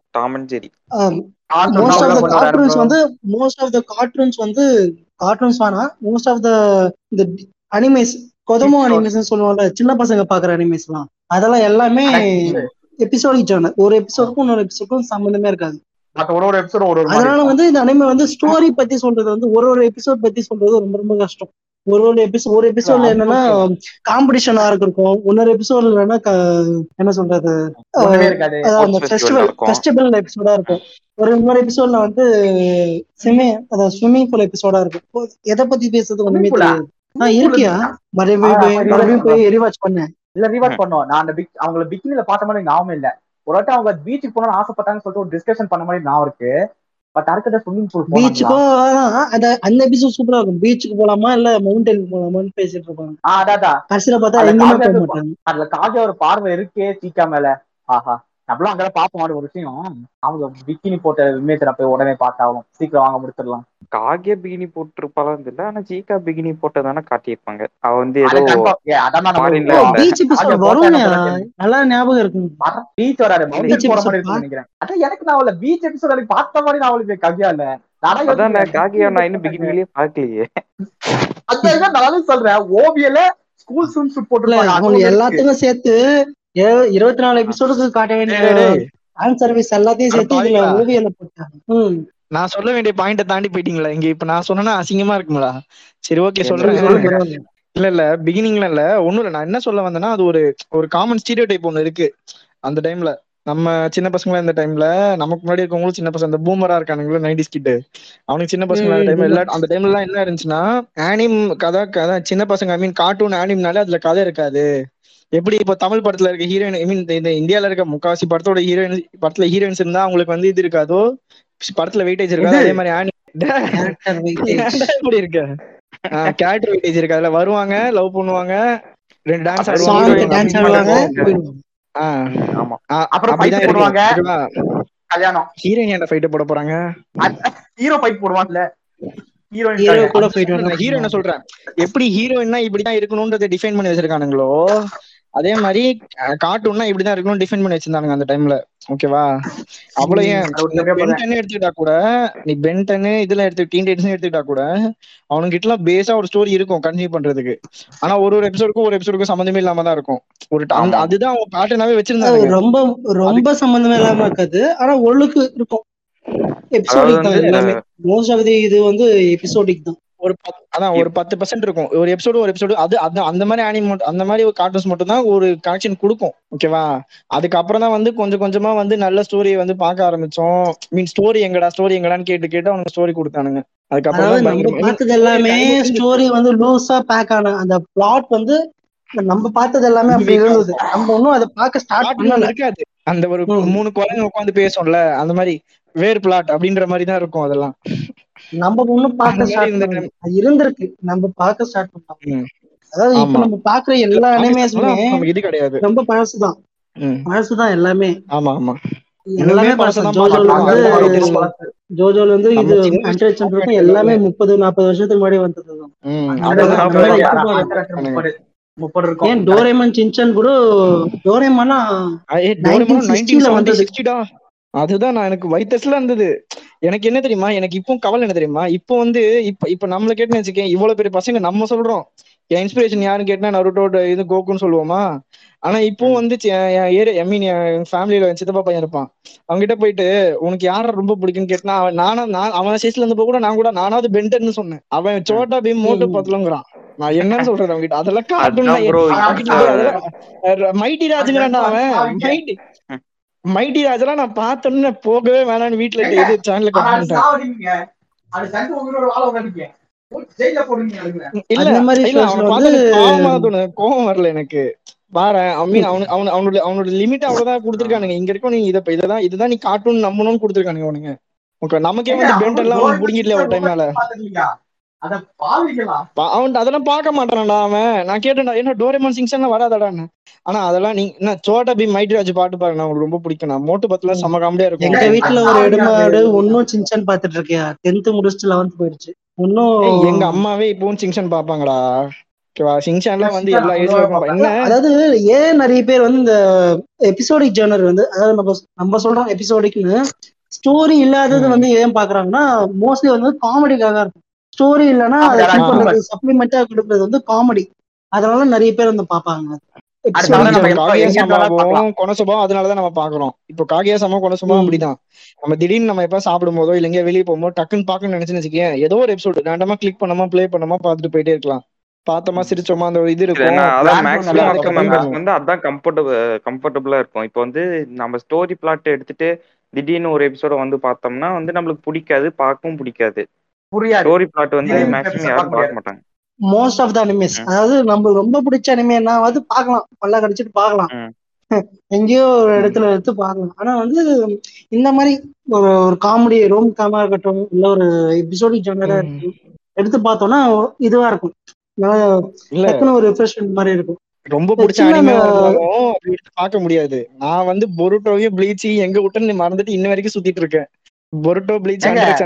மோஸ்ட் ஆஃப் த கார்ட்டூன்ஸ் வந்து மோஸ்ட் ஆஃப் த கார்ட்டூன்ஸ் வந்து கார்ட்டூன்ஸ் வேணா மோஸ்ட் ஆஃப் த இந்த அனிமேஸ் கொதமோ அனிமேஸ் சொல்லுவாங்கல்ல, சின்ன பசங்க பாக்குற அனிமேஸ் எல்லாம், அதெல்லாம் எல்லாமே எபிசோடிக் ஜானர். ஒரு எபிசோடுக்கும் இன்னொரு எபிசோடுக்கும் சம்பந்தமே இருக்காது. அதனால வந்து இந்த அனிமே வந்து ஸ்டோரி பத்தி சொல்றது வந்து ஒரு ஒரு எபிசோட் பத்தி சொல்றது ரொம்ப ரொம்ப கஷ்டம். ஒரு ஒரு எபிசோட் ஒரு எபிசோட்ல என்னன்னா காம்படிஷன் இருக்கும், இன்னொரு எபிசோட்ல என்னன்னா என்ன சொல்றது அந்த ஃபெஸ்டிவல் ஃபெஸ்டிவல் எபிசோடா இருக்கும். ஒரு இன்னொரு எபிசோட்ல வந்து ஸ்விம்மிங் அதாவது ஸ்விம்மிங் பூல் எபிசோடா இருக்கும். எதை பத்தி பேசுறது ஒண்ணுமே தெரியாது. ஆஹ் இருக்கியா மறுபடியும் போய் ரீவாட்ச் பண்ணேன். இல்ல ரீவாட்ச் பண்ணோம். நான் அந்த பிக் அவங்கள பிக்னில பார்த்த மாதிரி ஞாபகம் இல்ல. ஒரு வாட்டி அவங்க பீச்சுக்கு போகணும்னு ஆசைப்பட்டாங்கன்னு சொல்லிட்டு ஒரு டிஸ்கஷன் பண்ண மாதிரி ஞாபகம் இருக்கு. பட் அடுத்த ஸ்விம்மிங் பூல் பீச்சுக்கோ அந்த அந்த எபிசோட் சூப்பரா இருக்கும். பீச்சுக்கு போலாமா இல்ல மவுண்டனுக்கு போலாமான்னு பேசிட்டு இருப்பாங்க. அதான் கடைசியில பார்த்தா எங்கேயுமே போக மாட்டாங்க. அதுல காஜா ஒரு பார்வை இருக்கே சீக்கா மேல. ஆஹா நம்மளும் அங்கெல்லாம் பார்ப்போம். ஒரு விஷயம் அவங்க பிக்கினி போட்ட விமேத்தனை போய் உடனே பார்த்தாலும் சீக்கிரம் வாங்க முடிச்சிடலாம். காகியா பிகினி போட்டிருப்பாலும் தெரியல, ஆனா சீக்கா பிகினி போட்டதானே காட்டியிருப்பாங்க. அவ வந்து ஏதோ நல்லா ஞாபகம் இருக்கு. பீச் வராது நினைக்கிறேன். அதான் எனக்கு நான் அவளை பீச் எபிசோட் பார்த்த மாதிரி நான் அவளுக்கு கவியா இல்ல. அதான் காகியா நான் இன்னும் பிகினிலேயே பார்க்கலையே. அதான் நானும் சொல்றேன். ஓவியல ஸ்கூல் ஸ்விம் சூட் போட்டு எல்லாத்துக்கும் சேர்த்து இருபத்தி நாலு எபிசோடுக்கு காட்ட வேண்டிய ஃபேன் சர்வீஸ் எல்லாத்தையும் சேர்த்து இதுல ஓவியல போட்டாங்க. நான் சொல்ல வேண்டிய பாயிண்ட தாண்டி போயிட்டீங்களா இங்க? இப்ப நான் சொன்னா அசிங்கமா இருக்குங்களா? சரி ஓகே சொல்றேன். இல்ல இல்ல பிகினிங்ல இல்ல ஒண்ணும் இல்ல. நான் என்ன சொல்ல வந்தேன்னா, அது ஒரு ஒரு காமன் ஸ்டீரியோ டைப் ஒண்ணு இருக்கு அந்த டைம்ல. நம்ம சின்ன பசங்களா இந்த டைம்ல நமக்கு முன்னாடி இருக்கவங்களும் சின்ன பசங்க, இந்த பூமரா இருக்கானுங்களோ நைன்டிஸ் கிட்டு, அவனுக்கு சின்ன பசங்களா அந்த டைம்ல எல்லா அந்த டைம்ல எல்லாம் என்ன இருந்துச்சுன்னா ஆனிம் கதை கதை சின்ன பசங்க ஐ மீன் கார்ட்டூன் ஆனிம்னாலே அதுல கதை இருக்காது. எப்படி இப்போ தமிழ் படத்துல இருக்க ஹீரோயின் ஐ மீன் இந்த இந்தியால இருக்க முக்காவாசி படத்தோட ஹீரோயின் படத்துல ஹீரோயின்ஸ் இருந்தா அவங்களுக்கு வந்து இது இருக்காதோ, படத்துல வெயிட்டேஜ் இருக்காது. அதே மாதிரி ஆனி எப்படி இருக்கு கேரக்டர் வெயிட்டேஜ் இருக்கு. அதுல வருவாங்க, லவ் பண்ணுவாங்க, ரெண்டு டான்ஸ் ஆடுவாங்க, அப்படிதான் இருக்கு. கல்யாணம் ஹீரோயின் என்ன ஃபைட் போட போறாங்க, ஹீரோ ஃபைட் போடுவான்ல, ஹீரோயின் சொல்றேன் எப்படி ஹீரோயின்னா இப்படிதான் இருக்கணும்ன்றதை டிஃபைன் பண்ணி வச்சிருக்கானுங்களோ அதே மாதிரி கார்ட்டூன்னா இப்படிதான் இருக்கணும் டிஃபைன் பண்ணி வச்சிருந்தானுங்க அந்த டைம்ல. ஓகேவா? அவ்வளவு ஏன் பென்டென் எடுத்துக்கிட்டா கூட, நீ பென்டென் இதுல எடுத்து டீன் டைட்ஸ் எடுத்துக்கிட்டா கூட அவனுக்கு எல்லாம் பேஸா ஒரு ஸ்டோரி இருக்கும் கண்டினியூ பண்றதுக்கு. ஆனா ஒரு ஒரு எபிசோடுக்கும் ஒரு எபிசோடுக்கும் சம்பந்தமே இல்லாம தான் இருக்கும். ஒரு அதுதான் அவங்க கார்ட்டூனாவே வச்சிருந்தாங்க. ரொம்ப ரொம்ப சம்பந்தமே இல்லாம இருக்காது, ஆனா ஒழுக்கு இருக்கும். எபிசோடிக் தான் எல்லாமே. மோஸ்ட் ஆஃப் தி இது வந்து எபிசோடிக் தான். ஒரு அதான் ஒரு பத்து பர்சன்ட் இருக்கும் ஒரு எபிசோடு ஒரு எபிசோடு. அது அந்த மாதிரி அனிமே அந்த மாதிரி ஒரு கார்ட்டூன்ஸ் மட்டும் தான் ஒரு கனெக்ஷன் கொடுக்கும். ஓகேவா? அதுக்கப்புறம் தான் வந்து கொஞ்சம் கொஞ்சமா வந்து நல்ல ஸ்டோரியை வந்து பார்க்க ஆரம்பிச்சோம். மீன் ஸ்டோரி எங்கடா ஸ்டோரி எங்கடான்னு கேட்டு கேட்டு அவங்க ஸ்டோரி கொடுத்தானுங்க. அதுக்கப்புறம் நம்ம பார்த்தது எல்லாமே ஸ்டோரி வந்து லூஸா பேக் ஆன அந்த பிளாட் வந்து நம்ம பார்த்தது எல்லாமே அப்படி இருந்தது. நம்ம ஒன்னும் அதை பார்க்க ஸ்டார்ட் பண்ணல. இருக்காது அந்த ஒரு மூணு குழந்தைங்க உட்காந்து பேசும்ல அந்த மாதிரி வேர் பிளாட் அப்படின்ற மாதிரி தான் இருக்கும். அதெல்லாம் நம்ம ஒன்னும் பார்க்க ஸ்டார்ட் பண்ணல, அது இருந்திருக்கு, நம்ம பார்க்க ஸ்டார்ட் பண்ணோம். அதாவது இப்ப நம்ம பாக்குற எல்லா அனிமேஸுமே இது கிடையாது, ரொம்ப பழசுதான் பழசுதான் எல்லாமே. ஆமா ஆமா எல்லாமே பழசு. ஜோஜோல வந்து ஜோஜோல வந்து இது அன்டென்ஷன் இருக்கும், எல்லாமே முப்பது நாற்பது வருஷத்துக்கு முன்னாடி வந்ததுதான். ஏன் டோரேமான் சின்சான் கூட டோரேமானா வந்தது. அதுதான் நான் எனக்கு வைத்தஸ்ல இருந்தது. எனக்கு என்ன தெரியுமா, எனக்கு இப்போ கவலை என்ன தெரியுமா, இப்போ வந்து இப்ப இப்ப நம்மள கேட்டுன்னு வச்சுக்கேன், இவ்வளவு பெரிய பசங்க நம்ம சொல்றோம் என் இன்ஸ்பிரேஷன் யாருன்னு கேட்டா நருட்டோட இது கோகுன்னு சொல்லுவோமா. ஆனா இப்போ வந்து ஐ மீன் என் ஃபேமிலியில சித்தப்பா பையன் இருப்பான், அவங்ககிட்ட போயிட்டு உனக்கு யார ரொம்ப பிடிக்குன்னு கேட்டா நானும் நான் அவன் சைஸ்ல இருந்தப்போ கூட நான் கூட நானாவது பென்டன்னு சொன்னேன், அவன் சோட்டா பீம் மோட்டு பத்தலங்கிறான். நான் என்னன்னு சொல்றேன் அவங்ககிட்ட, அதெல்லாம் கார்ட்டூன் மைட்டி ராஜுங்கிறான்டா அவன். மைட்டி மைட்டி ராஜெல்லாம் நான் பார்த்தோன்னு போகவே வேணான்னு வீட்டுல இது சேனலுக்கு கோவம் வரல எனக்கு. பாரு அவனோட அவனோட லிமிட் அவ்வளவுதான் கொடுத்துருக்கானுங்க. இங்க இருக்கும் நீ இதை இதான் இதுதான் நீ கார்ட்டூன் நம்பணும்னு கொடுத்துருக்கானுங்க அவனுங்க. நமக்கே வந்து பென்ட் எல்லாம் அவனுக்கு பிடிக்கல ஒரு டைம் மேல. அவன் அதெல்லாம் பார்க்க மாட்டான்டா அவன். நான் கேட்டேன்டா என்ன டோரேமான் சிங்சான் வராதடான்னு. ஆனா அதெல்லாம் நீ என்ன சோட்டா பீம் மைட்டி ராஜ் பாட்டு பாருங்க, உங்களுக்கு ரொம்ப பிடிக்கும். நான் மோட்டு பத்துல செம காமெடியா இருக்கும். எங்க வீட்டுல ஒரு இடமாடு ஒன்னும் சின்சான் பாத்துட்டு இருக்கியா, டென்த் முடிச்சுட்டு லெவன்த் போயிடுச்சு. இன்னும் எங்க அம்மாவே இப்பவும் சிங்சான் பாப்பாங்கடா. சிங்சான்லாம் வந்து எல்லா ஏஜ்ல என்ன, அதாவது ஏன் நிறைய பேர் வந்து இந்த எபிசோடிக் ஜேர்னர் வந்து, அதாவது நம்ம நம்ம சொல்றோம் எபிசோடிக்னு, ஸ்டோரி இல்லாதது வந்து ஏன் பாக்குறாங்கன்னா மோஸ்ட்லி வந்து காமெடிக்காக இருக்கும். ஸ்டோரி இல்லைன்னா சப்ளிமெண்டா கொடுக்கறது வந்து காமெடி, அதனால நிறைய பேர் வந்து பாப்பாங்க. அதனாலதான் நம்ம பாக்குறோம். இப்போ காகியா சம கொனசுமா அப்படிதான். நம்ம திடீர்னு நம்ம எப்ப சாப்பிடும் போதோ இல்லைங்க வெளியே போகும்போது டக்குன்னு பாக்கணும்னு நினைச்சுன்னு வச்சுக்கேன், ஏதோ ஒரு எபிசோடு ரேண்டமா கிளிக் பண்ணாம பிளே பண்ணாம பாத்துட்டு போயிட்டே இருக்கலாம். பார்த்தோமா சிரிச்சோமா அந்த இது இருக்கும். அதான் கம்ஃபர்டபுளா இருக்கும். இப்போ வந்து நம்ம ஸ்டோரி பிளாட் எடுத்துட்டு திடீர்னு ஒரு எபிசோட வந்து பார்த்தோம்னா வந்து நம்மளுக்கு பிடிக்காது, பார்க்கவும் பிடிக்காது. ஸ்டோரி பிளாட் வந்து மேக்ஸிமம் யாரும் பார்க்க மாட்டாங்க. மோஸ்ட் ஆஃப் த அனிமேஸ், அதாவது நம்ம ரொம்ப பிடிச்ச அனிமேனா வந்து பார்க்கலாம், பல்ல கடிச்சிட்டு பார்க்கலாம், எங்கேயோ ஒரு இடத்துல எடுத்து பார்க்கலாம். ஆனா வந்து இந்த மாதிரி ஒரு ஒரு காமெடி ரோம் காமா இருக்கட்டும், இல்ல ஒரு எபிசோடிக் ஜானரா இருக்கும், எடுத்து பார்த்தோம்னா இதுவா இருக்கும், டக்குன்னு ஒரு ரிஃப்ரெஷ்மென்ட் மாதிரி இருக்கும். ரொம்ப பிடிச்ச அனிமே எடுத்து பார்க்க முடியாது. நான் வந்து பொருட்டோவையும் ப்ளீச் எங்க விட்டு மறந்துட்டு இன்ன வரைக்கும் சுத்திட்டு இருக்கேன். பொருட்டோ ப்ளீச்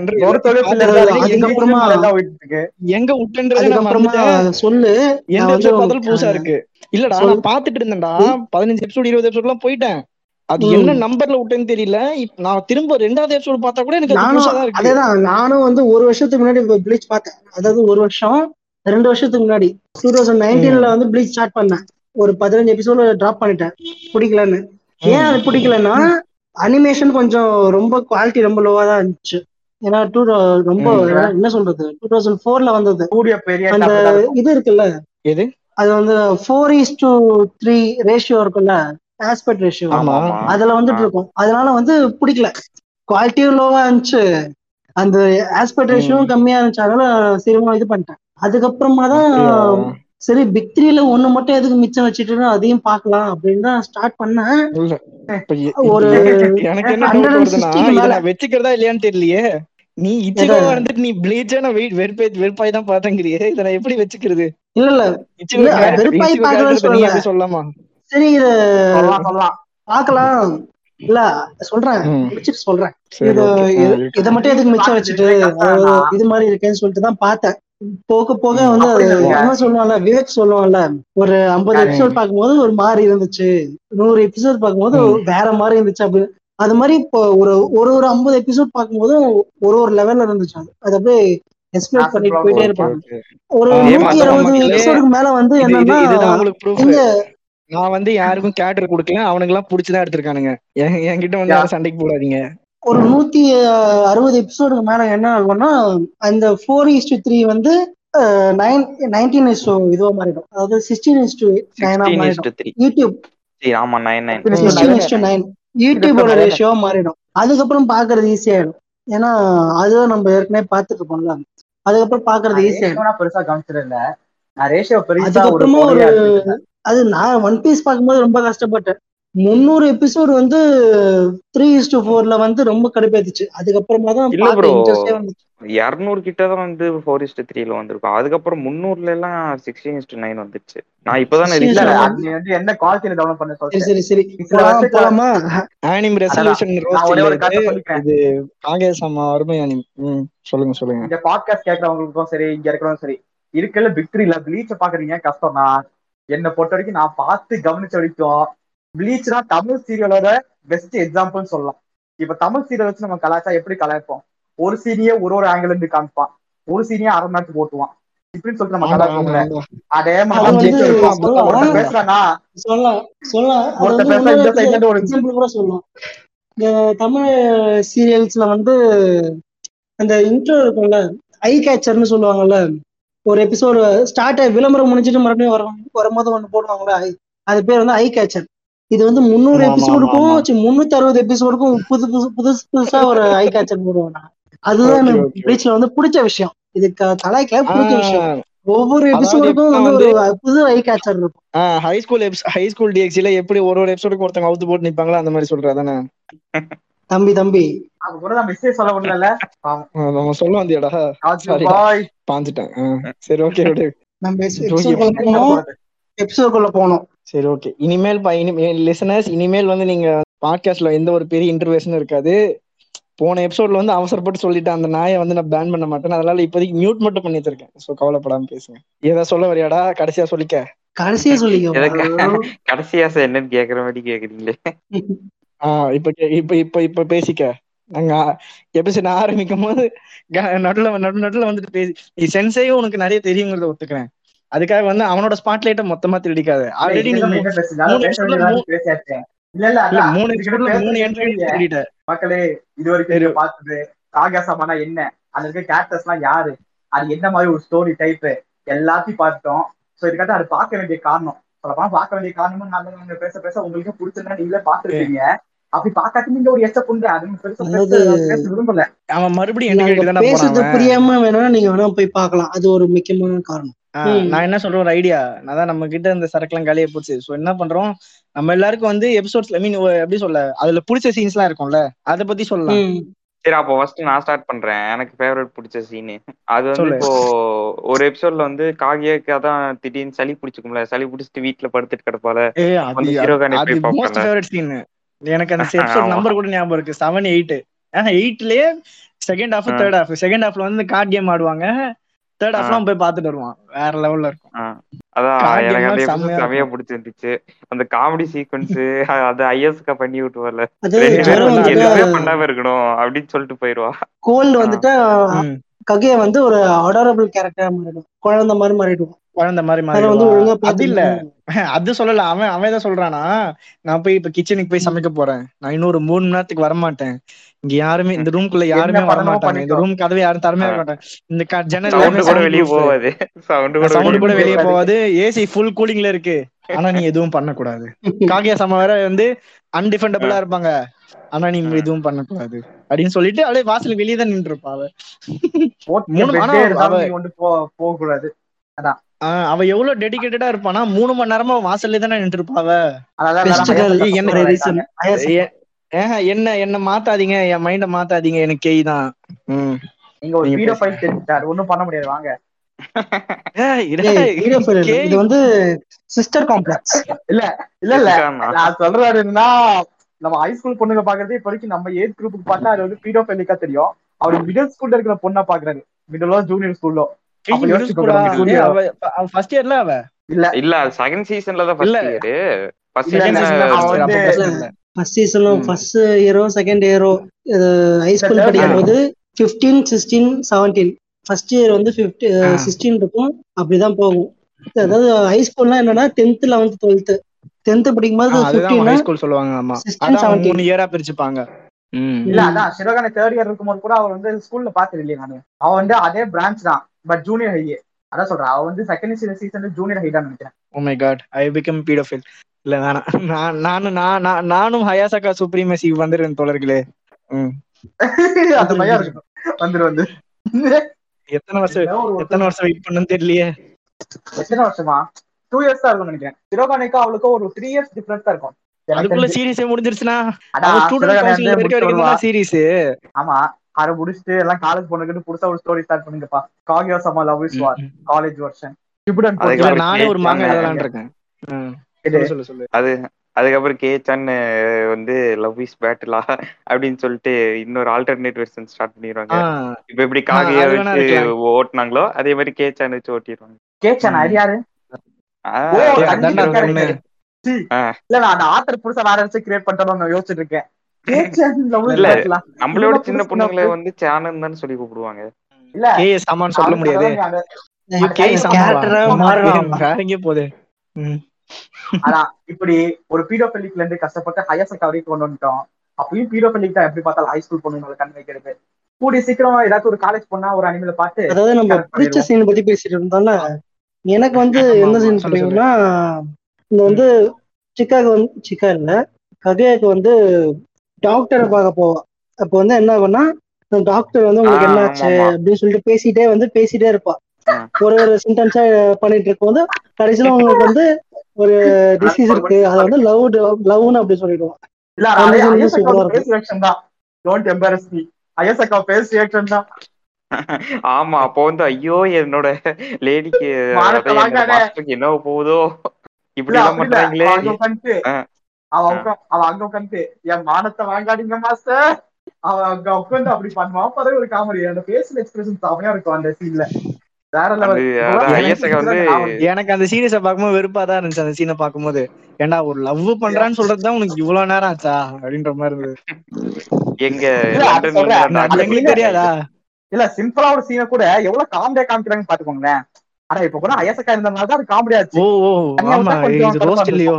எங்க விட்டுன்றத சொல்லு, எந்த எபிசோட் பார்த்தாலும் புதுசா இருக்கு. இல்லடா நான் பாத்துட்டு இருந்தேன்டா பதினஞ்சு எபிசோட் இருபது எபிசோட் எல்லாம் போயிட்டேன். அது என்ன நம்பர்ல விட்டேன்னு தெரியல. நான் திரும்ப ரெண்டாவது எபிசோட் பார்த்தா கூட எனக்கு அதேதான். நானும் வந்து ஒரு வருஷத்துக்கு முன்னாடி ப்ளீச் பார்த்தேன். அதாவது ஒரு வருஷம் ரெண்டு வருஷத்துக்கு முன்னாடி டூ தௌசண்ட் நைன்டீன்ல வந்து ப்ளீச் ஸ்டார்ட் பண்ணேன். ஒரு பதினஞ்சு எபிசோட் டிராப் பண்ணிட்டேன் பிடிக்கலன்னு. ஏன் அது பிடிக்கலன்னா அனிமேஷன் கொஞ்சம் ரொம்ப குவாலிட்டி ரொம்ப லோவா தான் இருந்துச்சு. ஏன்னா டூ ரொம்ப என்ன சொல்றது டூ தௌசண்ட் ஃபோர்ல வந்தது அந்த இது இருக்குல்ல, எது அது வந்து four is to three ratio இருக்குல்ல, ஆஸ்பெக்ட் ரேஷியோ ஆமா ஆமா ஆமா அதுல ஆ. வந்துட்டு இருக்கும். அதனால வந்து பிடிக்கல. குவாலிட்டியும் லோவா இருந்துச்சு, அந்த ஆஸ்பெக்ட் ம் ரேஷியோவும் கம்மியா இருந்துச்சு. அதனால சீக்கிரமா இது பண்ணிட்டேன். அதுக்கப்புறமா தான் அப்படியா சரி பிக் த்ரீல ஒண்ணு மட்டும் எதுக்கு மிச்சம் வச்சுட்டு அதையும் பார்க்கலாம் அப்படின்னு தான் ஸ்டார்ட் பண்ணேன். இல்ல இப்ப எ- ஒரு எ- எனக்கு என்ன ஹண்ட்ரட் டவுட் அண்ட் வருதுன்னா சிக்ஸ்டிக்கு இதை மேல நான் வச்சுக்கிறதா இல்லையான்னு தெரியலையே. நீ எதை இச்சிகோவா இருந்துட்டு நீ ப்ளீச்சா நான் வெயிட் வெறுப்பை வெறுப்பாய் தான் பாத்தங்கிறியே, இதை நான் எப்படி வச்சுக்கிறது? இல்ல இல்ல இச்சிகோ இல்ல கேரக்டர் வெறுப்பாய் இச்சிகோ பார்க்கலன்னு கேரக்டர் நீ சொல்லல. அப்படி சொல்லலாமா? சரி இத சொல்லலாம் சொல்லலாம். பார்க்கலாம். இல்ல சொல்றேன், ம் முடிச்சிட்டு சொல்றேன். சரி இது ஓகே இது- இதை இருக்கட்டும். மட்டும் எதுக்கு ப்ளீச் மிச்சம் பாக்குறது வச்சுட்டு எதுவுமே கஷ்டம் அதாவது இல்லைண்ணா. இது மாதிரி இருக்கேன்னு சொல்லிட்டு தான் பார்த்தேன். போக போக ம் வந்து அது அப்படி இல்லைங்க. என்ன சொல்லுவாங்கல்ல, விவேக் சொல்லுவாங்கல்ல, ஒரு ஐம்பது யாரு? ம் எபிசோட் பார்க்கும்போது ஒரு மாதிரி இருந்துச்சு, நூறு எபிசோட் பார்க்கும்போது ம் வேற மாதிரி இருந்துச்சு அப்படின்னு. அது மாதிரி இப்போ ஒரு ஒரு ஒரு ஐம்பது எபிசோட் பார்க்கும்போது ஒரு ஒரு லெவல்ல இருந்துச்சு. அது அது அப்படியே எக்ஸ்பிளைன் ஆசிட் பண்ணிட்டு ப்ளாக் போயிட்டே ஓகே இருப்பாங்க. ஓகே. ஒரு ஆ இதே நூத்தி மாதிரி அதான் அறுபது மக்களே, எபிசோடுக்கு மேல வந்து இது இது என்னன்னா இதுதான் உங்களுக்கு ப்ரூஃப். இங்க நான் வந்து யாருக்கும் கேரக்டர் கொடுக்கல, அவனுக்கு எல்லாம் புடிச்சுதான் எடுத்திருக்கானுங்க. என் என்கிட்ட வந்து யா- யாரும் சண்டைக்கு போடாதீங்க. ஒரு நூத்தி அறுபது எபிசோடுக்கு மேல என்ன ஆகும்னா அந்த ஃபோர் இஸ்டு த்ரீ வந்து நைன் நைன்டீன் இஸ்டு இதுவா மாறிடும். அதாவது சிக்ஸ்டீன் இஸ்டு நைனா சிக்ஸ்டீன் மாறிடும். இஸ்டு த்ரீ யூடியூப் ஆமா nine nine sixteen is to sixteen nine. Is to nine sixteen is to யூடியூபோட nine. ரேஷியோவா மாறிடும். அதுக்கப்புறம் பாக்குறது ஈஸியாயிடும். ஏன்னா அதுதான் நம்ம ஏற்கனவே பார்த்துட்டு இருப்போம்ல, அதுக்கப்புறம் பாக்குறது நான் ஈஸியாயிடும். ரேஷியோனா பெருசா கவனிச்சது இல்ல. நான் ரேஷியோ பெருசா ஒரு அதுக்கப்புறமா ஒரு பொருளையா எடுத்துக்கிட்டேன். அது நான் ஒன் பீஸ் பார்க்கும்போது ரொம்ப கஷ்டப்பட்டேன். முந்நூறு எபிசோடு வந்து த்ரீ இஸ்டு ஃபோர்ல வந்து ரொம்ப கடுப்பேத்துச்சு. அதுக்கப்புறமா தான் இல்ல ப்ரோ, பார்க்க இன்ட்ரெஸ்டே வந்துச்சு. இருநூறு கிட்ட தான் வந்து ஃபோர் இஸ்டு த்ரீல வந்திருக்கும். அதுக்கப்புறம் முந்நூறுல எல்லாம் சிக்ஸ்டீன் இஸ்டு நைன் வந்துருச்சு. நான் இப்பதான் சிக்ஸ்டீன் இல்ல ரீசெண்டா இல்ல, இஸ்டு அது நீ வந்து என்ன குவாலிட்டியில டவுன்லோட் பண்ண சரி சொல்லிட்டு. சரி சரி சில போலாம் வருஷத்துல போலாமா? ஆனிம் அதான் ரெசல்யூஷன் நான் ரோஸ்ட் ஒரே இல்ல ஒரு இது, கருத்தை சொல்லிக்கிறேன். இது காங்கேசமா அருமை அனிம். ம் சொல்லுங்க சொல்லுங்க. இந்த பாட்காஸ்ட் கேட்கறவங்களுக்கும் சரி, இங்க இருக்கிறவங்க சரி, இருக்கல பிக்ட்ரில ப்ளீச்ச பாக்குறீங்க கஷ்டம் தான். என்னை பொறுத்த வரைக்கும் நான் பார்த்து கவனிச்ச வரைக்கும் ப்ளீச் தான் தமிழ் சீரியலோட பெஸ்ட் எக்ஸாம்பிள் சொல்லலாம். இப்ப தமிழ் சீரியல் வச்சு நம்ம கலாச்சா எப்படி கலாய்ப்போம்? ஒரு சீனியே ஒரு ஒரு ஆங்கிள் இருந்து காமிப்பான், ஒரு சீனியே அரை மணி நேரத்துக்கு போட்டுவான், இப்படின்னு சொல்லிட்டு நம்ம ஆமா ஆமா கலாய்ப்போம்ல. ஆமா. அதே அது மாதிரிதான் வந்து ப்ளீச் இருக்கும். அப்படிதான் ஒருத்தர் சொல்லலாம் பேசுறானா, சொல்லலாம் சொல்லலாம் அது ஒருத்தர் வந்து பேசுறா இன்னொரு இந்த இடத்துல சைட்ல இருந்து ஒரு எக்ஸாம்பிள் கூட சொல்லலாம். இந்த தமிழ் சீரியல்ஸ்ல வந்து அந்த இன்ட்ரோ இருக்கும்ல, ஐ கேச்சர்னு சொல்லுவாங்கல்ல, ஒரு எபிசோடு ஸ்டார்ட் விளம்பரம் முடிஞ்சிட்டு மறுபடியும் வரும் வரும்போது ஒன்று போடுவாங்கல்ல, ஐ- அது பேர் வந்து ஐ கேச்சர். இது வந்து முந்நூறு ஆமா ஆமா ஆமா எபிசோடுக்கும் ஆமா. முன்னூத்தி அறுபது எபிசோடுக்கும் புது புதுசு புதுசு புதுசா ஒரு ஐ கேச்சர் போடுவாங்க. அதுதான் ஓகே எனக்கு ஓகே. ப்ளீச்ல வந்து பிடிச்ச விஷயம். இது க- கலாய்க்கல பிடிச்ச விஷயம். ஆஹ் ஒவ்வொரு அதாவது எபிசோடுக்கும் எப்படின்னா வந்து வந்து ஒரு புது ஐ கேச்சர் இருக்கும். ஹை ஸ்கூல் ஹை ஸ்கூல் டிஎக்ஸில எப்படி ஒரு ஒரு எபிசோடுக்கு ஒருத்தங்க அவுத்து போட்டு நிப்பாங்களோ அந்த மாதிரி சொல்றா தானே? தம்பி தம்பி அது கூட நான் மெசேஜ் சொல்ல முடியல. நம்ம சொல்ல வந்தியாடா, சாரிடா பாய் பாஞ்சிட்டேன். சரி ஓகே விடு. நம்ம தூக்கி எபிசோடுக்குள்ள போனோம் எபிசோடுக்குள்ள போனோம் சரி ஓகே. இனிமேல் பா இனிமேல் லிசனர்ஸ், இனிமேல் வந்து நீங்க பாட்காஸ்ட்ல எந்த ஒரு பெரிய இன்டர்வேஷனும் இருக்காது. போன எபிசோட்ல வந்து அவசரப்பட்டு சொல்லிட்டேன், அந்த நாயை வந்து நான் பேன் பண்ண மாட்டேன், அதனால இப்போதைக்கு மியூட் மட்டும் பண்ணி வச்சிருக்கேன். ஸோ கவலைப்படாம பேசுங்க. ஏதாவது சொல்ல வரியாடா? கடைசியா சொல்லிக்க. கடைசியா சொல்லிக்கோ. எதை க- கடைசி ஆசை என்னன்னு கேக்குற மாதிரி கேக்குறீங்களே. ஆஹ் இப்ப கே- இப்ப இப்ப இப்ப பேசிக்க. நாங்க எபிசோட் ஆரம்பிக்கும் போது க- நடுல நடு நடுல வந்துட்டு பேசி, நீ சென்சையும் உனக்கு நிறைய தெரியுங்கிறத ஒத்துக்கிறேன். அதுக்காக வந்து அவனோட ஸ்பாட்லைட்ட மொத்தமா திருடிக்காத. ஆல்ரெடி நீ மூ- என்ன பேசுங்க மூணு பேச எபிசோட்ல வேண்டியதான் பேசியாச்சேன். இல்ல இல்ல இல்ல அதான் மூணு இதுக்கிட்ட எபிசோட்ல மூணு பேசுறது என்ட்ரி கேளுங்க திருடிட்ட. மக்களே. இது வரைக்கும் சரி நீங்க பார்த்தது காகாசமானா என்ன, அதுல இருக்க கேரக்டர்ஸ் எல்லாம் யாரு, அது என்ன மாதிரி ஒரு ஸ்டோரி டைப், எல்லாத்தையும் பார்த்துட்டோம். சோ இதுக்காக அது பார்க்க வேண்டிய காரணம் சொல்லப்போனா பார்க்க வேண்டிய காரணமும் நாங்க பேச பேச உங்களுக்கு பிடிச்சிருந்தா நீங்களே பார்த்துருப்பீங்க. அப்படி பார்க்காட்டி நீங்க ஒரு எச்ச புண்டு அது பெருசா அதாவது பேச பேச விரும்பல. அவன் மறுபடியும் என்ட்ரி நாங்க கேட்டு தானே போறான் பேசுறது அவன். புரியாம வேணா நீங்க வேணா போய் பார்க்கலாம், அது ஒரு முக்கியமான காரணம். ஆஹ் ம். நான் என்ன சொல்றேன், ஒரு ஐடியா. அதான் நம்ம கிட்ட இந்த சரக்குலாம் காலியா போச்சு. சோ என்ன பண்றோம், நம்ம எல்லாருக்கும் வந்து எபிசோட்ஸ் ஐ மீன் எப்படி சொல்ல, அதுல பிடிச்ச சீன்ஸ் எல்லாம் இருக்கும்ல, அதை பத்தி சொல்லலாம். ம். சரி அப்போ ஃபர்ஸ்ட் நான் ஸ்டார்ட் பண்றேன். எனக்கு ஃபேவரட் பிடிச்ச சீனு அது வந்து சொல்லு. இப்போ ஒரு எபிசோட்ல வந்து காகியாக்கு அதான் திடீர்னு சளி பிடிச்சிக்கும்ல, சளி பிடிச்சிட்டு வீட்டுல படுத்துட்டு கிடப்பால, ஏ அது வந்து அது- சிரோகானி அது போய் மோஸ்ட் பார்ப்பல. Favourite scene. எனக்கு அந்த எபிசோட் ஆமா நம்பர் கூட ஞாபகம் இருக்கு, செவன் எயிட். ஆஹ் எயிட்லயே செகண்ட் ஹாஃப் ஆ, தேர்ட் ஹாஃப். செகண்ட் ஹாஃப்ல வந்து கார்ட் கேம் ஆடுவாங்க, தேர்ட் ஆ, ஹாஃப்லாம் போய் பார்த்துட்டு வருவான். வேற லெவல்ல இருக்கும். ஆ. அதான் கார்ட் எனக்கு அந்த கேம்லாம் எபிசோட் செம்மையா செமையா இருக்கும். பிடிச்சிருந்துச்சு. அந்த காமெடி சீக்வன்ஸ் அது ஐஎஸ்கா பண்ணி விட்டுவல, அது ரெண்டு பேரும் ஜுரம் வந்து வந்துட்டா எதுவுமே பண்ணாம இருக்கணும் அப்படின்னு சொல்லிட்டு போயிருவா. கோல்டு ஆ, வந்துட்டா ம் ககைய வந்து ஒரு அடாரபிள் கேரக்டரா மாறிடும், குழந்தை மாதிரி மாறிடுவான். குழந்தை மாதிரி அதை வந்து மாறிடுவா. ஒழுங்கா அது இல்ல, பாத்துக்கணும். அது சொல்லல. அவன் அவன் தான் சொல்றானா, நான் போய் இப்ப கிச்சனுக்கு போய் சமைக்க போறேன், நான் இன்னொரு மூணு மணி நேரத்துக்கு வரமாட்டேன், இங்க யாருமே இந்த ரூம்குள்ள என்ன யாருமே பண்ணணுமோ வரமாட்டாங்க, இந்த பண்ணிட்டோம். ரூம் கதவை யாரும் திறமையா ஆ. இருக்க மாட்டாங்க, இந்த க- ஜன்னல் சவுண்டு எல்லாமே கூட சவுண்ட் வெளியே ப்ரூஃப், போவாது, சவுண்டு கூட சவுண்ட் வெளியே கூட வெளியே போவாது. போவாது, ஏசி ஃபுல் கூலிங்ல இருக்கு, ஆனா நீ எதுவும் பண்ணக்கூடாது. காகியா சமா வேற வந்து அன்டிஃபெண்டபிளா இருப்பாங்க, ஆனா நீ எதுவும் பண்ணக்கூடாது அப்படின்னு சொல்லிட்டு அப்படியே வாசலுக்கு வெளியே தான் நின்று இருப்பா அவ. மூணு ஆனா அவ போக கூடாது. அதான் அவ எவ்வளவு டெடிகேட்டடா இருப்பானா, மூணு மணி நேரமா வாசல்ல தானே நின்று இருப்பாவ. என்ன என்ன மாத்தாதீங்க, என் மைண்ட மாத்தாதீங்க, எனக்கு கெய் தான். நீங்க ஒரு வீடியோ ஃபைல் தெரிஞ்சுட்டாரு, ஒண்ணும் பண்ண முடியாது வாங்க. இது வந்து சிஸ்டர் காம்ப்ளெக்ஸ். இல்ல இல்ல இல்ல நான் சொல்றாருன்னா, நம்ம ஹை ஸ்கூல் பொண்ணுங்க பாக்குறது இப்ப வரைக்கும் நம்ம ஏஜ் குரூப்புக்கு பார்த்தா அது வந்து பீடோஃபைலிக்கா தெரியும். அவர் மிடில் ஸ்கூல்ல இருக்கிற பொண்ணா பாக்குறாரு, மிடிலோ ஜூனியர் ஸ்கூல்லோ. ஃபர்ஸ்ட் இயர்ல அவ இல்ல இல்ல செகண்ட் சீசன்ல தான் ஃபர்ஸ்ட் இயர். ஃபர்ஸ்ட் சீசன்ல ஃபர்ஸ்ட் இயரோ செகண்ட் இயரோ ஹை ஸ்கூல் படிக்கும்போது பதினைந்து, பதினாறு, பதினேழு ஃபர்ஸ்ட் இயர் வந்து பதினாறு இருக்கும், அப்படிதான் போகும். அதாவது ஹை ஸ்கூல்னா என்னன்னா டென்த் லெவன்த் டுவெல்த் டென்த் படிக்கும்போது ஹை ஸ்கூல் சொல்லுவாங்க. ஆமா அதான் மூணு இயரா பிரிச்சுப்பாங்க. இல்ல அதான் சிவகாமி தேர்ட் இயர் இருக்கும்போது கூட அவர் வந்து ஸ்கூல்ல பாத்தது இல்லையே நானு. அவன் வந்து அதே பிரான்ச் தான், பட் ஜூனியர் ஹை. அதான் சொல்றேன், அவ வந்து செகண்ட் சீசன்ல ஜூனியர் ஹை தான் நினைக்கிறேன். Oh my god, I become pedophile. இல்ல நான் நானும் நான் நானும் ஹயாசகா சுப்ரீமசி வந்துருவேன் தோழர்களே. அந்த பையன் இருக்கட்டும், வந்துரு வந்து எத்தனை வருஷம் எத்தனை வருஷம் வெயிட் பண்ணணும்னு தெரியலையே. எத்தனை வருஷமா? டூ இயர்ஸ் தான் இருக்கும்னு நினைக்கிறேன். சிரோகானிக்கும் அவளுக்கும் ஒரு த்ரீ இயர்ஸ் டிஃபரன்ஸ் தான் இருக்கும். அதுக்குள்ள சீரிஸே முடிஞ்சிருச்சுனா ஸ்டூடண்ட் கவுன்சில் வரைக்கும் வரைக்கும் தான் சீரிஸ். ஆமா, அத முடிச்சிட்டு எல்லாம் காலேஜ் போனதுக்கு புதுசா ஒரு ஸ்டோரி ஸ்டார்ட் பண்ணுங்கப்பா. Kaguya sama love is war college version. நானே ஒரு மாங்கா எழுதலாம்னு இருக்கேன். சொல்லு சொல்லு. அது அதுக்கப்புறம் கேச்சான் வந்து லவ் இஸ் பேட்டிலா அப்படின்னு சொல்லிட்டு இன்னொரு ஆல்டர்னேட் வெர்ஷன் ஸ்டார்ட் பண்ணிடுவாங்க. இப்ப எப்படி காகியா வச்சு ஓட்டுனாங்களோ அதே மாதிரி கேச்சான் வச்சு ஓட்டிடுவாங்க. கேச்சான் அது யாரு? இல்ல நான் அந்த ஆத்தர் புதுசா வேற வச்சு கிரியேட் பண்ணிட்டோம்னு யோசிச்சுட்டு இருக்கேன். நம்மளோட சின்ன பொண்ணுங்களை வந்து சேனன் தான் சொல்லி கூப்பிடுவாங்க. இல்ல கேஎஸ் சாமான் சொல்ல முடியாது. கேஎஸ் சாமான் வேற எங்க போதே. ஆனா இப்படி ஒரு பீடோஃபிலிக்ல இருந்து கஷ்டப்பட்டு ஹையர்செகண்டரி வரைக்கும் கொண்டு வந்துட்டோம். அப்பயும் பீடோஃபிலிக் தான் எப்படி பார்த்தாலும் ஹை ஸ்கூல் பொண்ணுங்களை கண் வைக்கிறது. கூடிய சீக்கிரம் ஏதாச்சும் ஒரு காலேஜ் பொண்ணா ஒரு அனிமேல பார்த்து, அதாவது நம்ம பிடிச்ச சீன் பத்தி பேசிட்டு இருந்தால எனக்கு வந்து என்ன சீன் பிடிக்கும்னா, இந்த வந்து சிக்காக்கு வந்து சிக்கா இல்ல ககையாக்கு வந்து டாக்டரை பார்க்க போவா. அப்ப வந்து என்ன ஆகும்னா, டாக்டர் வந்து உங்களுக்கு என்ன ஆச்சு அப்படின்னு சொல்லிட்டு பேசிட்டே வந்து பேசிட்டே இருப்பா. ஒரு ஒரு சிம்டம்ஸா பண்ணிட்டு இருக்கும் போது கடைசியில உங்களுக்கு வந்து ஒரு டிசீஸ் இருக்கு, அதை வந்து லவ் லவ்னு அப்படி சொல்லிடுவோம். ஆமா, அப்போ வந்து ஐயோ என்னோட லேடிக்கு என்ன போகுதோ இப்படி எல்லாம் பண்றாங்களே. அவன் அங்க உட்காந்து என் மானத்தை வாங்காதீங்க மாஸ்டர், அவன் அங்க உட்காந்து அப்படி பண்ணுவான். அப்பதான் ஒரு காமெடி, அந்த ஃபேஷியல் எக்ஸ்பிரஷன் செமையா இருக்கும் அந்த சீன்ல. எனக்கு அந்த சீரியஸ பாக்கும்போது வெறுப்பாதான் இருந்துச்சு. அந்த சீனை பாக்கும்போது ஏண்டா ஒரு லவ் பண்றான்னு சொல்றதுதான் உனக்கு இவ்வளவு நேரம் ஆச்சா அப்படின்ற மாதிரி இருந்தது. எங்க எங்களுக்கு தெரியாதா? இல்ல சிம்பிளா ஒரு சீனை கூட எவ்வளவு காமெடியா காமிக்கிறாங்கன்னு பாத்துக்கோங்களேன். ஆனா இப்ப கூட அயசக்கா இருந்ததுனாலதான் அது காமெடியா ஆச்சு. ஓ ஓ ஆமா, இது ரோஸ்ட் இல்லையோ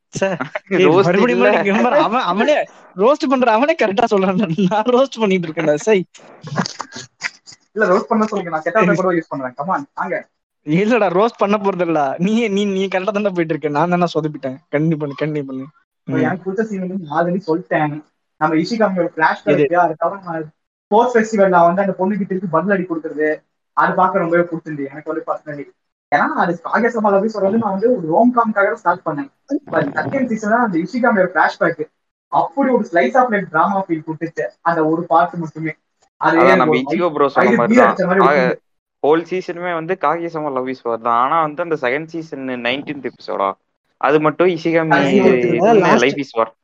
அவன் அவனே ரோஸ்ட் பண்ற அவனே கரெக்டா சொல்றான். நான் ரோஸ்ட் பண்ணிட்டு இருக்கேன்டா. சை இல்ல ரோஸ்ட் பண்ண சொல்லுங்க, நான் கெட்ட கூட யூஸ் பண்றேன். கமான் வாங்க. இல்லடா ரோஸ்ட் பண்ண போறது இல்ல, நீ நீ நீ கரெக்டா தானே போயிட்டு இருக்க, நான் தானே சொதப்பிட்டேன். கண்டி பண்ணு கண்டி பண்ணு. எனக்கு பிடிச்ச சீன் வந்து நான் ஆல்ரெடி சொல்லிட்டேன். நம்ம இஷிகாமியோட ஃபிளாஷ் பேக், அதுக்கப்புறம் ஸ்போர்ட்ஸ் ஃபெஸ்டிவல்ல வந்து அந்த பொண்ணுக்கு திருப்பி பதில் அடி கொடுக்குறது, அது பார்க்க ரொம்பவே பிடிச்சிருந்து எனக்கு வந்து பர்சனலி. ஏன்னா அது காகியா சமா லவ் இஸ் வார் வந்து நான் வந்து ஒரு ரோம் காம்காக ஸ்டார்ட் பண்ணேன். செகண்ட் சீசன்ல அந்த இஷிகாமியோட ஃபிளாஷ் பேக் அப்படி ஒரு slice of life drama feel கொடுத்துச்சு அந்த ஒரு பார்ட் மட்டுமே. நம்ம இச்சிகோ ப்ரோ சொன்ன மாதிரி தான் ஹோல் சீசனுமே வந்து காகியா சமா லவ் இஸ் வார் தான். ஆனா வந்து அந்த செகண்ட் சீசன் நைன்டீன்த் எபிசோடா அது மட்டும் இஷிகாமி லைஃப் இஸ் வார்.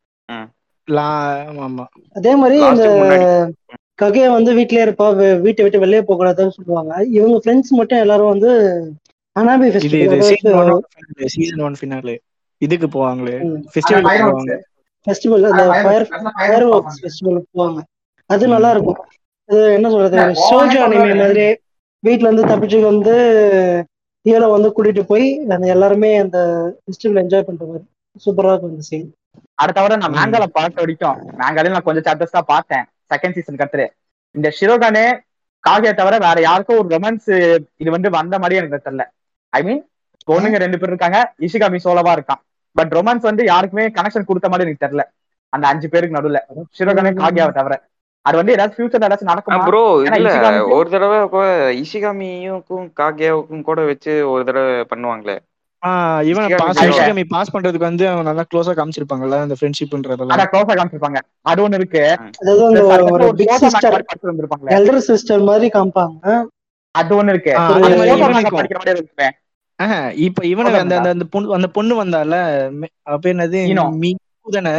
அதே மாதிரி இந்த ககையா வந்து வீட்லயே இருப்பா, வீட்டை விட்டு வெளியே போக கூடாதுன்னு சொல்லுவாங்க. இவங்க ஃப்ரெண்ட்ஸ் மட்டும் எல்லாரும் வந்து அனாபி ஃபெஸ்டிவல் சீசன் ஒன் ஃபினாலே இதுக்கு போவாங்களே, ஃபெஸ்டிவல் போவாங்க. ஃபெஸ்டிவல் அந்த ஃபயர் ஃபயர் வொர்க்ஸ் ஃபெஸ்டிவலுக்கு போவாங்க. அது நல்லா இருக்கும். அது என்ன சொல்றது, ஷோஜோ அனிமே மாதிரி வீட்டுல இருந்து தப்பிச்சு வந்து ஹீரோ வந்து கூட்டிட்டு போய் அந்த எல்லாருமே அந்த ஃபெஸ்டிவல் என்ஜாய் பண்ற மாதிரி சூப்பரா இருக்கும் அந்த சீன். அதை தவிர நான் மேங்கால பார்த்த வரைக்கும் மேங்காலையும் நான் கொஞ்சம் சாப்டர்ஸ் தான் பார்த்தேன். செகண்ட் சீசன் கத்துரு இந்த ஷிரோகானே காகியா தவிர வேற யாருக்கும் ஒரு ரொமான்ஸ் இது வந்து வந்த மாதிரி எனக்கு தெரியல. ஐ மீன் பொண்ணுங்க ரெண்டு பேர் இருக்காங்க, இஷிகாமி சோலவா இருக்கான். பட் ரொமான்ஸ் வந்து யாருக்குமே கனெக்ஷன் கொடுத்த மாதிரி எனக்கு தெரியல அந்த அஞ்சு பேருக்கு நடுவுல, ஷிரோகனே காகியாவை தவிர. அது வந்து ஏதாவது ஃபியூச்சர்ல ஏதாச்சும் நடக்குமா ப்ரோ? இல்ல ஒரு தடவை இஷிகாமியுக்கும் காகியாவுக்கும் கூட வச்சு ஒரு தடவை பண்ணுவாங்களே. ஆஹ் இவன் பாஸ் இஷிகாமி பாஸ் பண்றதுக்கு வந்து அவன் நல்லா க்ளோஸா காமிச்சிருப்பாங்கல்ல அந்த ஃப்ரெண்ட்ஷிப்ன்றதெல்லாம். அத க்ளோஸா காமிச்சிருப்பாங்க. அது ஒண்ணு இருக்கு. ஒரு பிக் சிஸ்டர் எல்டர் சிஸ்டர் மாதிரி காமிப்பாங்க. அது ஒண்ணு இருக்கு. படிக்கிற மாதிரி இருப்பேன். இப்ப இவனு அந்த அந்த பொண்ணு அந்த பொண்ணு வந்தால அப்ப என்னது மீதானே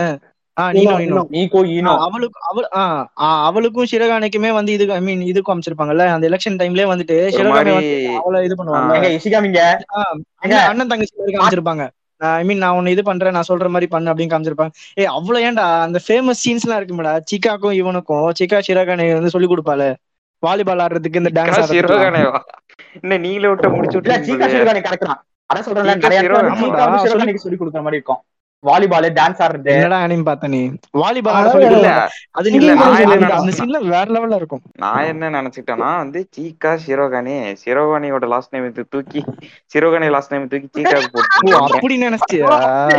அவளுக்கும் ஷிரோகானிக்குமே வந்து இது ஐ மீன் இது காமிச்சிருப்பாங்கல்ல அந்த எலெக்ஷன் டைம்லயே வந்துட்டு ஷிரோகானி அவளை இது பண்ணுவாங்க, அண்ணன் தங்கச்சி மாதிரி காமிச்சிருப்பாங்க. ஐ மீன் நான் உன்னை இது பண்றேன், நான் சொல்ற மாதிரி பண்ணு அப்படின்னு காமிச்சிருப்பாங்க. ஏ அவ்வளவு ஏன்டா அந்த ஃபேமஸ் சீன்ஸ் எல்லாம் இருக்குமாடா. சிக்காக்கும் இவனுக்கும் சிக்கா ஷிரோகானி வந்து சொல்லி கொடுப்பாளு வாலிபால் ஆடுறதுக்கு இந்த டான்ஸ் இன்னும் நீங்கள விட்டு முடிச்சு சிக்கா ஷிரோகானி கரெக்டான். அதான் சொல்றேன் நிறைய சொல்லி கொடுக்குற மாதிரி இருக்கும். வாலிபால் டான்ஸ் ஆடுறது என்னடா அனிம் பார்த்த நீ வாலிபால் ஆட சொல்லி இல்ல அது இல்ல அந்த சீன்ல வேற லெவல்ல இருக்கும். நான் என்ன நினைச்சிட்டேன்னா வந்து சீக்கா ஷிரோகானி ஷிரோகானியோட லாஸ்ட் நேம் இது தூக்கி ஷிரோகானி லாஸ்ட் நேம் தூக்கி சீக்காக்கு போட்டு அப்படி நினைச்சியா?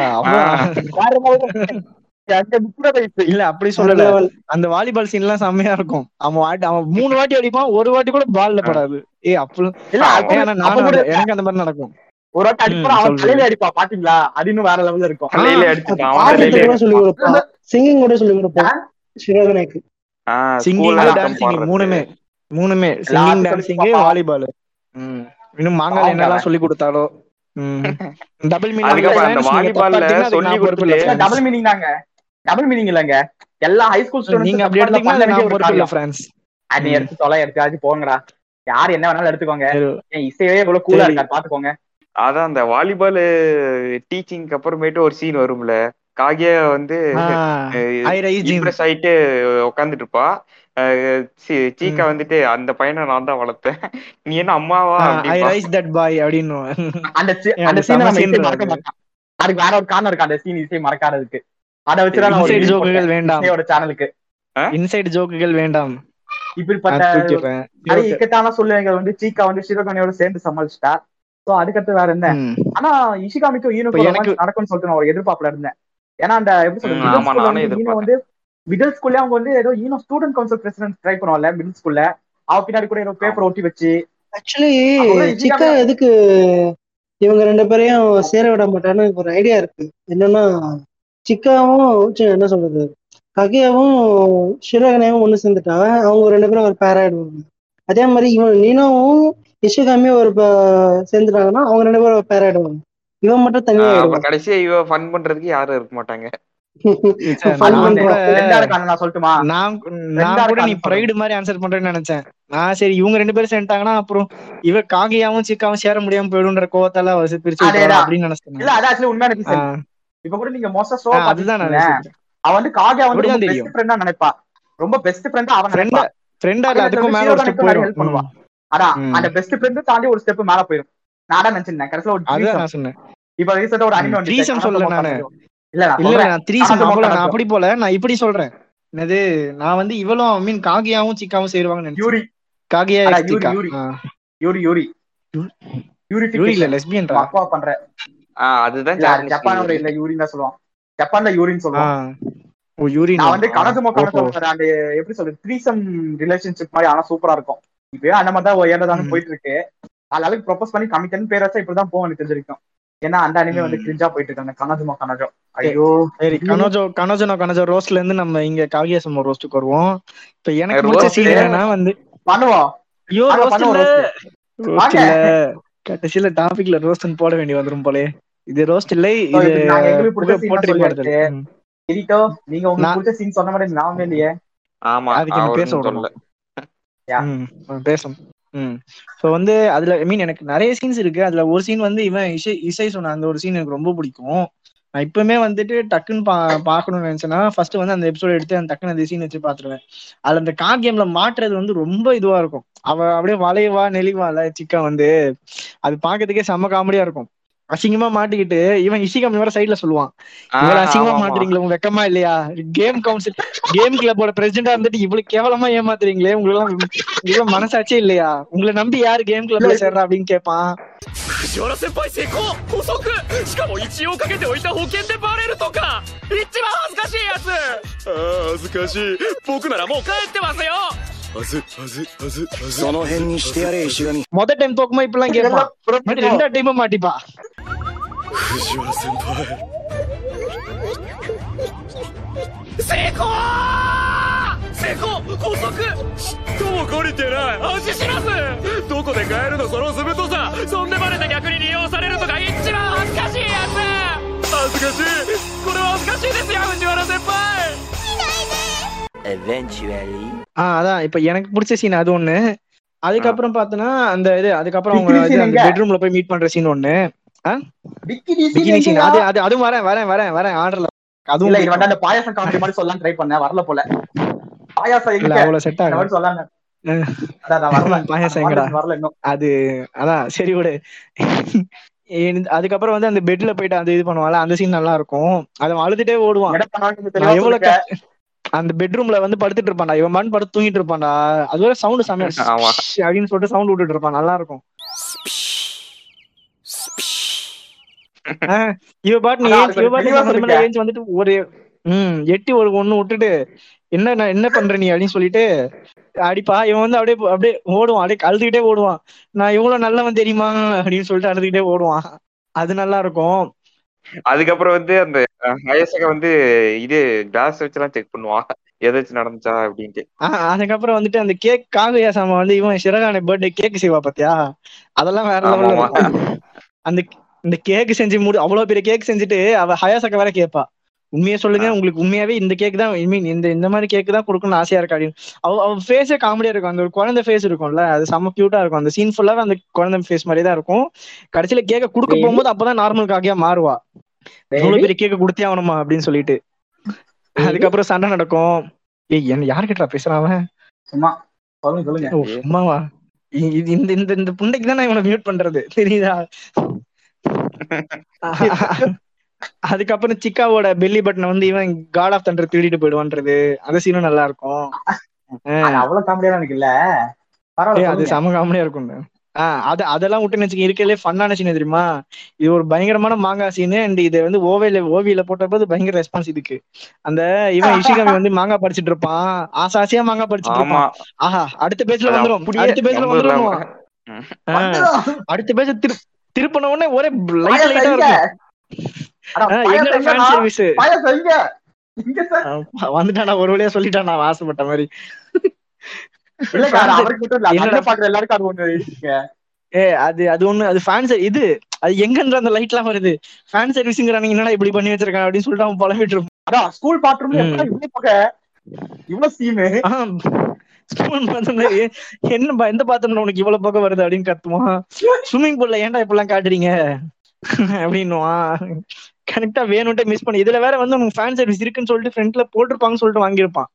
இல்ல அப்படி சொல்லல. அந்த வாலிபால் சீன் எல்லாம் செம்மையா இருக்கும். அவன் அவன் மூணு வாட்டி அடிப்பான், ஒரு வாட்டி கூட பால்ல படாது. ஏ அப்படி நானும் எனக்கு அந்த மாதிரி நடக்கும். ஒரு வாட்டி அடிப்பா அவன் தலையில அடிப்பா பாத்தீங்களா, அது இன்னும் வேற லெவல்ல இருக்கும். சொல்லி கொடுப்பான், சிங்கிங் கூட சொல்லி கொடுப்பான் ஷிரோகானிக்கு. சிங்கிங் டான்சிங் மூணுமே மூணுமே சிங்கிங் டான்சிங் வாலிபால். இன்னும் மாங்கால என்னெல்லாம் சொல்லி கொடுத்தாலோ டபுள் மீனிங். அந்த வாலிபால்ல சொல்லி கொடுத்து டபுள் மீனிங் தாங்க, டபுள் மீனிங் இல்லங்க. எல்லா ஹை ஸ்கூல் ஸ்டூடண்ட்ஸ் நீங்க அப்படி எடுத்தீங்கன்னா நான் பொறுப்பு இல்ல ஃப்ரெண்ட்ஸ். அது எடுத்து தொலை எடுத்து போங்கடா, யார் என்ன வேணாலும் எடுத்துக்கோங்க. இசையே இவ்வளவு கூலா இருக்கா பாத்துக்கோங்க. அதான் அந்த வாலிபால் டீச்சிங்க்கு அப்புறமேட்டு ஒரு சீன் வரும்ல, காகியா வந்து இம்ப்ரெஸ் ஆயிட்டு உட்காந்துட்டு இருப்பா, சீக்கா வந்துட்டு அந்த பையனை நான் தான் வளர்த்தேன், நீ என்ன அம்மாவா அப்படின்னு. அந்த சீனை நம்ம இசை மறக்க மாட்டான். அதுக்கு வேற ஒரு காரணம் இருக்கு அந்த சீன் இசை மறக்காததுக்கு. அதை வச்சுதான் ஒரு ஜோக்குகள் வேண்டாம் சேனலுக்கு, இன்சைட் ஜோக்குகள் வேண்டாம். இப்படிப்பட்ட இக்கட்டான சூழ்நிலைகள் வந்து சீக்கா வந்து ஷிரோகானியோட சேர்ந்து சமாளிச்சுட்டா. சோ அதுக்கடுத்து வேற என்ன, ஆனா இஷிகாமிக்கும் ஈனோக்கும் நடக்கும்னு சொல்லிட்டு நான் ஒரு எதிர்பார்ப்புல இருந்தேன். ஏன்னா அந்த எப்படி சொல்றது ஈனோ வந்து மிடில் ஸ்கூல்ல அவங்க வந்து ஏதோ ஈனோ ஸ்டூடெண்ட் கவுன்சில் பிரசிடென்ட் ட்ரை பண்ணுவாங்கல்ல மிடில் ஸ்கூல்ல, அவ பின்னாடி கூட ஏதோ பேப்பர் ஒட்டி வச்சு. ஆக்சுவலி சிக்கா எதுக்கு இவங்க ரெண்டு பேரையும் சேர விட மாட்டான்னு ஒரு ஐடியா இருக்கு. என்னன்னா சிக்காவும் என்ன சொல்றது ககியாவும் ஷிரோகானியும் ஒண்ணு சேர்ந்துட்டாங்க, அவங்க ரெண்டு பேரும் ஒரு பேர் ஆயிடுவாங்க. அதே மாதிரி இவன் நீனோவும் இஷிகாமியும் ஒரு சேர்ந்துட்டாங்கன்னா அவங்க ரெண்டு பேரும் ஒரு பேர் ஆயிடுவாங்க. இவன் மட்டும் தனியா கடைசியா இவ ஃபன் பண்றதுக்கு யாரும் இருக்க மாட்டாங்க. நினைச்சேன் நான் சரி இவங்க ரெண்டு பேரும் சேர்ந்துட்டாங்கன்னா அப்புறம் இவ காகியாவும் சிக்காவும் சேர முடியாம போயிடுன்ற கோவத்தால பிரிச்சு அப்படின்னு நினைச்சேன். இப்ப கூட நீங்க மோஸ்டா அதுதான் அவன் வந்து காகியா வந்து பெஸ்ட் ஃப்ரெண்டா நினைப்பா, ரொம்ப பெஸ்ட் ஃப்ரெண்டா அவன் நினைப்பா. ஃப்ரெண்டா இல்ல அதுக்கும் மேல ஒரு ஸ்டெப் ஹெல்ப் பண்ணுவான். அதான் அந்த பெஸ்ட் ஃப்ரெண்ட் தாண்டி ஒரு ஸ்டெப் மேல போயிடும். நான் தான் நினைச்சிருந்தேன் கடைசில ஒரு அதான் நான் சொன்னேன். இப்ப ரீசெண்டா ஒரு அனிமே வந்து த்ரீசம் சொல்லல நானு. இல்ல இல்ல நான் த்ரீசம் அவ்வளவு நான் அப்படி போல, நான் இப்படி சொல்றேன். என்னது நான் வந்து இவளும் ஐ மீன் காகியாவும் சிக்காவும் சேருவாங்கன்னு நினைச்சேன். Yuri Kaguya Chika yuri yuri yuri yuri இல்ல லெஸ்பியன் ரா அப்பா பண்ற. அதுதான் ஜப்பான்ல இல்ல யூரின்னு தான் சொல்லுவான். ஜப்பான்ல யூரின்னு சொல்லுவான். ஓ யூரி. நான் வந்து கனசுமோ கனசுமோ அந்த எப்படி சொல்றது த்ரீசம் ரிலேஷன்ஷிப் மாதிரி ஆனா சூப்பரா இருக்கும். இப்ப அந்த மாதிரி தான் ஏறதானு போயிட்டு இருக்கு. அதனால ப்ரொபோஸ் பண்ணி கமிட்டன் பேர் வச்சா இப்படிதான் போவோம் எனக்கு தெரிஞ்சிருக்கும். ஏன்னா அந்த அனிமே வந்து கிரிஞ்சா போயிட்டு இருக்காங்க. கனஜுமோ கனஜோ ஐயோ சரி கனஜோ கனஜோ கனஜோ ரோஸ்ட்ல இருந்து நம்ம இங்க காகியாசமோ ரோஸ்ட்டுக்கு வருவோம். இப்ப எனக்கு பிடிச்ச சீன் என்னன்னா வந்து பண்ணுவோம். ஐயோ ரோஸ்ட் இல்ல ரோஸ்ட் இல்ல கடைசில டாபிக்ல ரோஸ்ட்னு போட வேண்டி வந்துரும் போலே. இது ரோஸ்ட் இல்ல, இது எங்களுக்கு பிடிச்ச சீன் சொல்லிட்டு எடிட்டோ நீங்க உங்களுக்கு பிடிச்ச சீன் சொன்ன மாதிரி நாமே இல்லையே. ஆமா அதுக்கு என்ன பேச விடணும். ம் பேசணும். ம் ஸோ வந்து அதுல ஐ மீன் எனக்கு நிறைய சீன்ஸ் இருக்கு. அதுல ஒரு சீன் வந்து இவன் இசை இசை சொன்ன அந்த ஒரு சீன் எனக்கு ரொம்ப பிடிக்கும். நான் இப்பவுமே வந்துட்டு டக்குன்னு பா பாக்கணும்னு நினைச்சேன்னா ஃபர்ஸ்ட் வந்து அந்த எபிசோட் எடுத்து அந்த டக்குன்னு அந்த சீன் வச்சு பாத்துருவேன். அதுல அந்த கார்ட் கேம்ல மாட்டுறது வந்து ரொம்ப இதுவா இருக்கும். அவ அப்படியே வளைவா நெளிவால சிக்கா வந்து அது பாக்கிறதுக்கே செம்ம காமெடியா இருக்கும். அசிங்கமா மாட்டிக்கிட்டு இவன் இஷிகாமி வேற சைட்ல சொல்லுவான், இவ்வளவு அசிங்கமா மாட்டுறீங்களா, உங்க வெக்கமா இல்லையா, கேம் கவுன்சில் கேம் கிளப்போட பிரசிடண்டா இருந்துட்டு இவ்வளவு கேவலமா ஏமாத்துறீங்களே, உங்களுக்கு எல்லாம் உங்களுக்கு மனசாச்சே இல்லையா, உங்களை நம்பி யாரு கேம் கிளப்ல சேர்றா அப்படின்னு கேட்பான். 藤原先輩成功補足しかも一応かけておいた保険でバレるとか一番恥ずかしいやつああ恥ずかしい僕ならもう帰ってますよはずはずはずはずその辺にしてやれ石神 மொத டைம் தோக்குமா இப்பெல்லாம் கேட்பான் பட் ரெண்டா டைமும் மாட்டிப்பா 藤原先輩成功成功補足ちっとも懲りてない安心しますどこで買えるのその図太さそんでバレた逆に利用されるとか一番恥ずかしいやつ恥ずかしいこれは恥ずかしいですよ藤原先輩 Eventually ஆ அதான் இப்ப எனக்கு பிடிச்ச சீன் அது ஒண்ணு அதுக்கப்புறம் பார்த்தனா அந்த இது அதுக்கப்புறம் அவங்க அந்த பெட்ரூம்ல போய் மீட் பண்ற சீன் ஒண்ணு பிகினி சீன் அது அது அதுவும் வரேன் வரேன் வரேன் வரேன் ஆர்டர்ல அதுவும் இல்ல இது வந்து அந்த பாயாசம் காமெடி மாதிரி சொல்லலாம் ட்ரை பண்ணேன் வரல போல பாயாசம் எங்க அவ்வளவு செட் ஆகும் சொல்லலாம் அதான் வரல பாயாசம் எங்கடா வரல இன்னும் அது அதான் சரி விடு அதுக்கப்புறம் வந்து அந்த பெட்ல போயிட்டு அந்த இது பண்ணுவாங்கல்ல அந்த சீன் நல்லா இருக்கும் அதை அழுதுட்டே ஓடுவான் எவ்வளவு அந்த பெட்ரூம்ல வந்து படுத்துட்டு இருப்பான்டா இவன் மண் படுத்து தூங்கிட்டு இருப்பான்டா அது வேற சவுண்ட் சமையல் அப்படின்னு சொல்லிட்டு சவுண்ட் விட்டுட்டு இருப்பான் நல்லா இருக்கும் இவ பாட்டு நீ இவ பாட்டு ஏஞ்சி வந்துட்டு ஒரு உம் எட்டி ஒரு ஒண்ணு விட்டுட்டு என்ன நான் என்ன பண்ற நீ அப்படின்னு சொல்லிட்டு அடிப்பா இவன் வந்து அப்படியே அப்படியே ஓடுவான் அப்படியே அழுதுகிட்டே ஓடுவான் நான் இவ்வளவு நல்லவன் தெரியுமா அப்படின்னு சொல்லிட்டு அழுதுகிட்டே ஓடுவான் அது நல்லா இருக்கும் அதுக்கப்புறம் வந்து அந்த ஹயசக வந்து இது கிளாஸ் வச்சுலாம் செக் பண்ணுவான் எதாச்சும் நடந்துச்சா அப்படின்ட்டு அதுக்கப்புறம் வந்துட்டு அந்த கேக் காகுயா சாமா வந்து இவன் சிறகான பர்த்டே கேக் செய்வா பாத்தியா அதெல்லாம் வேற லெவல்ல இருக்கும் அந்த இந்த கேக் செஞ்சு முடி அவ்வளவு பெரிய கேக் செஞ்சுட்டு அவ ஹயாசக்க வேற கேட்பா உண்மையா சொல்லுங்க உங்களுக்கு உண்மையாவே இந்த கேக் தான் ஐ மீன் இந்த இந்த மாதிரி கேக் தான் கொடுக்கணும்னு ஆசையா இருக்கா அப்படின்னு அவ அவ ஃபேஸே காமெடியா இருக்கும் அந்த ஒரு குழந்தை ஃபேஸ் இருக்கும்ல அது செம்ம கியூட்டா இருக்கும் அந்த சீன் ஃபுல்லாவே அந்த குழந்தை ஃபேஸ் மாதிரி தான் இருக்கும் கடைசியில கேக்க குடுக்க போகும்போது அப்பதான் நார்மல் காகியா மாறுவா இவ்வளவு பெரிய கேக்க கொடுத்தே ஆகணுமா அப்படின்னு சொல்லிட்டு அதுக்கப்புறம் சண்டை நடக்கும் ஏய் என்ன யாருக்கிட்டா பேசுறான் சும்மா சொல்லுங்க சும்மாவா இந்த இந்த இந்த புண்டைக்கு தான் நான் இவனை மியூட் பண்றது தெரியுதா அதுக்கப்புறம் சிக்காவோட பெல்லி பட்டனை வந்து இவன் காட் ஆஃப் தண்டர் திருடிட்டு போயிடுவான்றது அந்த சீனும் நல்லா இருக்கும் அவ்வளவு காமெடியா எனக்கு இல்ல அது செம காமெடியா இருக்கும் ஆஹ் அது அதெல்லாம் விட்டு வச்சுக்க இருக்கலே ஃபன்னான சீன் தெரியுமா இது ஒரு பயங்கரமான மாங்கா சீனு அண்ட் இது வந்து ஓவியில ஓவியில போட்டபோது பயங்கர ரெஸ்பான்ஸ் இதுக்கு அந்த இவன் இஷிகாமி வந்து மாங்கா படிச்சுட்டு இருப்பான் ஆசாசியா மாங்கா படிச்சுட்டு இருப்பான் ஆஹா அடுத்த பேஜ்ல வந்துரும் அடுத்த பேஜ்ல வந்துரும் அடுத்த பேஜ் திரு திருப்பின உடனே ஒரே லைட் லைட்டா இருக்கும் வந்துட்டானா ஒரு வழியா சொல்லிட்டான் நான் ஆசைப்பட்ட மாதிரி ஏ அது அது ஒண்ணு அது ஃபேன் இது அது எங்கன்ற அந்த லைட் எல்லாம் வருது ஃபேன் சர்வீஸ்ங்கறானீங்க என்னடா இப்படி பண்ணி வச்சிருக்கான் அப்படின்னு சொல்லிட்டு அவன் புலம்பிட்டு இருப்பான் ஸ்கூல் பாத்ரூம்ல இவ்வளவு சீனு ஸ்கூல் பாத்ரூம்ல என்ன எந்த பாத்ரூம்ல உனக்கு இவ்வளவு பக்கம் வருது அப்படின்னு கத்துவான் ஸ்விம்மிங் பூல்ல ஏன்டா இப்பெல்லாம் காட்டுறீங்க அப்படின்னுவான் கரெக்டா வேணும்ட்டே மிஸ் பண்ணி இதுல வேற வந்து உனக்கு ஃபேன் சர்வீஸ் இருக்குன்னு சொல்லிட்டு ஃப்ரண்ட்ல போட்டிருப்பாங்கன்னு சொல்லிட்டு வாங்கியிருப்பான்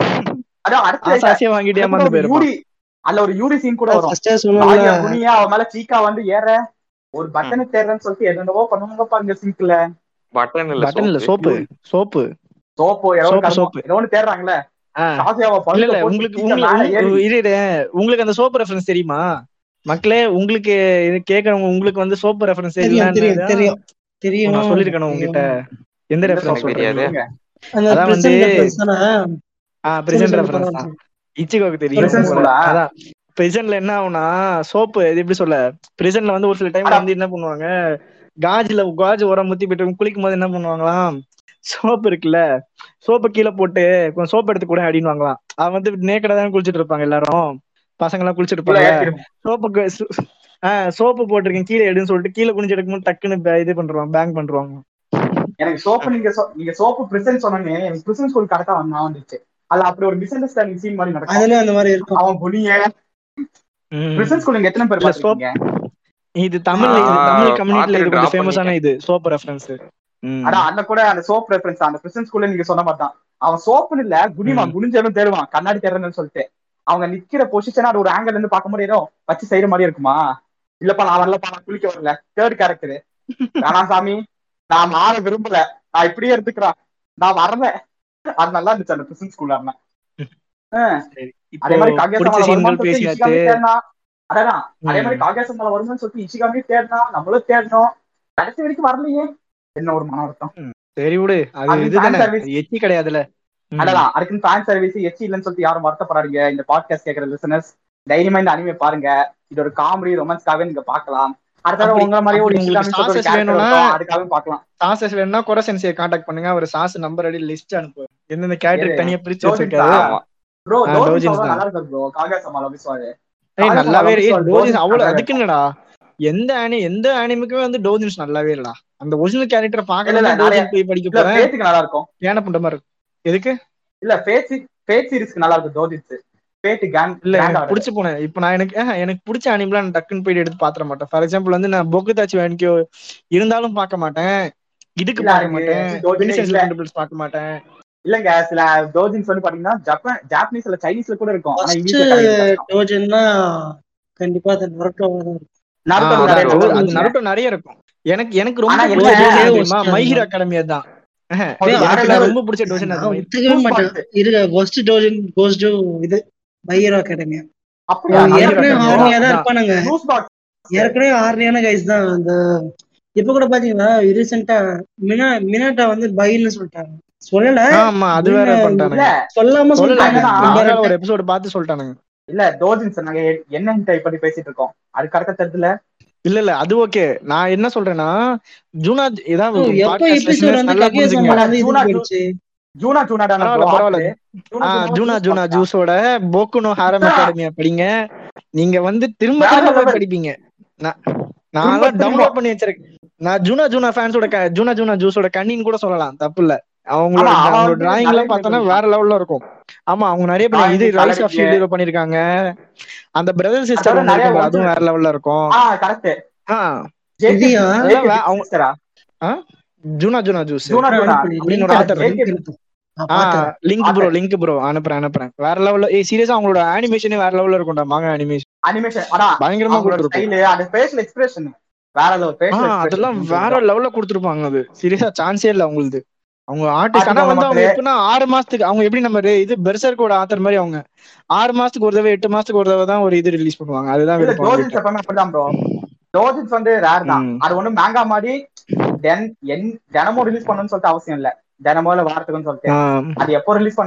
அதுல ஒரு யூரி சீன் கூட வரும் குனியா அவன் மேல சீக்கா வந்து ஏற ஒரு பட்டனை தேர்றன்னு சொல்லிட்டு என்னென்னவோ பண்ணுவாங்கப்பா இங்க சிங்க்ல பட்டன் இல்ல பட்டன் இல்ல சோப்பு சோப்பு சோப்பு சோப்பு ஏதோ ஒண்ணு தேடுறாங்களே உங்களுக்கு உங்களுக்கு அந்த சோப்பு ரெஃபரன்ஸ் தெரியுமா மக்களே உங்களுக்கு கேக்குறவங்க உங்களுக்கு வந்து சோப்பு ரெஃபரன்ஸ் தெரியும் தெரியும் நான் சொல்லிருக்கணும் உங்ககிட்ட எந்த ரெஃபரன்ஸ் தெரியாது அதான் வந்து ஆஹ் பிரசன்ட் ரெஃபரன்ஸ் தான் இச்சிகோக்கு தெரியும் அதான் பிரிசன்ல என்ன ஆகும்னா சோப்பு இது எப்படி சொல்ல பிரிசன்ல வந்து ஒரு சில டைம்ல வந்து என்ன பண்ணுவாங்க காஜ்ல காஜ் உரம் முத்தி போயிட்டு குளிக்கும் போது என்ன பண்ணுவாங்களாம் சோப்பு இருக்குல்ல சோப்பு கீழே போட்டு கொஞ்சம் சோப்பு எடுத்து கூட அப்படின்னு வாங்கலாம் அவன் வந்து நேக்கடா தான் குளிச்சுட்டு இருப்பாங்க எல்லாரும் பசங்க எல்லாம் குளிச்சுட்டு இருப்பாங்க சோப்புக்கு ஆஹ் சோப்பு போட்டிருக்கேன் கீழே எடுன்னு சொல்லிட்டு கீழே குனிஞ்சு எடுக்கும்போது டக்குன்னு இது பண்றாங்க பேங்க் பண்றாங்க. எனக்கு சோப்பு நீங்க நீங்க சோப்பு பிரிசன் சொன்னீங்க எனக்கு பிரிசன் ஸ்கூல் கரெக்டா வந்து வந்துச்சு அதுல அப்படி ஒரு மிஸ் அண்டர்ஸ்டாண்டிங் சீன் மாதிரி நடக்கும் அதுல அந்த மாதிரி இருக்கும் அவன் புனிய பிரிசன் ஸ்கூல் நீங்க எத்தனை பேர் பாத்தீங்க இது தமிழ் தமிழ் கம்யூனிட்டில இது கொஞ்சம் ஃபேமஸான இது சோப் ரெஃபரன்ஸ். அட அண்ணா கூட அந்த சோப் ரெஃபரன்ஸ் அந்த பிரிசன் ஸ்கூல்ல நீங்க சொன்ன மாதிரி தான் அவன் சோப்புன்னு இல்ல குனிமா குனிஞ்சாலும் தேடுவான் கண்ணாடி தேடுறேன்னு சொல்லிட்டு அவங்க நிக்கிற பொசிஷனா அது ஒரு ஆங்கிள் இருந்து பார்க்க முடியும் வச்சு செய்யற மாதிரி இருக்குமா இல்லப்பா நான் வரலப்பா நான் குளிக்க வரல தேர்ட் கேரக்டர் ஆனா சாமி நான் மாற விரும்பல நான் இப்படியே எடுத்துக்கிறான் நான் வரல அது நல்லா இருந்துச்சு அந்த பிரிசன் ஸ்கூல்ல. அதே மாதிரி அதான் அதே மாதிரி காகேசமால வரும்னு சொல்லிட்டு இச்சிகாமே தேடினா, நம்மளும் தேடணும், கடைசி வரைக்கும் வரலையே. என்ன ஒரு மன வருத்தம். சரி விடு, அது இதுதானே, எச்சி கிடையாதுல. அதான் அதுக்குன்னு ஃபேன் சர்வீஸ் எச்சி இல்லைன்னு சொல்லிட்டு யாரும் வருத்தப்படாதீங்க. இந்த பாட்காஸ்ட் கேட்கற லிசனர்ஸ் தைரியமா இந்த அனிமே பாருங்க. இது ஒரு காமெடி ரொமான்ஸ்க்காக நீங்க பாக்கலாம். அடுத்த உங்க மாதிரி ஒரு சாசஸ் வேணும்னா அதுக்காக பாக்கலாம். சாசஸ் வேணும்னா கொரசென்சியை கான்டாக்ட் பண்ணுங்க, அவர் சாஸ் நம்பர் அடி லிஸ்ட் அனுப்பு. எந்தெந்த கேரக்டர் தனியா பிரிச்சு வச்சிருக்காரு. ப்ரோ டோஜின்ஸ் நல்லா இருக்கு ப்ரோ. காகேசமால விசுவாரு ஏய் நல்லாவே டோஜின்ஸ் அவ்வளவு அதுக்கு என்னடா, எந்த அனி எந்த அனிமுக்குமே வந்து டோஜின்ஸ் நல்லாவே இல்லடா. அந்த ஒரிஜினல் கேரக்டரை பார்க்கறதுக்கு டோஜின் போய் படிக்க போறேன். ஃபேட்க்கு நல்லா இருக்கும். ஏன புண்ட மாதிரி இருக்கு. எதுக்கு இல்ல ஃபேட் ஃபேட் சீரிஸ்க்கு நல்லா இருக்கும் டோஜின்ஸ். ஃபேட் கேங் இல்ல எனக்கு பிடிச்சு போனேன். இப்போ நான் எனக்கு எனக்கு பிடிச்ச அனிமெல நான் டக்குன்னு போய் எடுத்து பாத்திர மாட்டேன். ஃபார் எக்ஸாம்பிள் வந்து நான் பொக்குதாச்சி வேணிக்கோ இருந்தாலும் பார்க்க மாட்டேன், இதுக்கு பார்க்க மாட்டேன், பார்க்க மாட்டேன். இல்லங்க சில டோஜின்ஸ் வந்து பாத்தீங்கன்னா ஜப்பான் ஜாப்பனீஸ்ல சைனீஸ்ல கூட இருக்கும். ஆனா இங்கிலீஷ்ல டோஜின்னா கண்டிப்பா அது நருட்டோவா தான் இருக்கும். நருட்டோ அது நருட்டோ நிறைய இருக்கும். எனக்கு எனக்கு ரொம்ப பிடிச்ச மை ஹீரோ அகாடமி தான். எனக்கு ரொம்ப பிடிச்ச டோஜன் அது. ஒத்துக்கவே மாட்டேன். இருங்க கோஸ்ட் டோஜன் கோஸ்ட் இது மை ஹீரோ அகாடமி. ஏற்கனவே ஹார்னியா தான் இருப்பானுங்க. ஏற்கனவே ஹார்னியான கைஸ் தான். அந்த இப்ப கூட பாத்தீங்கன்னா ரீசெண்டா மினா மினாட்டா வந்து பைன்னு சொல்லிட்டாங்க. சொல்லல. ஆமா அது வேற பண்ணிட்டானுங்க. சொல்லாம சொல்லிட்டாங்க. ஒரு எபிசோட் பார்த்து சொல்லிட்டானுங்க. இல்ல டோஜின்ஸ் நாங்க என்னன்னு டைப் பண்ணி பேசிட்டு இருக்கோம். அது கரெக்டா தெரியல. இல்ல இல்ல அது ஓகே. நான் என்ன சொல்றேன்னா ஜூனா ஏதாவது எப்ப எபிசோட் வந்து ககேசமால வந்து இது போயிடுச்சு. ஜூனா ஜூனாடா பரவாயில்ல. ஆ ஜூனா ஜூனா ஜூஸோட போக்குனோ ஹாரம் அகாடமியா படிங்க. நீங்க வந்து திரும்ப திரும்ப போய் படிப்பீங்க. நான் நான் டவுன்லோட் பண்ணி வச்சிருக்கேன். நான் ஜூனா ஜூனா ஃபேன்ஸோட ஜூனா ஜூனா ஜூஸோட கண்ணின்னு கூட சொல்லலாம், தப்பு இல்ல. அவங்களோட அவங்களோட டிராயிங் எல்லாம் பார்த்தோன்னா வேற லெவல்ல இருக்கும். ஆமா அவங்க நிறைய பண்ணி இது ரைஸ் ஆஃப் ஷீல்ட் பண்ணிருக்காங்க. அந்த பிரதர் சிஸ்டர் அதுவும் வேற லெவல்ல இருக்கும். ஜூனா ஜூனா ஜூஸ் அப்படின்னு ஒரு author. Link bro link bro அனுப்புறேன் அனுப்புறேன் வேற லெவல்ல. ஏய் சீரியஸா அவங்களோட அனிமேஷனே வேற லெவல்ல இருக்கும்டா. மாங்க அனிமேஷன் அனிமேஷன் பயங்கரமா கொடுத்துருப்பாங்க. அது ஃபேஷியல் எக்ஸ்பிரஷன் வேற லெவல். அதெல்லாம் வேற லெவல்ல கொடுத்துருப்பாங்க. அது சீரியஸா சான்ஸே இல்ல அவங்களுக்கு. அவங்க ஆர்டிஸ்ட். ஆனா வந்து அவங்க எப்படின்னா ஆறு மாசத்துக்கு அவங்க எப்படி நம்ம இது பெர்சர்க்கோட ஆத்தர் மாதிரி அவங்க ஆறு மாசத்துக்கு ஒரு தடவை எட்டு மாசத்துக்கு ஒரு தடவை தான் ஒரு இது ரிலீஸ் பண்ணுவாங்க. அதுதான் டோஜின்ஸ் வந்து ரேர் தான். அது ஒண்ணு மேங்கா மாதிரி தினமும் ரிலீஸ் பண்ணணும்னு சொல்லிட்டு அவசியம் இல்ல. தினமும் வாரத்துக்குன்னு சொல்லிட்டு அது எப்போ ரிலீஸ்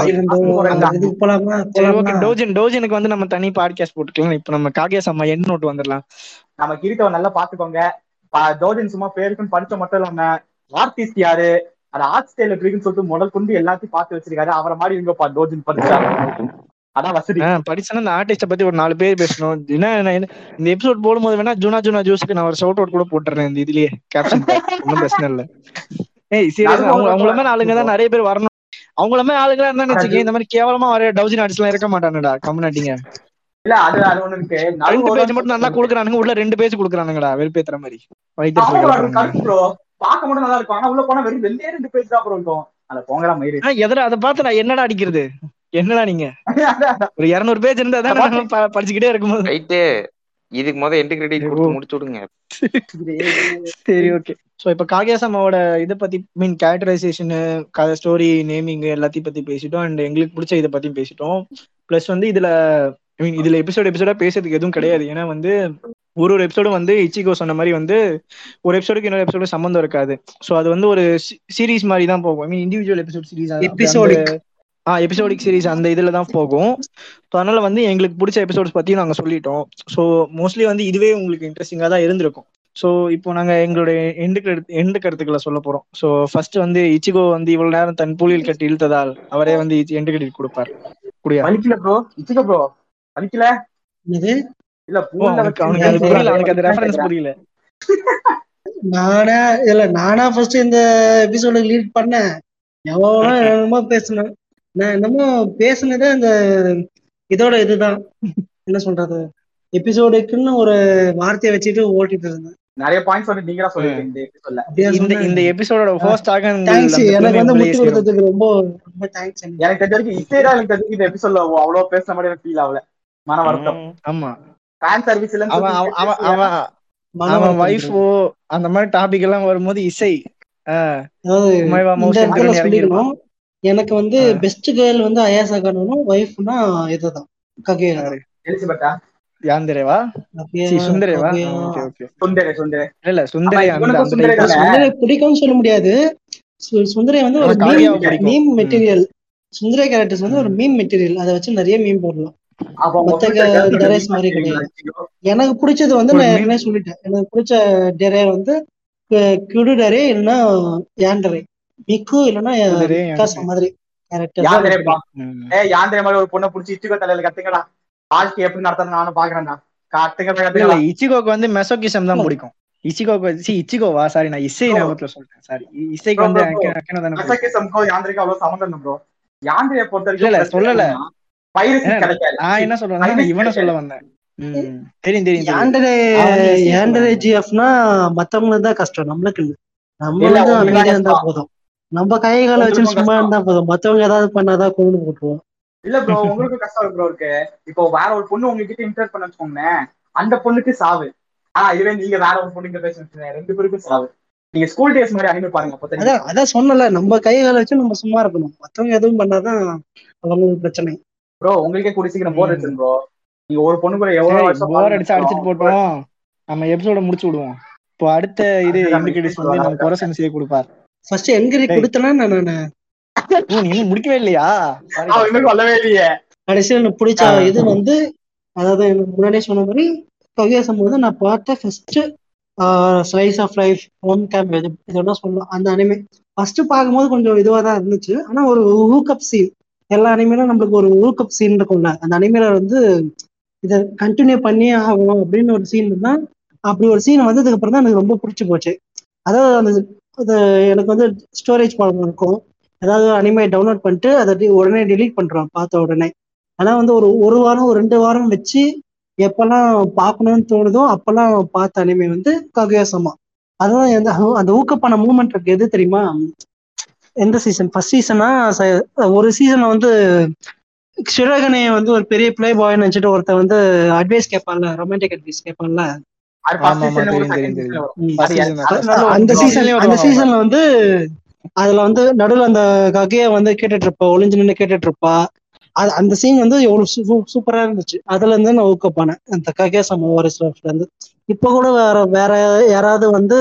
பண்ணும்போது டோஜின் டோஜினுக்கு வந்து நம்ம தனி பாட்காஸ்ட் போட்டுக்கலாம். இப்ப நம்ம காகேசமா எண்ட் நோட் வந்துடலாம். நம்ம கிரிட்டோ நல்லா பாத்துக்கோங்க. டோஜின் சும்மா பேருக்குன்னு படிச்ச மட்டும் இல்லாம ஆர்டிஸ்ட் யாரு, அது ஆர்ட் ஸ்டைல் எப்படின்னு சொல்லிட்டு முதல் கொண்டு எல்லாத்தையும் பார்த்து வச்சிருக்காரு. அவரை மாதிரி இவங்க டோஜின் படிச்சாரு. அதான் வசதி. படிச்சா இந்த ஆர்டிஸ்ட பத்தி ஒரு நாலு பேர் பேசணும். என்ன இந்த எபிசோட் போடும்போது வேணா ஜூனா ஜூனா ஜூஸ்க்கு நான் ஒரு ஷவுட் அவுட் கூட போட்டுறேன் இந்த இதுலயே கேப்ஷன். ஒன்னும் பிரச்சனை இல்ல. ஏய் சீரியஸா அவங்க அவங்கள மாதிரி ஆளுங்க தான் நிறைய பேர் வரணும். அவங்கள மாதிரி ஆளுங்களா இருந்தா வச்சுக்கேன் இந்த மாதிரி கேவலமா வர டவுஜின் ஆர்டிஸ்ட் எல்லாம் இருக்க மாட்டானுடா கம்யூனிட்டிங்க. இல்ல அது அது ஒண்ணு இருக்கு. ரெண்டு பேஜ் மட்டும் நல்லா குடுக்குறானுங்க, உள்ள ரெண்டு பேஜ் குடுக்குறானுங்கடா வெறுப்பேத்துற மாதிரி. பாக்க மட்டும் நல்லா இருக்கும். ஆனா உள்ள போனா வெறும் ரெண்டே ரெண்டு பேஜ் தான் இருக்கும். அத போங்கடா மயிரு. எதனா அதை பார்த்து நான் என்னடா அடிக்கிறது? என்னடா நீங்க ஒரு இருநூறு பேஜ் இருந்தா தான் படிச்சுக்கிட்டே இருக்கும்போது ரைட்டு. இதுக்கு முதல்ல எண்ட் கிரெடிட் கொடுத்து முடிச்சு விடுங்க. சரி ஓகே. சோ இப்ப காகேசமாவோட இதை பத்தி மீன் கேரக்டரைசேஷன், கதை, ஸ்டோரி, நேமிங் எல்லாத்தையும் பத்தி பேசிட்டோம். அண்ட் எங்களுக்கு பிடிச்ச இதை பத்தியும் பேசிட்டோம். பிளஸ் வந்து இதுல மீன் இதுல எபிசோட் எபிசோடா பேசுறதுக்கு எதுவும் கிடையாது. ஏன்னா வந்து ஒரு ஒரு எபிசோடும் வந்து இச்சிகோ சொன்ன மாதிரி வந்து ஒரு எபிசோடுக்கு இன்னொரு எபிசோடு சம்மந்தம் இருக்காது. ஸோ அது வந்து ஒரு சீரீஸ் மாதிரி தான் போகும். I mean individual episode series episodic ah episodic series அந்த இதுல தான் போகும். ஸோ அதனால வந்து எங்களுக்கு பிடிச்ச எபிசோட்ஸ் பத்தி நாங்கள் சொல்லிட்டோம். ஸோ மோஸ்ட்லி வந்து இதுவே உங்களுக்கு இன்ட்ரெஸ்டிங்காக தான் இருந்திருக்கும். ஸோ இப்போ நாங்கள் எங்களுடைய எண்டு கருத்து எண்டு கருத்துக்களை சொல்ல போறோம். ஸோ ஃபர்ஸ்ட் வந்து இச்சிகோ வந்து இவ்வளவு நேரம் தன் பூலியில் கட்டி இழுத்ததால் அவரே வந்து எண்டு கட்டிட்டு கொடுப்பார். குடியா வலிக்கல ப்ரோ. இச்சிகோ ப்ரோ வலிக்கல. இது இல்ல அவனுக்கு அது புரியல. அவனுக்கு அந்த ரெஃபரன்ஸ் புரியல. நானா இல்ல நானா ஃபர்ஸ்ட் இந்த எபிசோட லீட் பண்ணேன். எவ்வளோ என்னமோ பேசுனேன். நான் என்னமோ பேசுனதே இந்த இதோட இதுதான் என்ன சொல்றது எபிசோடுக்குன்னு ஒரு வார்த்தையை வச்சுட்டு ஓட்டிட்டு இருந்தேன். நிறைய பாயிண்ட்ஸ் வந்து நீங்க தான் சொல்லிருக்கீங்க இந்த எபிசோட்ல. இந்த இந்த எபிசோடோட ஹோஸ்ட் ஆக தேங்க்ஸ். எனக்கு வந்து முட்டி கொடுத்ததுக்கு ரொம்ப ரொம்ப தேங்க்ஸ். எனக்கு தெரிஞ்ச வரைக்கும் இசைடா எனக்கு தெரிஞ்சு இந்த எபிசோட்ல அவ்வளவு பேசுற மாதிரி எனக்கு ஃபீல் ஆகல. மன வருத்தம். ஆமா ஃபேன் சர்வீஸ்ல அவன் அவன் அவன் வைஃபோ அந்த மாதிரி டாபிக் எல்லாம் வரும்போது இசை சொல்லிக்கணும். எனக்கு வந்து பெஸ்ட் கேர்ள் வந்து அயாசா கானும், வைஃப்னா இதுதான் ககேயா. எலிசபெத்தா யாந்தரேவா காகுயா சி சுந்தரேவா Kaguya okay okay tsundere tsundere இல்ல இல்ல ஆமா சுந்தரே அந்த இவனுக்கும் அந்த சுந்தரே டைப் இல்ல தானே. சுந்தரை பிடிக்கும்னு சொல்ல முடியாது. சு- சுந்தரை வந்து ஆனா ஒரு மீம் காகியாவை பிடிக்கும். மீம் ம், மெட்டீரியல். சுந்தரை கேரக்டர்ஸ் வந்து ஒரு ம். Meme material. அதை வச்சு நிறைய மீம் போடலாம். அப்ப உங்க மத்த ஃபியூச்சர் கேர்ள் ஃபிரெண்ட் டெரேஸ் மீன் மாதிரி வச்சிருக்கீங்களா? கிடையாது. எனக்கு பிடிச்சது வந்து ஒரு நான் மீம் ஏற்கனவே சொல்லிட்டேன். எனக்கு பிடிச்ச டெரே வந்து குடு டெரே இல்லைன்னா யாண்டரே, மிக்கு இல்லைன்னா சுந்தரே மிக்காசா யாந்தரே. மாதிரி கேரக்டர்ஸ் தான் எனக்கு யாந்திரேப்பா பிடிக்கும். ம். ஏ யாந்திரே மாதிரி ஒரு பொண்ணை பிடிச்சி இச்சுக்கோ தலையில கத்துங்கடா. வாழ்க்கை எப்படி நடத்துறது நானும் பாக்குறேன்டா. கத்துங்க போய் இல்ல இல்ல கத்துங்களா இச்சிகோக்கு வந்து மெசோகிசம் தான் இல்ல, பிடிக்கும். இச்சிகோக்கு சி இச்சிகோவா சாரி நான் இசை ப்ரோ. ஞாபகத்துல சொல்லிட்டேன். சாரி இசைக்கு ப்ரோ வந்து ப்ரோ ப்ரோ அக்கே அக்கேனோ தானே பிடிக்கும். மெசக்கிசம்க்கோ யாந்திரிக்கும் அவ்வளவு சம்மந்தம் இல்லை ப்ரோ. யாந்திரையை பொறுத்த இல்ல வரைக்கும் இல்ல பிளஸ் சொல்லல. என்னன்னா பைரசி ஏன்னா கிடைக்காது. நான் என்ன சொல்றேன்னா பைரசி இவனை சொல்ல கிடைக்காது. வந்தேன். ம் தெரியும் தெரியும் தெரியும். யாண்டரே நான் வந்து இசையை சொல்ல யாண்டரே வந்தேன். ஜிஎஃப்னா மத்தவங்களுக்கு தான் கஷ்டம், நம்மளுக்கு இல்லை. நம்ம இல்ல வந்து உங்களுக்கு தான் அமைதியா இருந்தா கஷ்டம், போதும். நம்ம கை காலை வச்சு உங்களுக்கும் சும்மா கஷ்டம். இருந்தா போதும். மத்தவங்க ஏதாவது பண்ணாதான் கொண்டு போட்டுருவோம். இல்ல ப்ரோ உங்களுக்கும் கஷ்டம் ப்ரோ இருக்கு. இப்போ வேற ஒரு பொண்ணு உங்ககிட்ட இன்டர் பண்ண வச்சுக்கோங்களேன், அந்த பொண்ணுக்கு சாவு. ஆனா இதுவே நீங்க வேற ஒரு பொண்ணுங்க பேசுறீங்க, ரெண்டு பேருக்கும் சாவு. நீங்க ஸ்கூல் டேஸ் மாதிரி அனுப்பி பாருங்க அப்ப அதான் தெரியும். அதான் சொன்னல, நம்ம கை காலை வச்சு நம்ம சும்மா இருக்கணும். மத்தவங்க எதுவும் பண்ணாதான் அவங்களுக்கு பிரச்சனை. ப்ரோ உங்களுக்கே கூடி சீக்கிரம் போர் ம் அடிச்சிடும் ப்ரோ. நீங்க ஒரு பொண்ணு கூட எவ்வளவு சரி வருஷம் போர் அடிச்சு அடிச்சுட்டு போட்டோம். நம்ம எபிசோட முடிச்சு விடுவோம். இப்போ அடுத்த இது எண்டு கிரெடிட்ஸ் வந்து நம்ம குரசன் செய்ய கொடுப்பார். ஃபர்ஸ்ட் என்கரி கொடுத்தனா நான் ஓ நீ இன்னும் முடிக்கவே இல்லையா? சாரி அவன் இன்னும் சொல்லவே இல்லையே. கடைசியில் எனக்கு பிடிச்ச இது வந்து, அதாவது எனக்கு முன்னாடியே சொன்ன மாதிரி கவியாசம் வந்து நான் பார்த்த ஃபர்ஸ்ட் ஸ்லைஸ் ஆஃப் லைஃப் ஹோம் கேம்ப் இது இதோட சொல்லலாம். அந்த அனிமே ஃபர்ஸ்ட் பார்க்கும்போது கொஞ்சம் இதுவாக தான் இருந்துச்சு. ஆனா ஒரு ஹூக்கப் சீன், எல்லா அனிமேலும் நம்மளுக்கு ஒரு ஹூக்கப் சீன் இருக்கும்ல, அந்த அனிமேல வந்து இதை கண்டினியூ பண்ணியே ஆகணும் அப்படின்னு ஒரு சீன் தான். அப்படி ஒரு சீன் வந்ததுக்கு அப்புறம் தான் எனக்கு ரொம்ப பிடிச்சி போச்சு. அதாவது அந்த அது எனக்கு வந்து ஸ்டோரேஜ் ப்ராப்ளம் இருக்கும். ஏதாவது அனிமே டவுன்லோட் பண்ணிட்டு அதை உடனே டெலீட் பண்றோம் பார்த்த உடனே. ஆனா வந்து ஒரு ஒரு வாரம் ஒரு ரெண்டு வாரம் வச்சு எப்பெல்லாம் பார்க்கணும்னு தோணுதோ அப்பெல்லாம் பார்த்த அனிமே வந்து ககுயா-சமா. அதான் எந்த அந்த ஊக்கப்பான மூமெண்ட் இருக்கு. எது தெரியுமா? எந்த சீசன் ஃபர்ஸ்ட் சீசனா ஒரு சீசன்ல வந்து சிறகனைய வந்து ஒரு பெரிய பிளே பாய்னு நினைச்சிட்டு ஒருத்தன் வந்து அட்வைஸ் கேட்பான்ல, ரொமான்டிக் அட்வைஸ் கேட்பான்ல. அந்த சீசன் அந்த சீசன்ல வந்து அதுல வந்து நடுவில் அந்த ககைய வந்து கேட்டுட்டு இருப்பா, ஒளிஞ்சு நின்று கேட்டுட்டு இருப்பா. அது அந்த சீன் வந்து எவ்வளவு சூப்பரா இருந்துச்சு. அதுல இருந்து நான் ஊக்கப்பானேன் அந்த ககுயா-சமா வாரிசுல இருந்து. இப்ப கூட வேற வேற யாராவது வந்து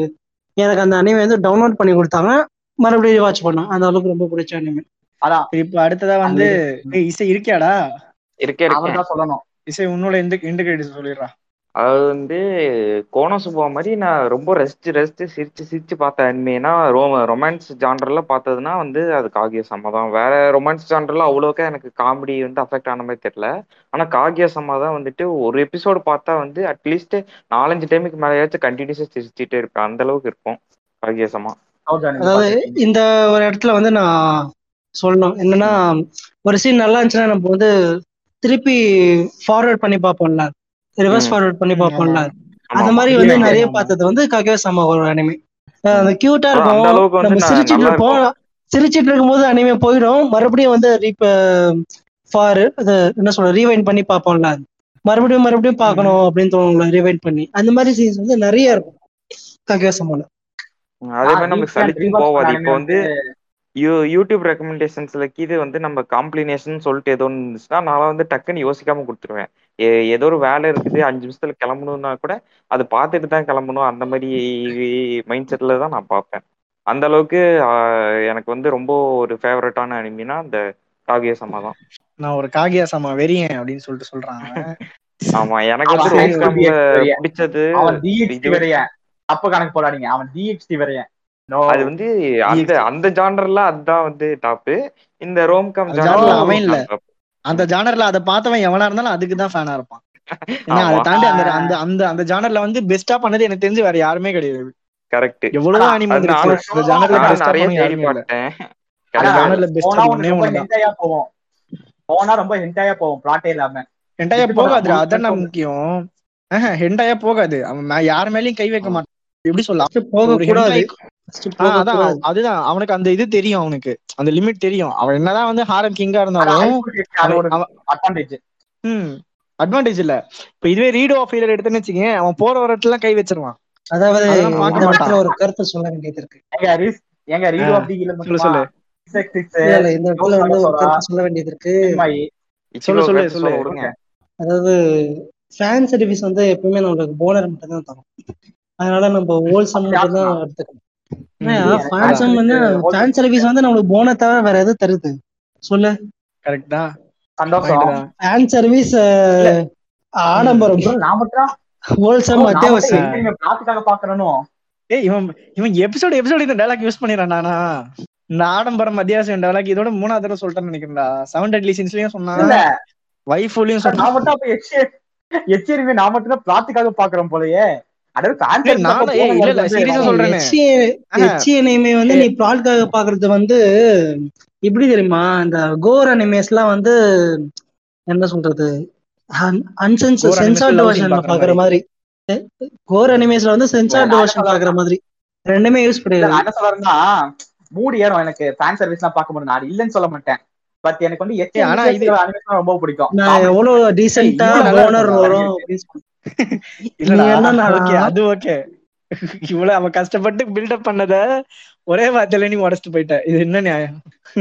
எனக்கு அந்த அனிமே வந்து டவுன்லோட் பண்ணி கொடுத்தாங்க, மறுபடியும் வாட்ச் பண்ணேன். அந்த அளவுக்கு ரொம்ப பிடிச்ச அனிமே. அதான் இப்ப அடுத்ததா வந்து இசை இருக்கியாடா? இருக்கே அவர் தான் சொல்லணும். இசை உன்னோட எந்த எந்த கிரெடிட்ஸ் சொல்லிடுறா. அது வந்து கோனோசுபா மாதிரி நான் ரொம்ப ரசிச்சு ரசிச்சு சிரிச்சு சிரிச்சு பார்த்த அனிமேனா ரோம ரொமான்ஸ் ஜான்டர்ல பார்த்ததுன்னா வந்து அது காகிய-சமா தான். வேற ரொமான்ஸ் ஜான்டர்ல அவ்வளோக்கா எனக்கு காமெடி வந்து அஃபெக்ட் ஆன மாதிரி தெரியல. ஆனா காகிய-சமா தான் வந்துட்டு ஒரு எபிசோடு பார்த்தா வந்து அட்லீஸ்ட் நாலஞ்சு டைமுக்கு மேலேயாச்சும் கண்டினியூஸா சிரிச்சுட்டே இருப்பேன். அந்த அளவுக்கு இருக்கும் காகிய-சமா. அதாவது இந்த ஒரு இடத்துல வந்து நான் சொல்லணும் என்னன்னா, ஒரு சீன் நல்லா இருந்துச்சுன்னா நம்ம வந்து திருப்பி ஃபார்வர்ட் பண்ணி பார்ப்போம்ல, ரிவர்ஸ் ஃபார்வர்ட் பண்ணி பார்ப்போம்ல. அந்த மாதிரி வந்து நிறைய பார்த்தது வந்து ககுயா-சமா ஒரு அனிமே. அந்த கியூட்டா இருக்கும், நம்ம சிரிச்சிட்டு இருப்போம், சிரிச்சிட்டு இருக்கும்போது அனிமே போயிடும், மறுபடியும் வந்து ரீப்ப ஃபார் அது என்ன சொல்ற ரீவைண்ட் பண்ணி பார்ப்போம்ல, மறுபடியும் மறுபடியும் பார்க்கணும் அப்படின்னு தோணும்ல ரீவைண்ட் பண்ணி. அந்த மாதிரி சீன்ஸ் வந்து நிறைய இருக்கும் ககுயா-சமால. அதே மாதிரி நமக்கு சலிச்சும் போவாது. இப்போ வந்து யூ யூடியூப் ரெக்கமெண்டேஷன்ஸ்ல கீது வந்து நம்ம காம்ப்ளினேஷன் சொல்லிட்டு ஏதோ இருந்துச்சுன்னா நான் வந்து டக்குன்னு யோசிக்காம கொடுத்துருவேன். ஏதோ ஒரு வேலை இருக்குது அஞ்சு நிமிஷத்துல கிளம்பணும்னா கூட அது பார்த்துட்டு தான் கிளம்பணும், அந்த மாதிரி மைண்ட் செட்ல தான் நான் பார்ப்பேன். அந்த அளவுக்கு எனக்கு வந்து ரொம்ப ஒரு ஃபேவரட்டான அனிமினா அந்த காகிய-சமா தான். நான் ஒரு காகியா-சமா வெறியன் அப்படின்னு சொல்லிட்டு சொல்றான். ஆமா எனக்கு வந்து ரோம் கேம்ப்ல பிடிச்சது அவன் டிஎக்ஸ்டி வெறியன். அப்ப கணக்கு போடாதீங்க, அவன் டிஎக்ஸ்டி வெறியன். அது வந்து அந்த அந்த ஜானர்ல அதுதான் வந்து டாப். இந்த ரோம் கேம் ஜானர்ல அவன் இல்ல, அந்த ஜானர்ல அத பார்த்தவன் எவனா இருந்தாலும் அதுக்கு தான் ஃபேனா இருப்பான். ஏன்னா அதை தாண்டி அந்த அந்த அந்த அந்த ஜானர்ல வந்து பெஸ்டா பண்ணது எனக்கு தெரிஞ்சு வேற யாருமே கிடையாது. கரெக்ட். எவ்வளவு அனிமே வந்துருச்சு அந்த ஜானர்ல பெஸ்டா பண்ணி யாருமே இல்ல. அந்த ஜானர்ல பெஸ்டா ஒண்ணே ஒண்ணுதான். ஹென்டாயா போவோம் போனா ரொம்ப ஹென்டாயா போவோம், பிளாட்டே இல்லாம. ஹென்டாயா போகாதுடா, அதான் முக்கியம். ஆஹ் ஹென்டாயா போகாது, அவன் யார் மேலயும் கை வைக்க மாட்டான். எப்படி சொல்லலாம், ஒரு ஹென்டாய் அதான் அதுதான் அவனுக்கு அந்த இது தெரியும், அவனுக்கு அந்த லிமிட் தெரியும். அவன் என்னதான் வந்து ஹாரம் கிங்கா இருந்தாலும் ஹம் அட்வான்டேஜ் இல்ல. இப்ப இதுவே ரீடோ ஆஃபீலர் எடுத்துன்னு வச்சுக்கேன், அவன் போற ஒரு இடத்துல கை வச்சிருவான். அதாவது பார்க்க மாட்டான். ஒரு கருத்து சொல்ல வேண்டியது இருக்கு. எங்க ரீடோ ஆஃபீலர் சொல்லு சொல்லு இல்ல இந்த இடத்துல வந்து ஒரு கருத்து சொல்ல வேண்டியது இருக்கு. சொல்லு சொல்லு சொல்லு. அதாவது ஃபேன் சர்வீஸ் வந்து எப்பவுமே நம்மளுக்கு போனர் மட்டும் தான் தரும். அதனால நம்ம ஹோல்சம் மட்டும் தான் எடுத்துக்கணும். ஃபேன்சம் வந்து ஃபேன் சர்வீஸ் வந்து நம்மளுக்கு போனர் தவிர வேற எது தருது சொல்லு? கரெக்ட் தான். சந்தோஷம். ஃபேன் சர்வீஸ் ஆடம்பரம். நான் மட்டும் ஹோல்சம் அத்தியாவசியம். பிளாட்டுக்காக பாக்கணும். ஏய் இவன் இவன் எபிசோட் எபிசோட் இந்த டயலாக் யூஸ் பண்ணிடுறான். நானா இந்த ஆடம்பரம் அத்தியாவசியம் டயலாக் இதோட மூணாவது தடவை சொல்லிட்டேன்னு நினைக்கிறேன்டா. செவன் டெட்லி சீன்ஸ்லயும் சொன்னாங்க, வைஃப்லயும் சொன்னா. நான் மட்டும் அப்ப எச்சரிக்கை நான் மட்டும் தான் பிளாட்டுக்காக பாக்குறேன் போலயே. வந்து நீ பிளாட்காக பாக்குறது வந்து எப்படி தெரியுமா? இந்த கோர் அனிமேஸ் எல்லாம் வந்து என்ன சொல்றது, சென்சார்ட் வெர்ஷன் பாக்குற மாதிரி. கோர் அனிமேஸ்ல வந்து சென்சார்ட் வெர்ஷன் பாக்குற மாதிரி ரெண்டுமே யூஸ் பண்ணிடுறாங்க. என்ன சொல்றேன்னா மூடி ஏறும் எனக்கு ஃபேன் சர்வீஸ் எல்லாம் பார்க்க முடியும். நான் இல்லன்னு சொல்ல மாட்டேன். பட் எனக்கு வந்து எச்சே ஆனா இது அனிமேஷன் ரொம்ப பிடிக்கும். நான் எவ்வளவு டீசென்ட்டா ஓனர் வரும் இல்லடா. ஓகே அது ஓகே. இவ்வளவு அவன் கஷ்டப்பட்டு பில்டப் பண்ணத ஒரே வார்த்தையில நீ உடைச்சிட்டு போயிட்ட. இது என்ன நியாயம்?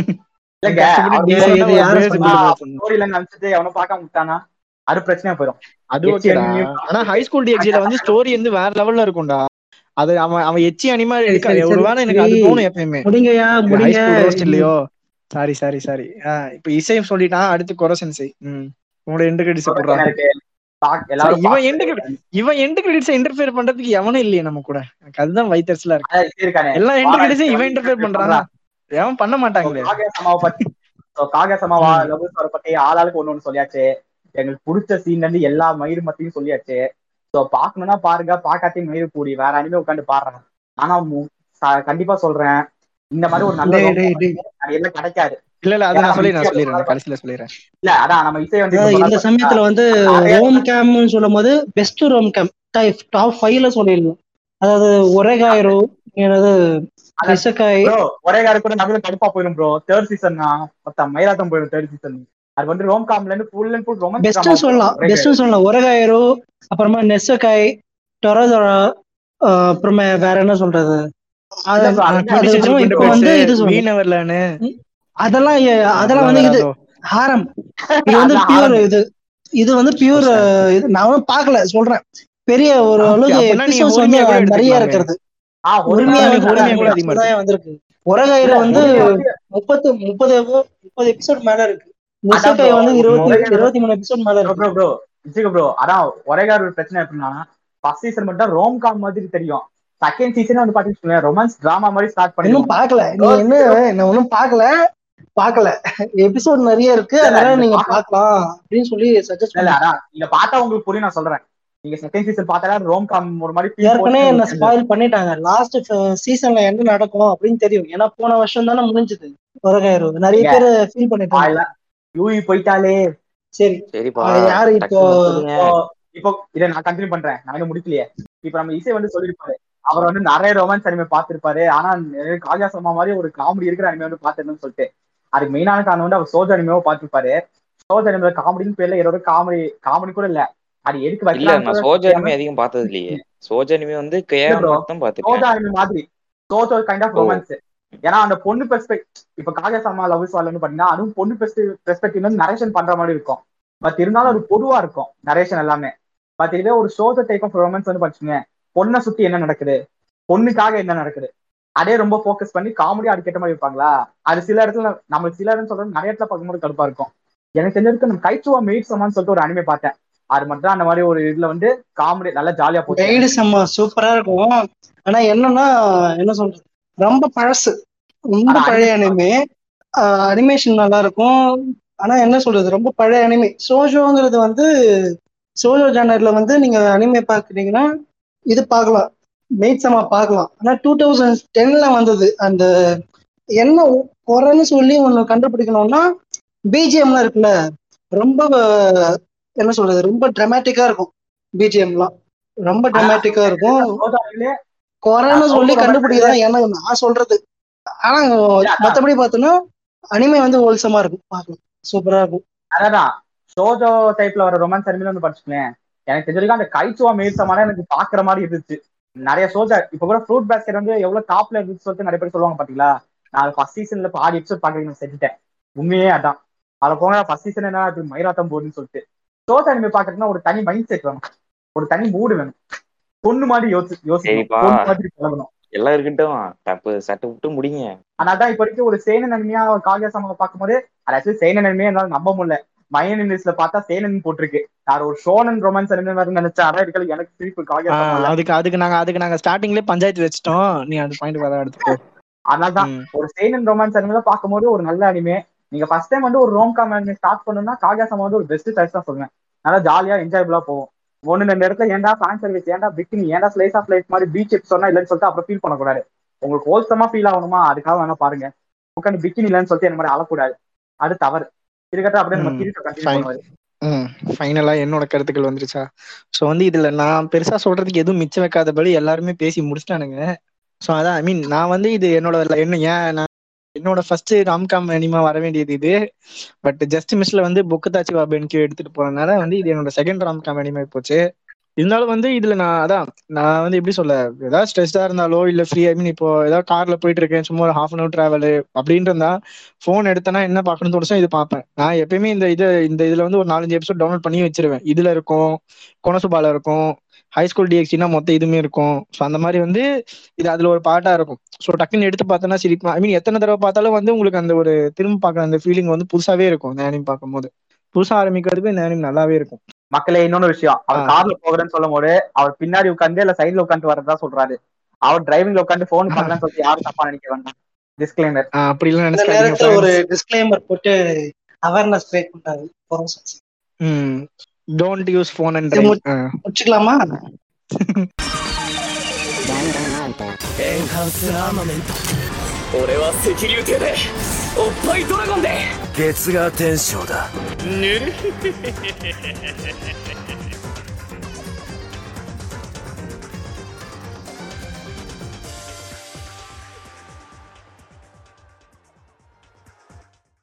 அவனை பார்க்க விட்டானா அது பிரச்சனையா போயிடும். அது ஓகே. ஆனா ஹை ஸ்கூல் டிஎக்ஸில வந்து ஸ்டோரி வந்து வேற லெவல்ல இருக்கும்டா. அது அவன் அவன் எச்சி அனிமா எடுக்க ஒருவேளை எனக்கு அது தோணும் எப்பயுமே. முடிங்கயா முடிங்க இல்லையோ? Sorry sorry sorry. இப்ப இசையும் சொல்லிட்டான். அடுத்து கொரசன்சை. ம் உங்களோட எண்ட் கிரெடிட்ஸ் போடுறான். இவன் எண்ட் இவன் எண்ட் கிரெடிட்ஸ் இன்டர்ஃபியர் பண்றதுக்கு எவனும் இல்லையே நம்ம கூட. எனக்கு அதுதான் வைத்தர்ஸ்ல இருக்கு. எல்லா எண்ட் கிரெடிட்ஸும் இவன் இன்டர்ஃபியர் பண்றான். எவன் பண்ண மாட்டாங்களே. காகேசமாவை பத்தி காகேசமாவா லவ்ஸோட பத்தி ஆளாளுக்கு ஒண்ணு ஒண்ணு சொல்லியாச்சு. எங்களுக்கு பிடிச்ச சீன்ல இருந்து எல்லா மயிறு மத்தியும் சொல்லியாச்சு. சோ பாக்கணும்னா பாருங்க, பாக்காத்தையும் மயிறு கூடி வேற அனிமே உட்காந்து பாடுறாங்க. ஆனா கண்டிப்பா சொல்றேன், இந்த மாதிரி ஒரு நல்ல எல்லாம் கிடைக்காது. இல்ல இல்ல அத நான் சொல்லி நான் சொல்லிறேன் கடைசில சொல்லிறேன். இல்ல அதான் நம்ம இசை வந்து இந்த சமயத்துல வந்து ரோம் கேம்னு சொல்லும்போது பெஸ்ட் ரோம் கேம் டாப் ஃபைவ்ல சொல்லிடலாம். அதாவது ஒரேகாயிரோ என்னது இசக்காய் ஒரேகாயிரோ கூட நடுவுல கடுப்பா போயிடும் ப்ரோ. தேர்ட் சீசன் மொத்தம் மயிலாட்டம் போயிடும். தேர்ட் சீசன் அது வந்து ரோம் காம்ல இருந்து full and full romance best சொல்லலாம். பெஸ்ட் சொல்லலாம் ஒரேகாயிரோ, அப்புறமா நெசக்காய், டொரதொரா, அப்புறமா வேற என்ன சொல்றது, அதெல்லாம் அதெல்லாம் வந்து இது ஹாரம். இது வந்து பியூர் இது இது வந்து பியூர் இது. நான் பாக்கல சொல்றேன். பெரிய ஒரு அளவுக்கு எபிசோட்ஸ் வந்து நிறைய இருக்கிறது. வந்திருக்கு. ஒரேகாயிரோ வந்து முப்பத்து முப்பது முப்பது எபிசோட் மேல இருக்கு. நெசக்காய் வந்து இருபத்தி இருபத்தி மூணு எபிசோட் மேல இருக்கு. ப்ரோ ப்ரோ அதான் ஒரேகாயிரோ பிரச்சனை எப்படின்னா ஃபர்ஸ்ட் சீசன் மட்டும் ரோம் காம் மாதிரி தெரியும். செகண்ட் சீசன் வந்து பாத்தீங்கன்னா ரொமான்ஸ் டிராமா மாதிரி ஸ்டார்ட் பண்ணி இன்னும் பாக்கல. நீ என்ன நான் ஒன்னும் பாக்கல பாக்கல எபிசோட் நிறைய இருக்கு. அதனால நீங்க பாக்கலாம் அப்படின்னு சொல்லி சஜஸ்ட் பண்ணல. அதான் நீங்க பார்த்தா உங்களுக்கு புரியும். நான் சொல்றேன், நீங்க செகண்ட் சீசன் பார்த்தாலே ரோம் காம் ஒரு மாதிரி ஏற்கனவே என்ன ஸ்பாயில் பண்ணிட்டாங்க. லாஸ்ட் சீசன்ல என்ன நடக்கும் அப்படின்னு தெரியும். ஏன்னா போன வருஷம் தானே முடிஞ்சது ஒரேகாயிரோ. நிறைய பேர் ஃபீல் பண்ணிட்டாங்க. யூஇ போயிட்டாலே சரி யாரு இப்போ இப்போ இதை நான் கண்டினியூ பண்றேன். நான் இன்னும் முடிக்கலையே. இப்ப நம்ம இசை வந்து சொல்லிருப்பாரு, அவர் வந்து நிறைய ரொமான்ஸ் அனிமே பார்த்திருப்பாரு. ஆனா காஜாசமா மாதிரி ஒரு காமெடி இருக்கிற அனிமே வந்து பாத்துருன்னு சொல்லிட்டு அதுக்கு மெயினான காரணம் வந்து அவர் சோஜா அனிமேவோ பார்த்திருப்பாரு. சோஜா அனிமே காமெடின்னு பேர்ல ஏதோ காமெடி காமெடி கூட இல்ல. அது எதுக்கு வைக்கல. சோஜா அனிமே அதிகம் பார்த்தது இல்லையே. சோஜா அனிமே வந்து சோஜா அனிமே மாதிரி சோஜா கைண்ட் ஆஃப் ரொமான்ஸ். ஏன்னா அந்த பொண்ணு பெர்ஸ்பெக்ட் இப்ப காஜாசமா லவ்ஸ் வால்னு பாத்தீங்கன்னா அதுவும் பொண்ணு பெர்ஸ்பெக்டிவ்ல இருந்து நரேஷன் பண்ற மாதிரி இருக்கும். பட் இருந்தாலும் அது பொதுவா இருக்கும் நரேஷன் எல்லாமே. பட் இதே ஒரு சோஜா டைப் ஆஃப் ரொமான்ஸ் வந்து பாத்தீங்க, பொண்ணை சுத்தி என்ன நடக்குது, பொண்ணுக்காக என்ன நடக்குது, அதே ரொம்ப ஃபோக்கஸ் பண்ணி காமெடி அதுக்கேற்ற மாதிரி இருப்பாங்களா. அது சில இடத்துல நம்ம சில இடத்துல சொல்றது நிறைய இடத்துல பார்க்கும்போது கடுப்பா இருக்கும். எனக்கு தெரிஞ்சதுக்கு நம்ம கைச்சுவா மெய்ட் சம்மான்னு சொல்லிட்டு ஒரு அனிமே பார்த்தேன். அது மட்டும் அந்த மாதிரி ஒரு இதுல வந்து காமெடி நல்லா ஜாலியா போச்சு. மெய்ட் சம்மா சூப்பரா இருக்கும். ஆனா என்னன்னா என்ன சொல்றது, ரொம்ப பழசு, ரொம்ப பழைய அனிமே. அனிமேஷன் நல்லா இருக்கும். ஆனா என்ன சொல்றது, ரொம்ப பழைய அனிமே. சோஜோங்கிறது வந்து சோஜோ ஜானர்ல வந்து நீங்க அனிமே பாக்குறீங்கன்னா இது பார்க்கலாம், மெய்ட் சம்மா பார்க்கலாம். ஆனா டூ தௌசண்ட் டென்ல வந்தது. அந்த என்ன குறைன்னு சொல்லி ஒண்ணு கண்டுபிடிக்கணும்னா பிஜிஎம்லாம் இருக்குல்ல, ரொம்ப என்ன சொல்றது, ரொம்ப டிராமட்டிக்கா இருக்கும். பிஜிஎம்லாம் ரொம்ப டிராமட்டிக்கா இருக்கும். குறைன்னு சொல்லி கண்டுபிடிக்கதான் என்ன நான் சொல்றது. ஆனா மத்தபடி பார்த்தோம்னா அனிமே வந்து ஹோல்சமா இருக்கும், பார்க்கலாம், சூப்பரா இருக்கும். அதான் சோஜோ டைப்ல வர ரொமான்ஸ் அனிமே வந்து படிச்சுக்கேன். எனக்கு தெரிஞ்சிருக்கா அந்த கைச்சுவா மேய்ச்சமான எனக்கு பாக்குற மாதிரி இருந்துச்சு. நிறைய சோஜா இப்ப கூட ஃப்ரூட் பேஸ்கெட் வந்து எவ்வளவு டாப்ல இருந்துச்சு சொல்லிட்டு நிறைய பேர் சொல்லுவாங்க பாத்தீங்களா. நான் ஃபர்ஸ்ட் சீசன்ல பாதி எபிசோட் பாக்குறீங்க செஞ்சுட்டேன். உண்மையே அதான். அதை போங்க ஃபர்ஸ்ட் சீசன் என்ன அது மயிராட்டம் போடுன்னு சொல்லிட்டு ஷோர்ட் அனிமே பாக்குறதுன்னா ஒரு தனி மைண்ட் செட் வேணும், ஒரு தனி மூடு வேணும், பொண்ணு மாதிரி யோசி யோசிக்கணும், பொண்ணு மாதிரி பழகணும். எல்லாம் இருக்கட்டும், தப்பு சட்டை விட்டு முடிங்க. ஆனாதான் இப்ப வரைக்கும் ஒரு சேனன் அனிமையா காகியா சமாவை பார்க்கும்போது அதாவது சேனன் அனிமையா என்னால நம்ப முடியல. மையன் இங்கிலீஷ்ல பார்த்தா சேனன் போட்டிருக்கு, நான் ஒரு ஷோனன் ரொமான்ஸ் அனிமே மாதிரி நினைச்சா அதான் இருக்கல எனக்கு சிரிப்பு காகியா சமாவை. அதுக்கு அதுக்கு நாங்க அதுக்கு நாங்க ஸ்டார்டிங்லயே பஞ்சாயத்து வச்சிட்டோம், நீ அந்த பாயிண்ட் வர எடுத்துக்கோ. அதனாலதான் ஒரு சேனன் ரொமான்ஸ் அனிமே பார்க்கும்போது ஒரு நல்ல அனிமே. நீங்க ஃபர்ஸ்ட் டைம் வந்து ஒரு ரோம்காம் அனிமே ஸ்டார்ட் பண்ணணும்னா காகியா சமா வந்து ஒரு பெஸ்ட் சாய்ஸ் தான் சொல்லுவேன். நல்லா ஜாலியா என்ஜாயபிளா போகும். ஒண்ணு ரெண்டு இடத்துல ஏன்டா ஃபேன் சர்வீஸ், ஏன்டா பிக்கினி, ஏன்டா ஸ்லைஸ் ஆஃப் லைஃப் மாதிரி பீச் எபிசோட்னா இல்லைன்னு சொல்லிட்டு அப்புறம் ஃபீல் பண்ணக்கூடாது. உங்களுக்கு ஹோல்சமா ஃபீல் ஆகணுமா அதுக்காக வேணா பாருங்க. உட்காந்து பிக்கினி இல்லைன்னு சொல்லிட்டு இந்த மாதிரி அழக்கூடாது, அது தவறு. இதுக்கட்ட அப்படியே நம்ம சீரிஸை கண்டினியூ பண்ணுவாரு. ம் ஃபைனலா என்னோட கருத்துக்கள் வந்துருச்சா? ஸோ வந்து இதுல நான் பெருசா சொல்றதுக்கு எதுவும் மிச்சம் வைக்காதபடி எல்லாருமே பேசி முடிச்சிட்டானுங்க. ஸோ அதான் ஐ மீன் நான் வந்து இது என்னோட என்ன ஏன் நான் என்னோட ஃபர்ஸ்ட் ராம்காம் அனிமா வர வேண்டியது இது, பட் ஜஸ்ட் மிஸ்ல வந்து புக்குதாச்சி வாபென்கியூ எடுத்துட்டு போனதுனால வந்து இது என்னோட செகண்ட் ராம்காம் அனிமா போச்சு. இருந்தாலும் வந்து இதுல நான் அதான் நான் வந்து எப்படி சொல்ல, ஏதாவது ஸ்ட்ரெஸ்ஸா இருந்தாலோ இல்ல ஃப்ரீ ஐ மீன் இப்போ ஏதாவது கார்ல போயிட்டு இருக்கேன் சும்மா ஒரு ஹாஃப் அன் அவர் டிராவல் அப்படின்ட்டு இருந்தா போன் எடுத்தேன்னா என்ன பார்க்கணும்னு தோணுச்சோ இது பார்ப்பேன். நான் எப்பயுமே இந்த இது இந்த இதுல வந்து ஒரு நாலஞ்சு எபிசோட் டவுன்லோட் பண்ணி வச்சிருவேன். இதுல இருக்கும், கொனசுபால இருக்கும், ஹை ஸ்கூல் டிஎக்ஸ்டினா மொத்தம் இதுவுமே இருக்கும். ஸோ அந்த மாதிரி வந்து இது அதுல ஒரு பார்ட்டா இருக்கும். ஸோ டக்குன்னு எடுத்து பார்த்தோன்னா சிரிப்பா ஐ மீன் எத்தனை தடவை பார்த்தாலும் வந்து உங்களுக்கு அந்த ஒரு திரும்ப பார்க்குற அந்த ஃபீலிங் வந்து புதுசாவே இருக்கும். இந்த ஆனிம் பார்க்கும்போது புதுசா ஆரம்பிக்கிறதுக்கு இந்த ஆனிம் நல்லாவே இருக்கும். மக்களே இன்னொன்னு விஷயம், அவர் கார்ல போகிறேன்னு சொல்லும் போது அவர் பின்னாடி உட்காந்து இல்ல சைட்ல உட்காந்து வரதா சொல்றாரு. அவர் டிரைவிங்ல உட்காந்து போன் பண்ணலன்னு சொல்லி யாரும் தப்பா நினைக்க வேண்டாம். டிஸ்க்ளைமர். அப்படி எல்லாம் இந்த நேரத்துல ஒரு டிஸ்க்ளைமர் போட்டு அவேர்னஸ் கிரியேட் பண்றாரு. Hmm don't use phone and drive. முடிச்சுக்கலாமா? エンハンスアーマメント、俺は赤竜艇でおっぱいドラゴンで月が天章だ。ぬる